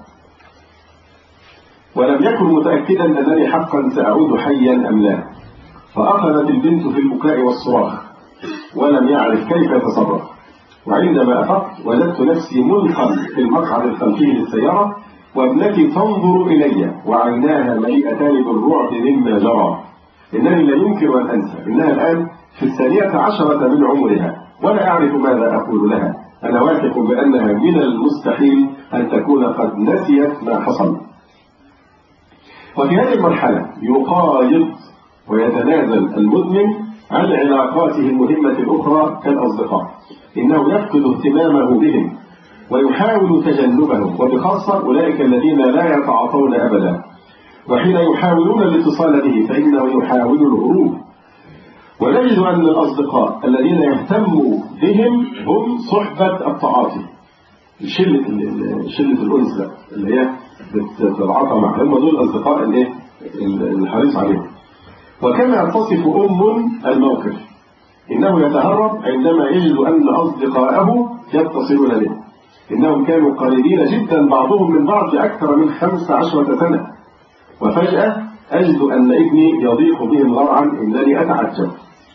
ولم يكن متأكدا أنني حقا سأعود حيا أم لا. فأخذت البنت في البكاء والصراخ ولم يعرف كيف يتصرف. وعندما أفقت وجدت نفسي ملقا في المقعد الخلفي للسيارة، وابنتي تنظر إلي وعيناها مليئتان بالرعب مما جرى. إنني لا يمكن أن أنسى، إنها الآن في الثانية عشرة من عمرها ولا أعرف ماذا أقول لها. أنا واثق بأنها من المستحيل أن تكون قد نسيت ما حصل. وفي هذه المرحلة يقايض ويتنازل المدمن عن علاقاته المهمة الأخرى كالأصدقاء، إنه يفقد اهتمامه بهم ويحاول تجنبهم، وبخاصة أولئك الذين لا يتعاطون أبدا، وحين يحاولون الاتصال به فإنه يحاول الهروب. ونجد أن الأصدقاء الذين يهتموا بهم هم صحبة التعاطي، شلة شلة الأنس اللي هي بتتعاطى معهم، هم دول الأصدقاء اللي الحريص عليهم. وكما تصف أم الموقف إنه يتهرب عندما يجد أن أصدقاءه يتصلون به، إنهم كانوا قريبين جدا بعضهم من بعض لأكثر من خمس عشرة سنة، وفجأة أجد أن ابني يضيق بهم ذرعا إنني أتعجب.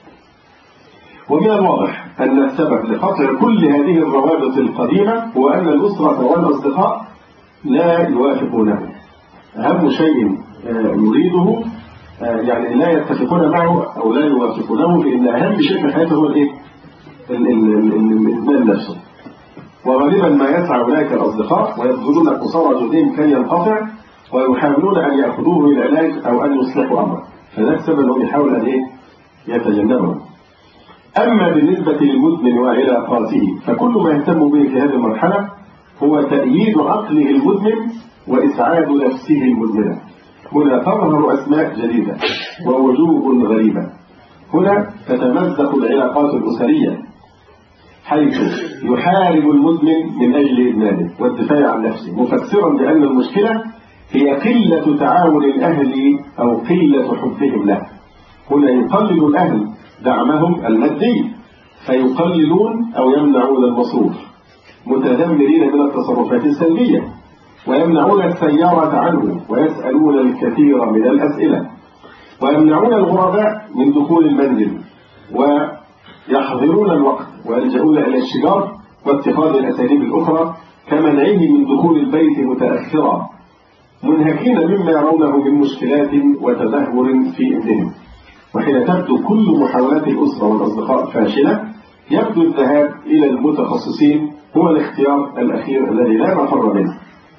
ومن الواضح أن السبب لقطع كل هذه الروابط القديمة هو أن الأسرة والأصدقاء لا يوافقونه. أهم شيء يريده يعني لا يتفقون معه أو لا يوافقونه، لأن أهم شيء في حياته هو الإيه؟ الإدمان نفسه. وغالبا ما يسعى أولئك الأصدقاء ويبذلون قصارى جهدهم كي ينقطع، ويحاولون أن يأخذوه للعلاج أو أن يصلحوا أمره، فده السبب أنه يحاول أن إيه؟ يتجنبه. أما بالنسبة للمدمن وعلاقاته فكل ما يهتم به في هذه المرحلة هو تأييد عقله المدمن وإسعاد نفسه المدمنة. هنا تظهر أسماء جديدة ووجوه غريبة. هنا تتمزق العلاقات الأسرية، حيث يحارب المدمن من أجل إدمانه والدفاع عن نفسه، مفسرا بأن المشكلة هي قلة تعاون الأهل أو قلة حبهم له. هنا يقلل الأهل دعمهم المادي فيقللون أو يمنعون المصروف، متذمرين من التصرفات السلبية، ويمنعون السيارة عنه ويسألون الكثير من الأسئلة، ويمنعون الغرباء من دخول المنزل، ويحضرون الوقت ويلجؤون إلى الشجار واتخاذ الأساليب الأخرى كمنعه من دخول البيت متأخرا، منهكين مما يرونه من مشكلات وتدهور في ابنهم. وحين تبدو كل محاولات الأسرة والأصدقاء فاشلة يبدو الذهاب إلى المتخصصين هو الاختيار الأخير الذي لا مفر منه.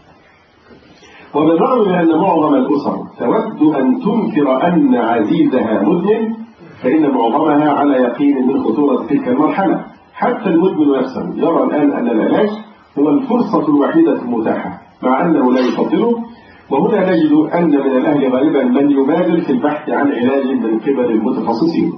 وبالرغم من أن معظم الأسر تود أن تنكر أن عزيزها مدمن، فإن معظمها على يقين من خطورة تلك المرحلة. حتى المدمن نفسه يرى الآن أن العلاج هو الفرصة الوحيدة المتاحة، مع أنه لا يفضله. وهنا نجد أن من الأهل غالبا من يبادر في البحث عن علاج من قبل المتخصصين.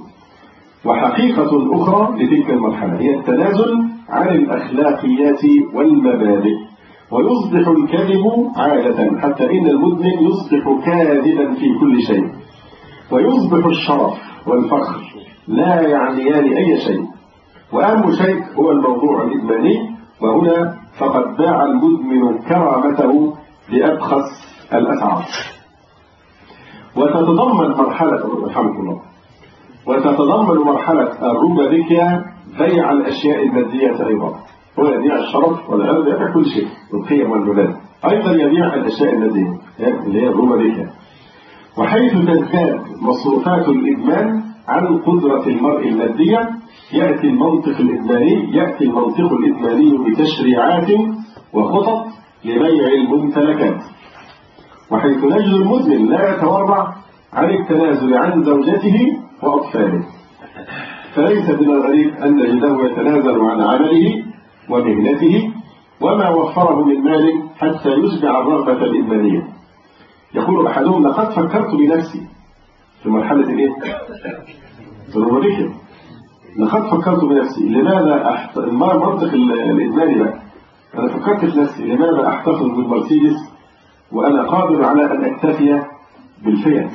وحقيقة أخرى لتلك المرحلة هي التنازل عن الأخلاقيات والمبادئ، ويصبح الكذب عادة، حتى إن المدمن يصبح كاذبا في كل شيء، ويصبح الشرف والفخر لا يعنيان أي شيء، وأهم شيء هو الموضوع الإدماني. وهنا فقد باع المدمن كرامته بأبخس الأسعار. وتتضمن مرحلة رحمه الله وتتضمن مرحلة الروبابيكيا بيع الأشياء المادية أيضا. هو يبيع الشرف والعرض، يبيع كل شيء، القيم والولاد، أيضا يبيع الأشياء المادية اللي هي الروبابيكيا. وحيث تزداد مصروفات الإدمان عن قدرة المرء المادية يأتي المنطق الإدماني يأتي المنطق الإدماني بتشريعات وخطط لبيع الممتلكات. وحيث نجد المدمن لا يتورع عن التنازل عن زوجته وأطفاله، فليس من الغريب أن نجده يتنازل عن عمله ومهنته وما وفره من مال حتى يشبع الرغبة الإدمانية. يقول أحدهم: لقد فكرت بنفسي في مرحلة الإيه؟ الروبابيكيا. لقد فكرت بنفسي لماذا أحت... المنطق الإدماني بقى، أنا فكرت في نفسي لماذا أحتفظ بالمرسيدس وأنا قادر على أن أكتفي بالفيات،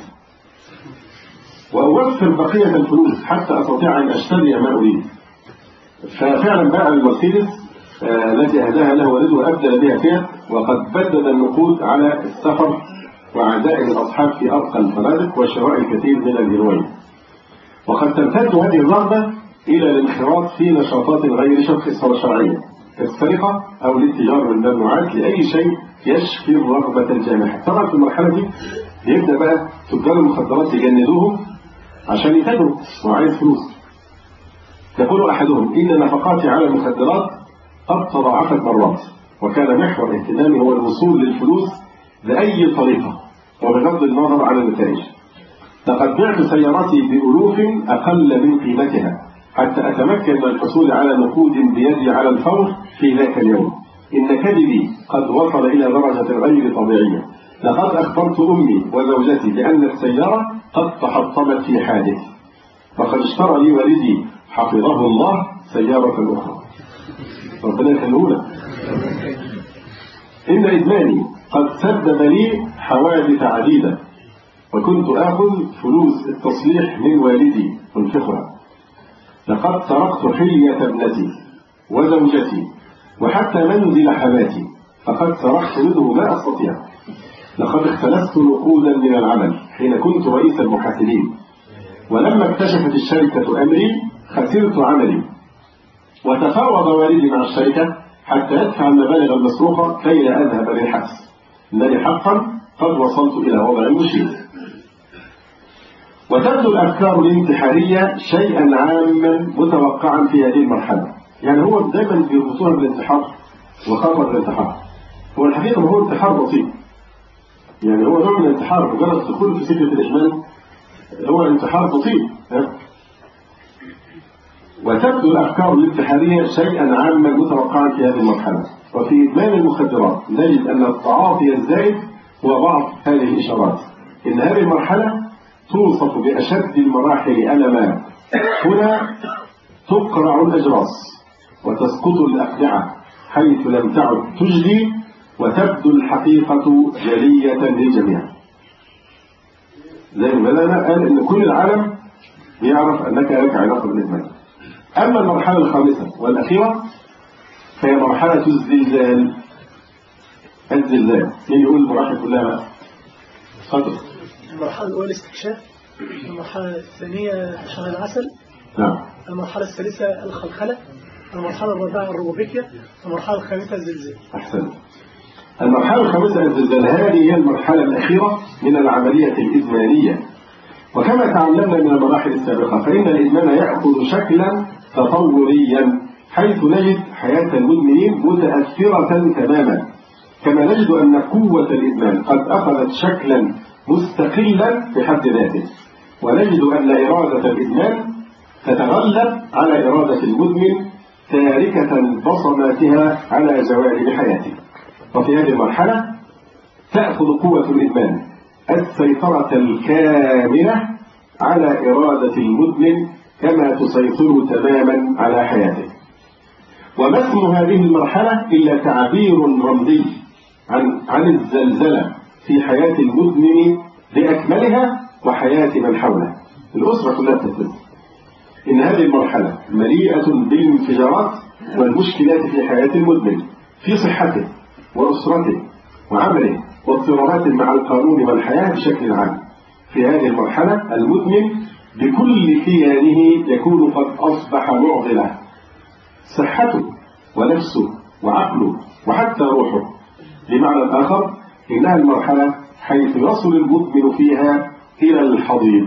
وأوفر بقية الفلوس حتى أستطيع أن أشتري ما أريد. ففعلا باع المرسيدس التي أهداها له والده وأبدل بها فيات، وقد بدد النقود على السفر وعزائم الأصحاب في أرقى الفنادق وشراء الكثير من الهيروين. وقد تمتد هذه الرغبة إلى الانخراط في نشاطات غير شرعية كالسرقة أو الاتجار بالممنوعات لأي شيء يشفي الرغبة الجامحة. طبعا في المرحلة دي يبدأ بقى تجار المخدرات يجندوهم عشان يتاجروا وعايز فلوس. يقول أحدهم: إن نفقاتي على المخدرات قد تضاعفت مرات، وكان محور اهتمامي هو الوصول للفلوس بأي طريقة وبغض النظر عن النتائج. لقد بعت سيارتي بألوف أقل من قيمتها حتى أتمكن من الحصول على نقود بيدي على الفور في ذاك اليوم. إن كذبي قد وصل إلى درجة غير طبيعية. لقد أخبرت أمي وزوجتي بأن السيارة قد تحطمت في حادث، فقد اشترى لي والدي حفظه الله سيارة أخرى. ربنا يخليهولك. إن إدماني قد سبب لي حوادث عديدة، وكنت آخذ فلوس التصليح من والدي أنفقها. لقد سرقت حلية ابنتي وزوجتي وحتى منزل حماتي، فقد سرقت منه ما أستطيع. لقد اختلست نقودا من العمل حين كنت رئيس المحاسبين، ولما اكتشفت الشركة أمري خسرت عملي، وتفاوض والدي مع الشركة حتى يدفع المبالغ المسروقة كي لا أذهب للحبس. إنني حقا قد وصلت إلى وضع مشين. وتبدو الأفكار الانتحارية شيئا عاما متوقعا في هذه المرحلة. يعني هو دائما بيربطوها بالانتحار وخطر الانتحار. هو الحقيقة هو انتحار بسيط، يعني هو نوع من الانتحار، مجرد الدخول في سكة الإحمال هو انتحار بسيط. وتبدو الأفكار الانتحارية شيئا عاما متوقعا في هذه المرحلة. وفي إدمان المخدرات نجد أن التعاطي الزائد هو بعض هذه الإشارات. إن هذه المرحلة توصف بأشد المراحل ألما. هنا تقرع الأجراس وتسقط الأقدعة حيث لم تعد تجدي، وتبدو الحقيقة جلية للجميع. زي ما بدأنا قال إن كل العالم يعرف أنك لك علاقة بالإدمان. أما المرحلة الخامسة والأخيرة فهي مرحلة الزلزال. الزلزال مين يقول المراحل كلها بقى؟ صدق. المرحلة الأولى استكشاف، المرحلة الثانية شهر العسل، نعم. المرحلة الثالثة الخلخلة، المرحلة الرابعة الروبوبيكيا، المرحلة الخامسة الزلزال. أحسن. المرحلة الخامسة الزلزال، هذه هي المرحلة الأخيرة من العملية الإدمانية. وكما تعلمنا من المراحل السابقة فإن الإدمان يأخذ شكلا تطوريا، حيث نجد حياة المدمنين متأثرة تماما، كما نجد أن قوة الإدمان قد أخذت شكلا مستقلا بحد ذاته، ونجد أن إرادة الإدمان تتغلب على إرادة المدمن تاركة بصماتها على جوانب حياته. وفي هذه المرحلة تأخذ قوة الإدمان السيطرة الكاملة على إرادة المدمن كما تسيطر تماما على حياته. وما اسم هذه المرحلة إلا تعبير رمزي عن عن الزلزلة في حياة المدمن بأكملها وحياة من حوله. الأسرة كلها تهتز. إن هذه المرحلة مليئة بالانفجارات والمشكلات في حياة المدمن، في صحته وأسرته وعمله واضطرابات مع القانون والحياة بشكل عام. في هذه المرحلة المدمن بكل كيانه يكون قد أصبح معضلة، صحته ونفسه وعقله وحتى روحه. بمعنى آخر إنها المرحلة حيث يصل المدمن فيها إلى الحضيض.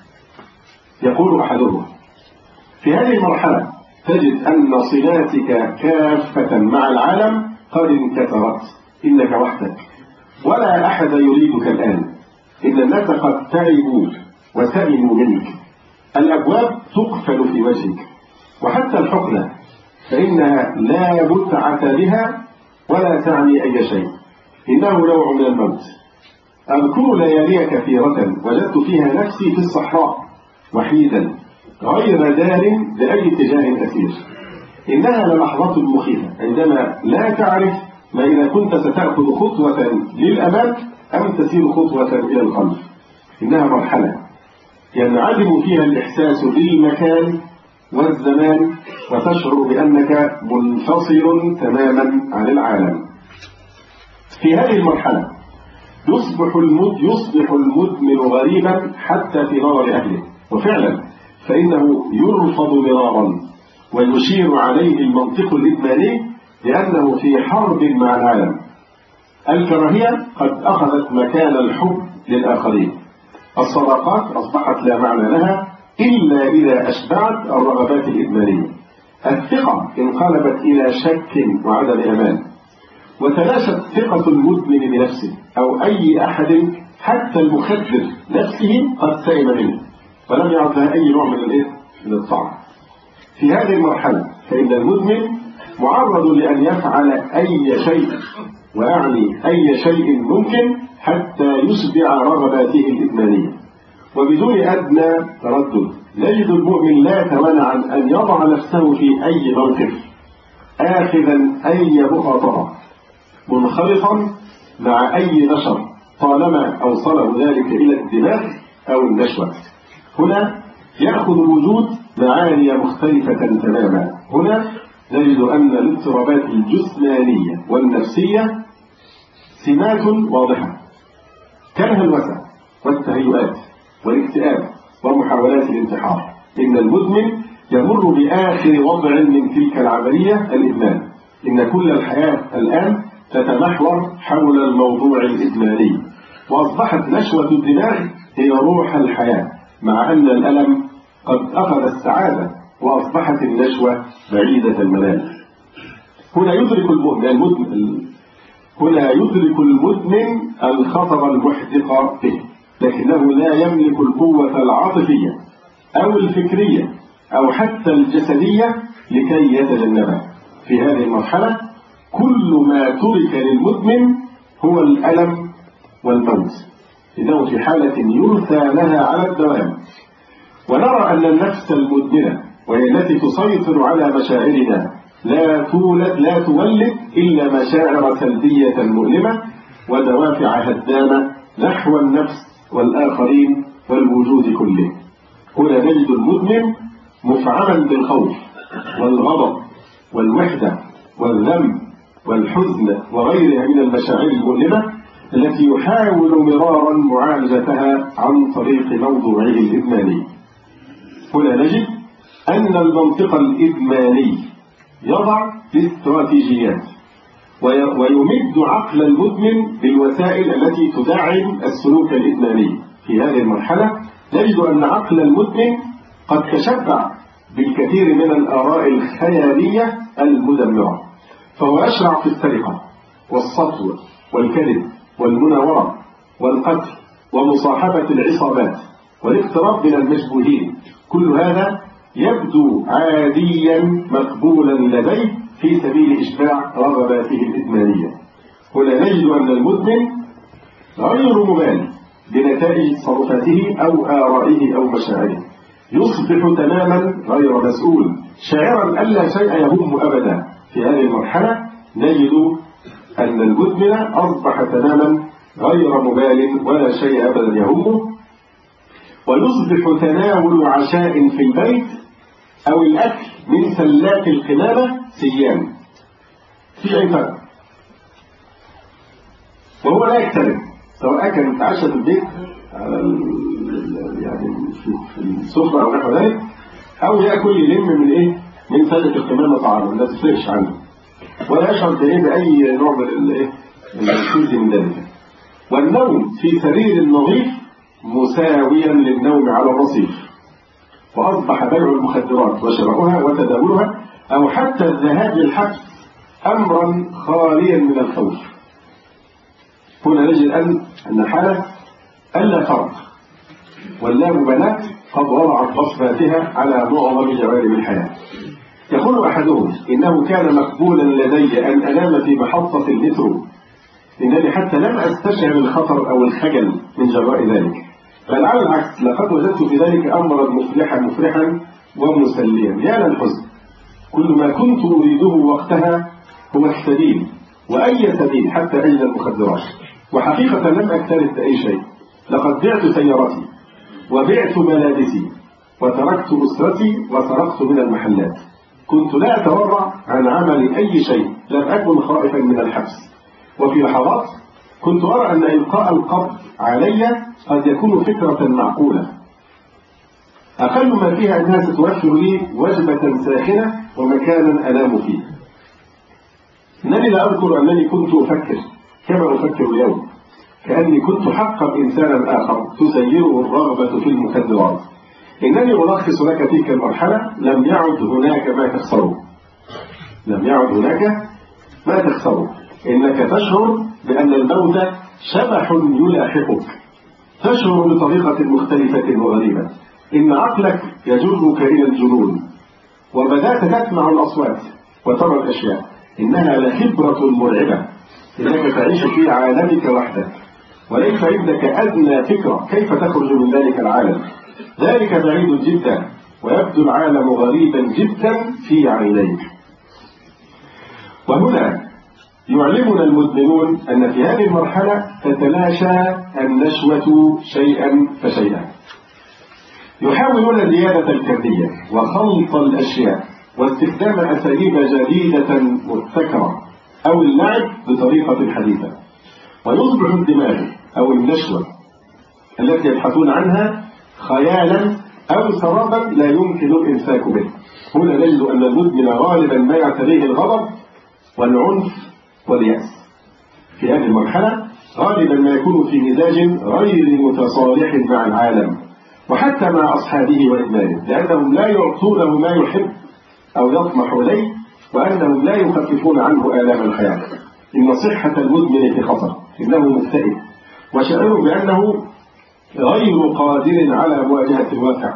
يقول أحدهم: في هذه المرحلة تجد أن صلاتك كافة مع العالم قد انكسرت، إنك وحدك ولا أحد يريدك الآن، إن الناس قد تعبوا وسئموا منك، الأبواب تقفل في وجهك، وحتى الحقنة فإنها لا متعة بها ولا تعني أي شيء، إنه نوع من الموت. أذكر ليالي كثيرة وجدت فيها نفسي في الصحراء وحيدا غير دار لأي اتجاه أسير. إنها للحظة مخيفة عندما لا تعرف ما إذا كنت ستأخذ خطوة للأمام أم تسير خطوة إلى الخلف. إنها مرحلة ينعدم فيها الإحساس بالمكان والزمان، وتشعر بأنك منفصل تماما عن العالم. في هذه المرحلة يصبح المد يصبح المدمن غريبا حتى في نظر أهله، وفعلا فإنه يرفض مرارا ويشير عليه المنطق الإدماني لأنه في حرب مع العالم. الكراهية قد أخذت مكان الحب للآخرين. الصداقات أصبحت لا معنى لها إلا إذا أشبعت الرغبات الإدمانية. الثقة انقلبت إلى شك وعدم أمان، وتلاشت ثقة المدمن بنفسه أو أي أحد حتى المخدر نفسه قد سئم منه ولم يعد لها أي نوع من الإيه؟ من الطعم. في هذه المرحلة فإن المدمن معرض لأن يفعل أي شيء، وأعني أي شيء ممكن حتى يشبع رغباته الإدمانية وبدون أدنى تردد. نجد المؤمن لا يتمنع عن أن يضع نفسه في أي موقف آخذا أي مخاطرة منخرطا مع أي نشر طالما أوصله ذلك إلى الدماغ أو النشوة. هنا يأخذ الوجود معاني مختلفة تماما. هنا نجد أن الاضطرابات الجسمانية والنفسية سمات واضحة كالهلوسة والتهيؤات والاكتئاب ومحاولات الانتحار. إن المدمن يمر بآخر وضع من تلك العملية الإدمان. إن كل الحياة الآن تتمحور حول الموضوع الإدماني، وأصبحت نشوة الدماغ هي روح الحياة، مع أن الألم قد أخذ السعادة وأصبحت النشوة بعيدة المنال. هنا يدرك المؤمن المدمن هنا يدرك المدمن الخطر المحدق به، لكنه لا يملك القوة العاطفية أو الفكرية أو حتى الجسدية لكي يتجنبها. في هذه المرحلة كل ما ترك للمدمن هو الألم والموت، إنه في حالة يرثى لها على الدوام. ونرى أن النفس المدمنة وهي التي تسيطر على مشاعرنا لا تولد لا تولد إلا مشاعر سلبية مؤلمة ودوافع هدامة نحو النفس والآخرين والوجود كله. هنا نجد المدمن مفعما بالخوف والغضب والوحدة والذنب والحزن وغيرها من المشاعر المؤلمة التي يحاول مرارا معالجتها عن طريق موضوعه الإدماني. هنا نجد أن المنطق الإدماني يضع استراتيجيات ويمد عقل المدمن بالوسائل التي تدعم السلوك الإدماني. في هذه المرحلة نجد أن عقل المدمن قد تشبع بالكثير من الآراء الخيالية المدمرة، فهو يشرع في السرقة والسطو والكذب والمناورة والقتل ومصاحبة العصابات والاقتراب من المشبوهين. كل هذا يبدو عاديا مقبولا لديه في سبيل إشباع رغباته الإدمانية. هنا نجد أن المدمن غير مبالي بنتائج تصرفاته أو آرائه أو مشاعره، يصبح تماما غير مسؤول شاعرا ألا شيء يهمه أبدا. في هذه المرحلة نجد أن المدمن أصبح تماما غير مبال ولا شيء أبدا يهمه، ويصبح تناول عشاء في البيت أو الأكل من سلات القمامة سيان في أي فرق، وهو لا يكترث سواء كان يتعشى في البيت على يعني في السفرة أو نحو ذلك، أو يأكل يلم من إيه من سلة القمامة طعاما لا تفرقش عنه، ولا يشعر بإيه بأي نوع من الإيه الشذ من ذلك. والنوم في سرير نظيف مساويا للنوم على الرصيف، وأصبح بيع المخدرات وشراؤها وتداولها أو حتى الذهاب للحبس أمرا خاليا من الخوف. هنا نجد أن أن حالة ألا فرق واللا مبالاة قد وضعت بصماتها على معظم جوانب الحياة. يقول أحدهم إنه كان مقبولا لدي أن أنام في محطة المترو، إنني حتى لم أستشعر الخطر أو الخجل من جراء ذلك، بل على العكس لقد وجدت في ذلك أمرا مفرحا مفرحا ومسليا. يا للحزن، كل ما كنت أريده وقتها هو السبيل، وأي سبيل حتى أجد المخدرات، وحقيقة لم أكترث أي شيء. لقد بعت سيارتي وبعت ملابسي وتركت أسرتي وسرقت من المحلات. كنت لا أتورع عن عمل أي شيء، لم أكن خائفا من الحبس. وفي لحظات كنت أرى أن إلقاء القبض علي قد يكون فكرة معقولة، أقل ما فيها أنها ستوفر لي وجبة ساخنة ومكانا أنام فيه. إنني لا أذكر أنني كنت أفكر كما أفكر اليوم، كأني كنت حقا إنسانا آخر تسيره الرغبة في المخدرات. إنني ألخص لك تلك المرحلة. لم يعد هناك ما تخسره، لم يعد هناك ما تخسره. إنك تشعر بأن الموت شبح يلاحقك تشعر بطريقة مختلفة وغريبة، إن عقلك يجرك إلى الجنون، وبدأت تسمع الأصوات وترى الأشياء. إنها لخبرة مرعبة، إنك تعيش في عالمك وحدك وليس عندك أدنى فكرة كيف تخرج من ذلك العالم. ذلك بعيد جدا، ويبدو العالم غريبا جدا في عينيك. وهنا يعلمنا المدمنون أن في هذه المرحلة تتلاشى النشوة شيئا فشيئا. يحاولون زيادة الكمية وخلط الأشياء واستخدام أساليب جديدة مبتكرة أو اللعب بطريقة حديثة، ويصبح الدماغ أو النشوة التي يبحثون عنها خيالا أو سرابا لا يمكن الإمساك به. هنا نجد أن المدمن غالبا ما يعتريه الغضب والعنف واليأس. في هذه المرحلة غالبا ما يكون في مزاج غير متصالح مع العالم وحتى مع أصحابه وإدمانه، لأنهم لا يعطونه ما يحب أو يطمح إليه، وأنهم لا يخففون عنه آلام الحياة. إن صحة المدمن في خطر، إنه مكتئب وشعر بأنه غير قادر على مواجهة الواقع.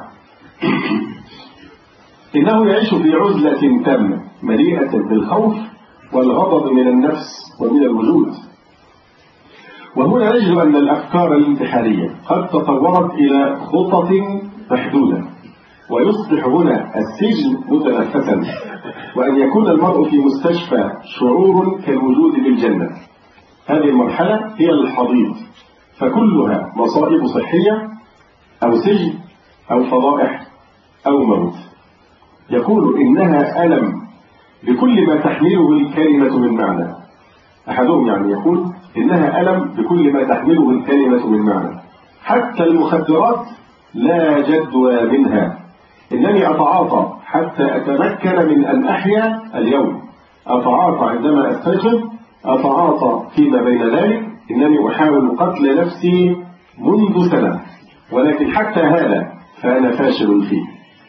إنه يعيش في عزلة تامة مليئة بالخوف والغضب من النفس ومن الوجود. وهنا نجد أن الأفكار الانتحارية قد تطورت إلى خطط محدودة، ويصبح هنا السجن متنفسا، وأن يكون المرء في مستشفى شعور كالوجود بالجنة. هذه المرحلة هي الحضيض، فكلها مصائب صحية أو سجن أو فضائح أو موت. يقول إنها ألم بكل ما تحمله الكلمة من معنى. أحدهم يعني يقول إنها ألم بكل ما تحمله الكلمة من معنى، حتى المخدرات لا جدوى منها. إنني أتعاطى حتى أتمكن من أن أحيا اليوم، أتعاطى عندما أستيقظ، أتعاطى فيما بين ذلك. إنني أحاول قتل نفسي منذ سنة، ولكن حتى هذا فأنا فاشل فيه.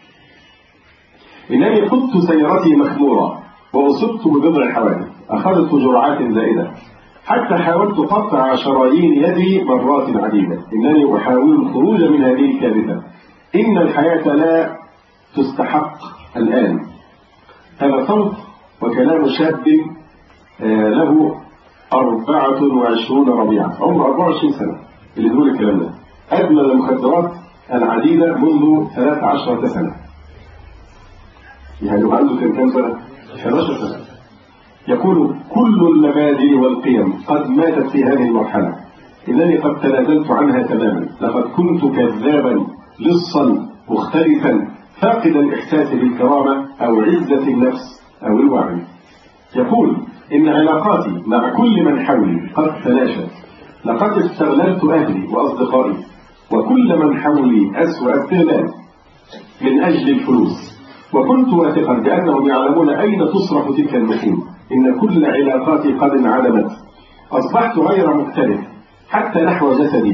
إنني قدت سيارتي مخمورة وأصبت ببضع حوادث، أخذت جرعات زائدة، حتى حاولت قطع شرايين يدي مرات عديدة. إنني أحاول الخروج من هذه الكارثة. إن الحياة لا تستحق الآن. هذا صوت وكلام شاب له أربعة وعشرون ربيعة، عمره أربعة وعشرين سنة، اللي يقول الكلام ده. أدمن المخدرات العديدة منذ ثلاث عشرة سنة، يعني عنده كم سنة؟ إحدى عشرة سنة. يقول كل المبادئ والقيم قد ماتت في هذه المرحلة. إنني قد تنازلت عنها تماما. لقد كنت كذابا لصا مختلفا فاقد الإحساس بالكرامة أو عزة النفس أو الوعي. يقول إن علاقاتي مع كل من حولي قد تلاشت. لقد استغللت أهلي وأصدقائي وكل من حولي أسوأ استغلال من أجل الفلوس، وكنت واثقا بأنهم يعلمون أين تصرف تلك النقود. إن كل علاقاتي قد انعدمت. أصبحت غير مختلف حتى نحو جسدي.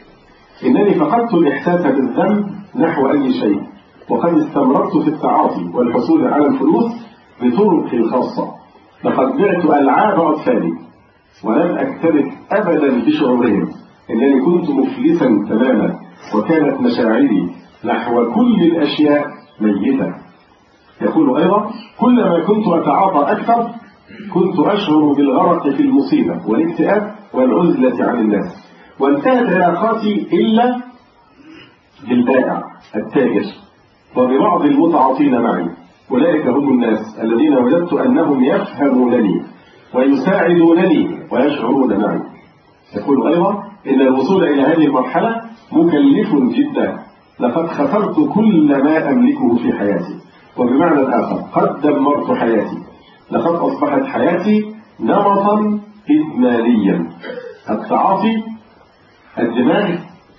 إنني فقدت الإحساس بالذنب نحو أي شيء، وقد استمررت في التعاطي والحصول على الفلوس بطرق الخاصة. لقد بعت ألعاب أطفالي ولم أكترث أبدا بشعورهم. إنني كنت مفلسا تماما، وكانت مشاعري نحو كل الأشياء ميتة. يقول أيضا كلما كنت أتعاطى أكثر كنت أشعر بالغرق في المصيبة والاكتئاب والعزلة عن الناس. وانتهت علاقاتي إلا بالبائع التاجر وببعض المتعاطين معي. أولئك هم الناس الذين وجدت أنهم يفهمونني ويساعدونني ويشعرون معي. يقول أيضا إن الوصول إلى هذه المرحلة مكلف جدا. لقد خسرت كل ما أملكه في حياتي، وبمعنى الآخر قد دمرت حياتي. لقد أصبحت حياتي نمطا إدمانيا: التعاطي، الدماغ،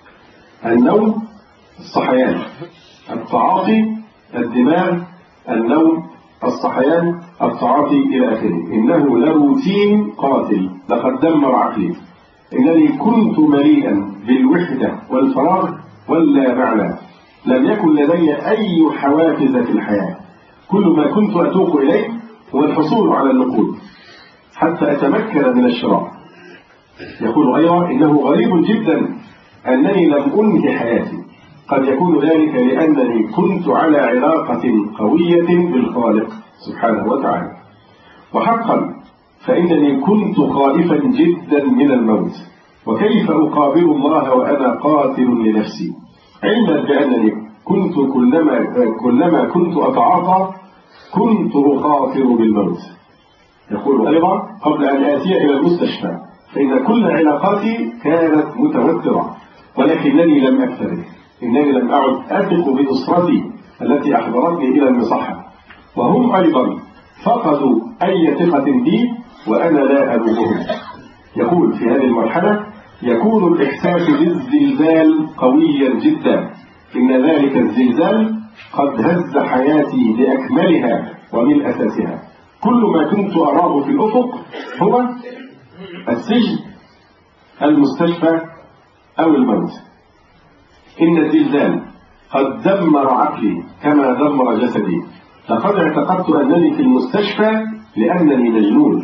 النوم، الصحيان. التعاطي، الدماغ، النوم، الصحيان، التعاطي إلى آخره. إنه لروتين قاتل. لقد دمر عقلي. إنني كنت مليئا بالوحدة والفراغ واللا معنى. لم يكن لدي أي حوافز في الحياة. كل ما كنت أتوق إليه هو الحصول على النقود حتى أتمكن من الشراء. يقول أيضا إنه غريب جدا أنني لم أنهي حياتي، قد يكون ذلك لأنني كنت على علاقة قوية بالخالق سبحانه وتعالى. وحقا فإنني كنت خائفا جدا من الموت، وكيف أقابل الله وأنا قاتل لنفسي، علما بأنني كنت كلما, كلما كنت أتعاطى كنت أخاطر بالموت. يقول أيضا قبل أن آتي إلى المستشفى فإن كل علاقاتي كانت متوترة، ولكنني لم أكترث، إنني لم أعد أثق بأسرتي التي أحضرتني إلى المصحة، وهم أيضا فقدوا أي ثقة بي وأنا لا ألومهم. يقول في هذه المرحلة يكون الإحساس بالزلزال قويا جدا، إن ذلك الزلزال قد هز حياتي بأكملها ومن أساسها. كل ما كنت أراه في الأفق هو السجن، المستشفى أو الموت. إن الزلزال قد دمر عقلي كما دمر جسدي، لقد اعتقدت أنني في المستشفى لأنني مجنون.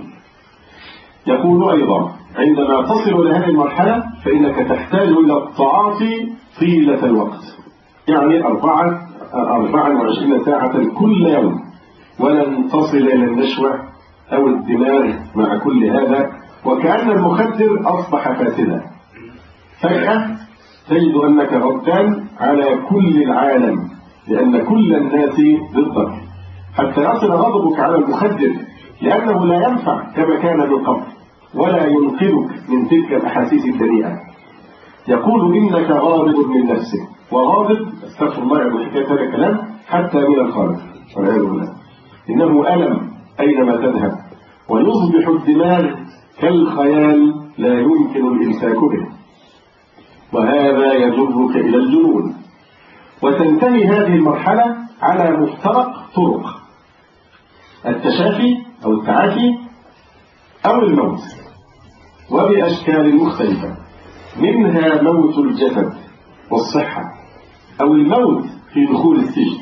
يقول أيضا عندما تصل لهذه المرحلة فإنك تحتاج إلى التعاطي طيلة الوقت، يعني أربعة أربعة وعشرين ساعة كل يوم، ولن تصل إلى النشوة أو الدماغ مع كل هذا، وكأن المخدر أصبح فاسدا. فجأة تجد أنك غضبان على كل العالم لأن كل الناس ضدك، حتى يصل غضبك على المخدر لأنه لا ينفع كما كان من قبل ولا ينقذك من تلك الأحاسيس الدنيئة. يقول إنك غاضب من نفسك، وغاضب استغفر الله عن حكاية هذا الكلام حتى من الخالق والعياذ بالله، إنه ألم أينما تذهب، ويصبح الدماغ كالخيال لا يمكن الإمساك به، وهذا يجرك إلى الجنون. وتنتهي هذه المرحلة على مفترق طرق: التشافي أو التعافي أو الموت، وبأشكال مختلفة، منها موت الجسد والصحة، أو الموت في دخول السجن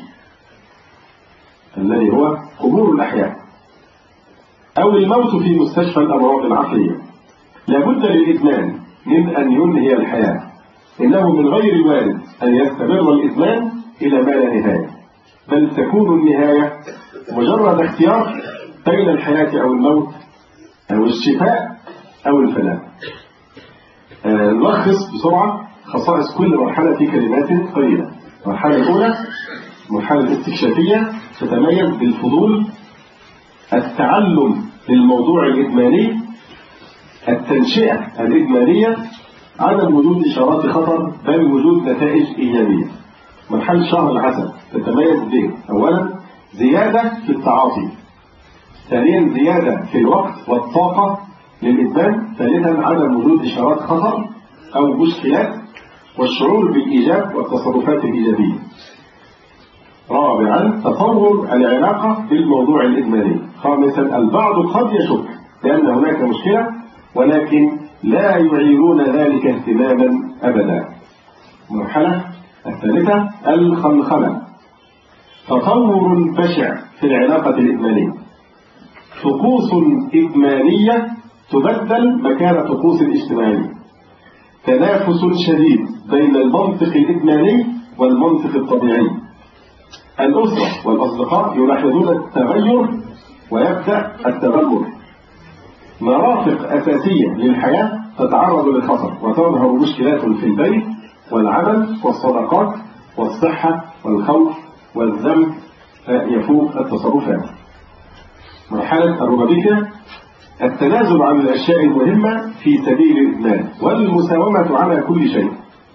الذي هو قبور الأحياء، أو الموت في مستشفى الأمراض العقلية. لابد للإدمان من أن ينهي الحياة، إنه من غير الوارد أن يستمر الإدمان إلى ما لا نهاية، بل تكون النهاية مجرد اختيار بين الحياة أو الموت، أو الشفاء أو الفناء. آه نلخص بسرعة خصائص كل مرحلة في كلمات قليلة. المرحلة الأولى المرحلة الاستكشافية، تتميز بالفضول، التعلم للموضوع الإدماني، التنشئة الإدمانية، عدم وجود إشارات خطر بل وجود نتائج إيجابية. مرحلة شهر العسل تتميز به: أولا زيادة في التعاطي، ثانيا زيادة في الوقت والطاقة للإدمان، ثالثا عدم وجود إشارات خطر أو مشكلات والشعور بالإيجاب والتصرفات الإيجابية، رابعا تطور العلاقة بالموضوع الإدماني، خامسا البعض قد يشك بأن هناك مشكلة ولكن لا يعيرون ذلك اهتماما أبدا. المرحلة الثالثة الخلخلة، تطور بشع في العلاقة الإدمانية، طقوس إدمانية تبدل مكان طقوس اجتماعية، تنافس شديد بين المنطق الإدماني والمنطق الطبيعي، الأسرة والأصدقاء يلاحظون التغير ويبدأ التغير، مرافق أساسية للحياة تتعرض للخطر وتظهر مشكلات في البيت والعمل والصداقات والصحة والخوف والذنب يفوق التصرفات. مرحلة الروبابيكيا، التنازل عن الأشياء المهمة في سبيل الإدمان والمساومة على كل شيء،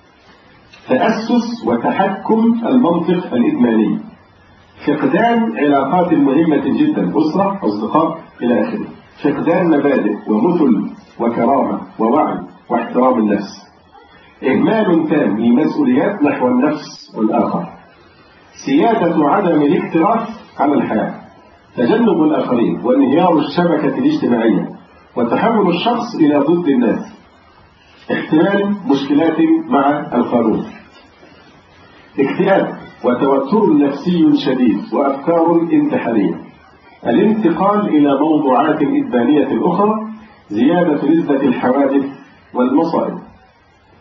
تأسس وتحكم المنطق الإدماني، فقدان علاقات مهمة جدا، أسرة، أصدقاء إلى آخره، فقدان مبادئ ومثل وكرامة ووعي واحترام النفس، إهمال تام للمسؤوليات نحو النفس والآخر، سيادة عدم الاكتراث على الحياة، تجنب الآخرين وانهيار الشبكة الاجتماعية وتحول الشخص إلى ضد الناس، احتمال مشكلات مع القانون، اكتئاب وتوتر نفسي شديد وأفكار انتحارية، الانتقال إلى موضوعات إدمانية أخرى، زيادة نسبة الحوادث والمصائب،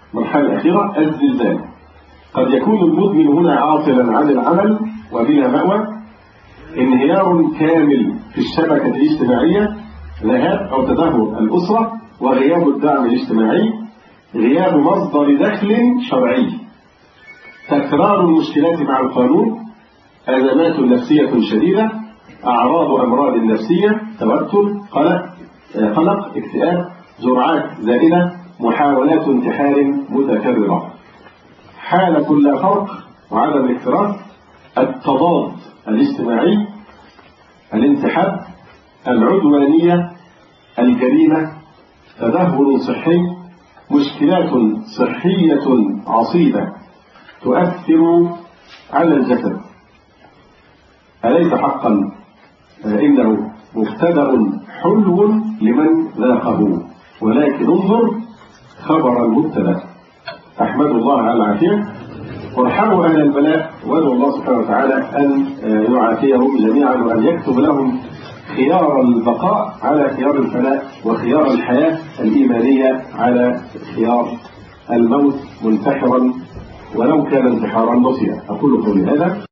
المرحلة الأخيرة الزلزال. قد يكون المدمن هنا عاطلا عن العمل وبلا مأوى، انهيار كامل في الشبكة الاجتماعية، ذهاب أو تدهور الأسرة وغياب الدعم الاجتماعي، غياب مصدر دخل شرعي، تكرار المشكلات مع القانون، أزمات نفسية شديدة، أعراض أمراض نفسية، توتر، قلق قلق اكتئاب، جرعات زائدة، محاولات انتحار متكررة. حال كل فرق وعدم الاكتراث، التضاد الاجتماعي، الانسحاب، العدوانية، الجريمة، تدهور صحي، مشكلات صحية عصيبة تؤثر على الجسد. أليس حقا إنه مبتدأ حلو لمن ذاقه، ولكن انظر خبر المبتدأ. أحمد الله على العافية، وارحموا أهل البلاء، وادعوا الله سبحانه وتعالى أن يعافيهم جميعا، وأن يكتب لهم خيار البقاء على خيار الفناء، وخيار الحياة الإيمانية على خيار الموت منتحرا ولو كان انتحارا بسيطا. أقول قولي هذا.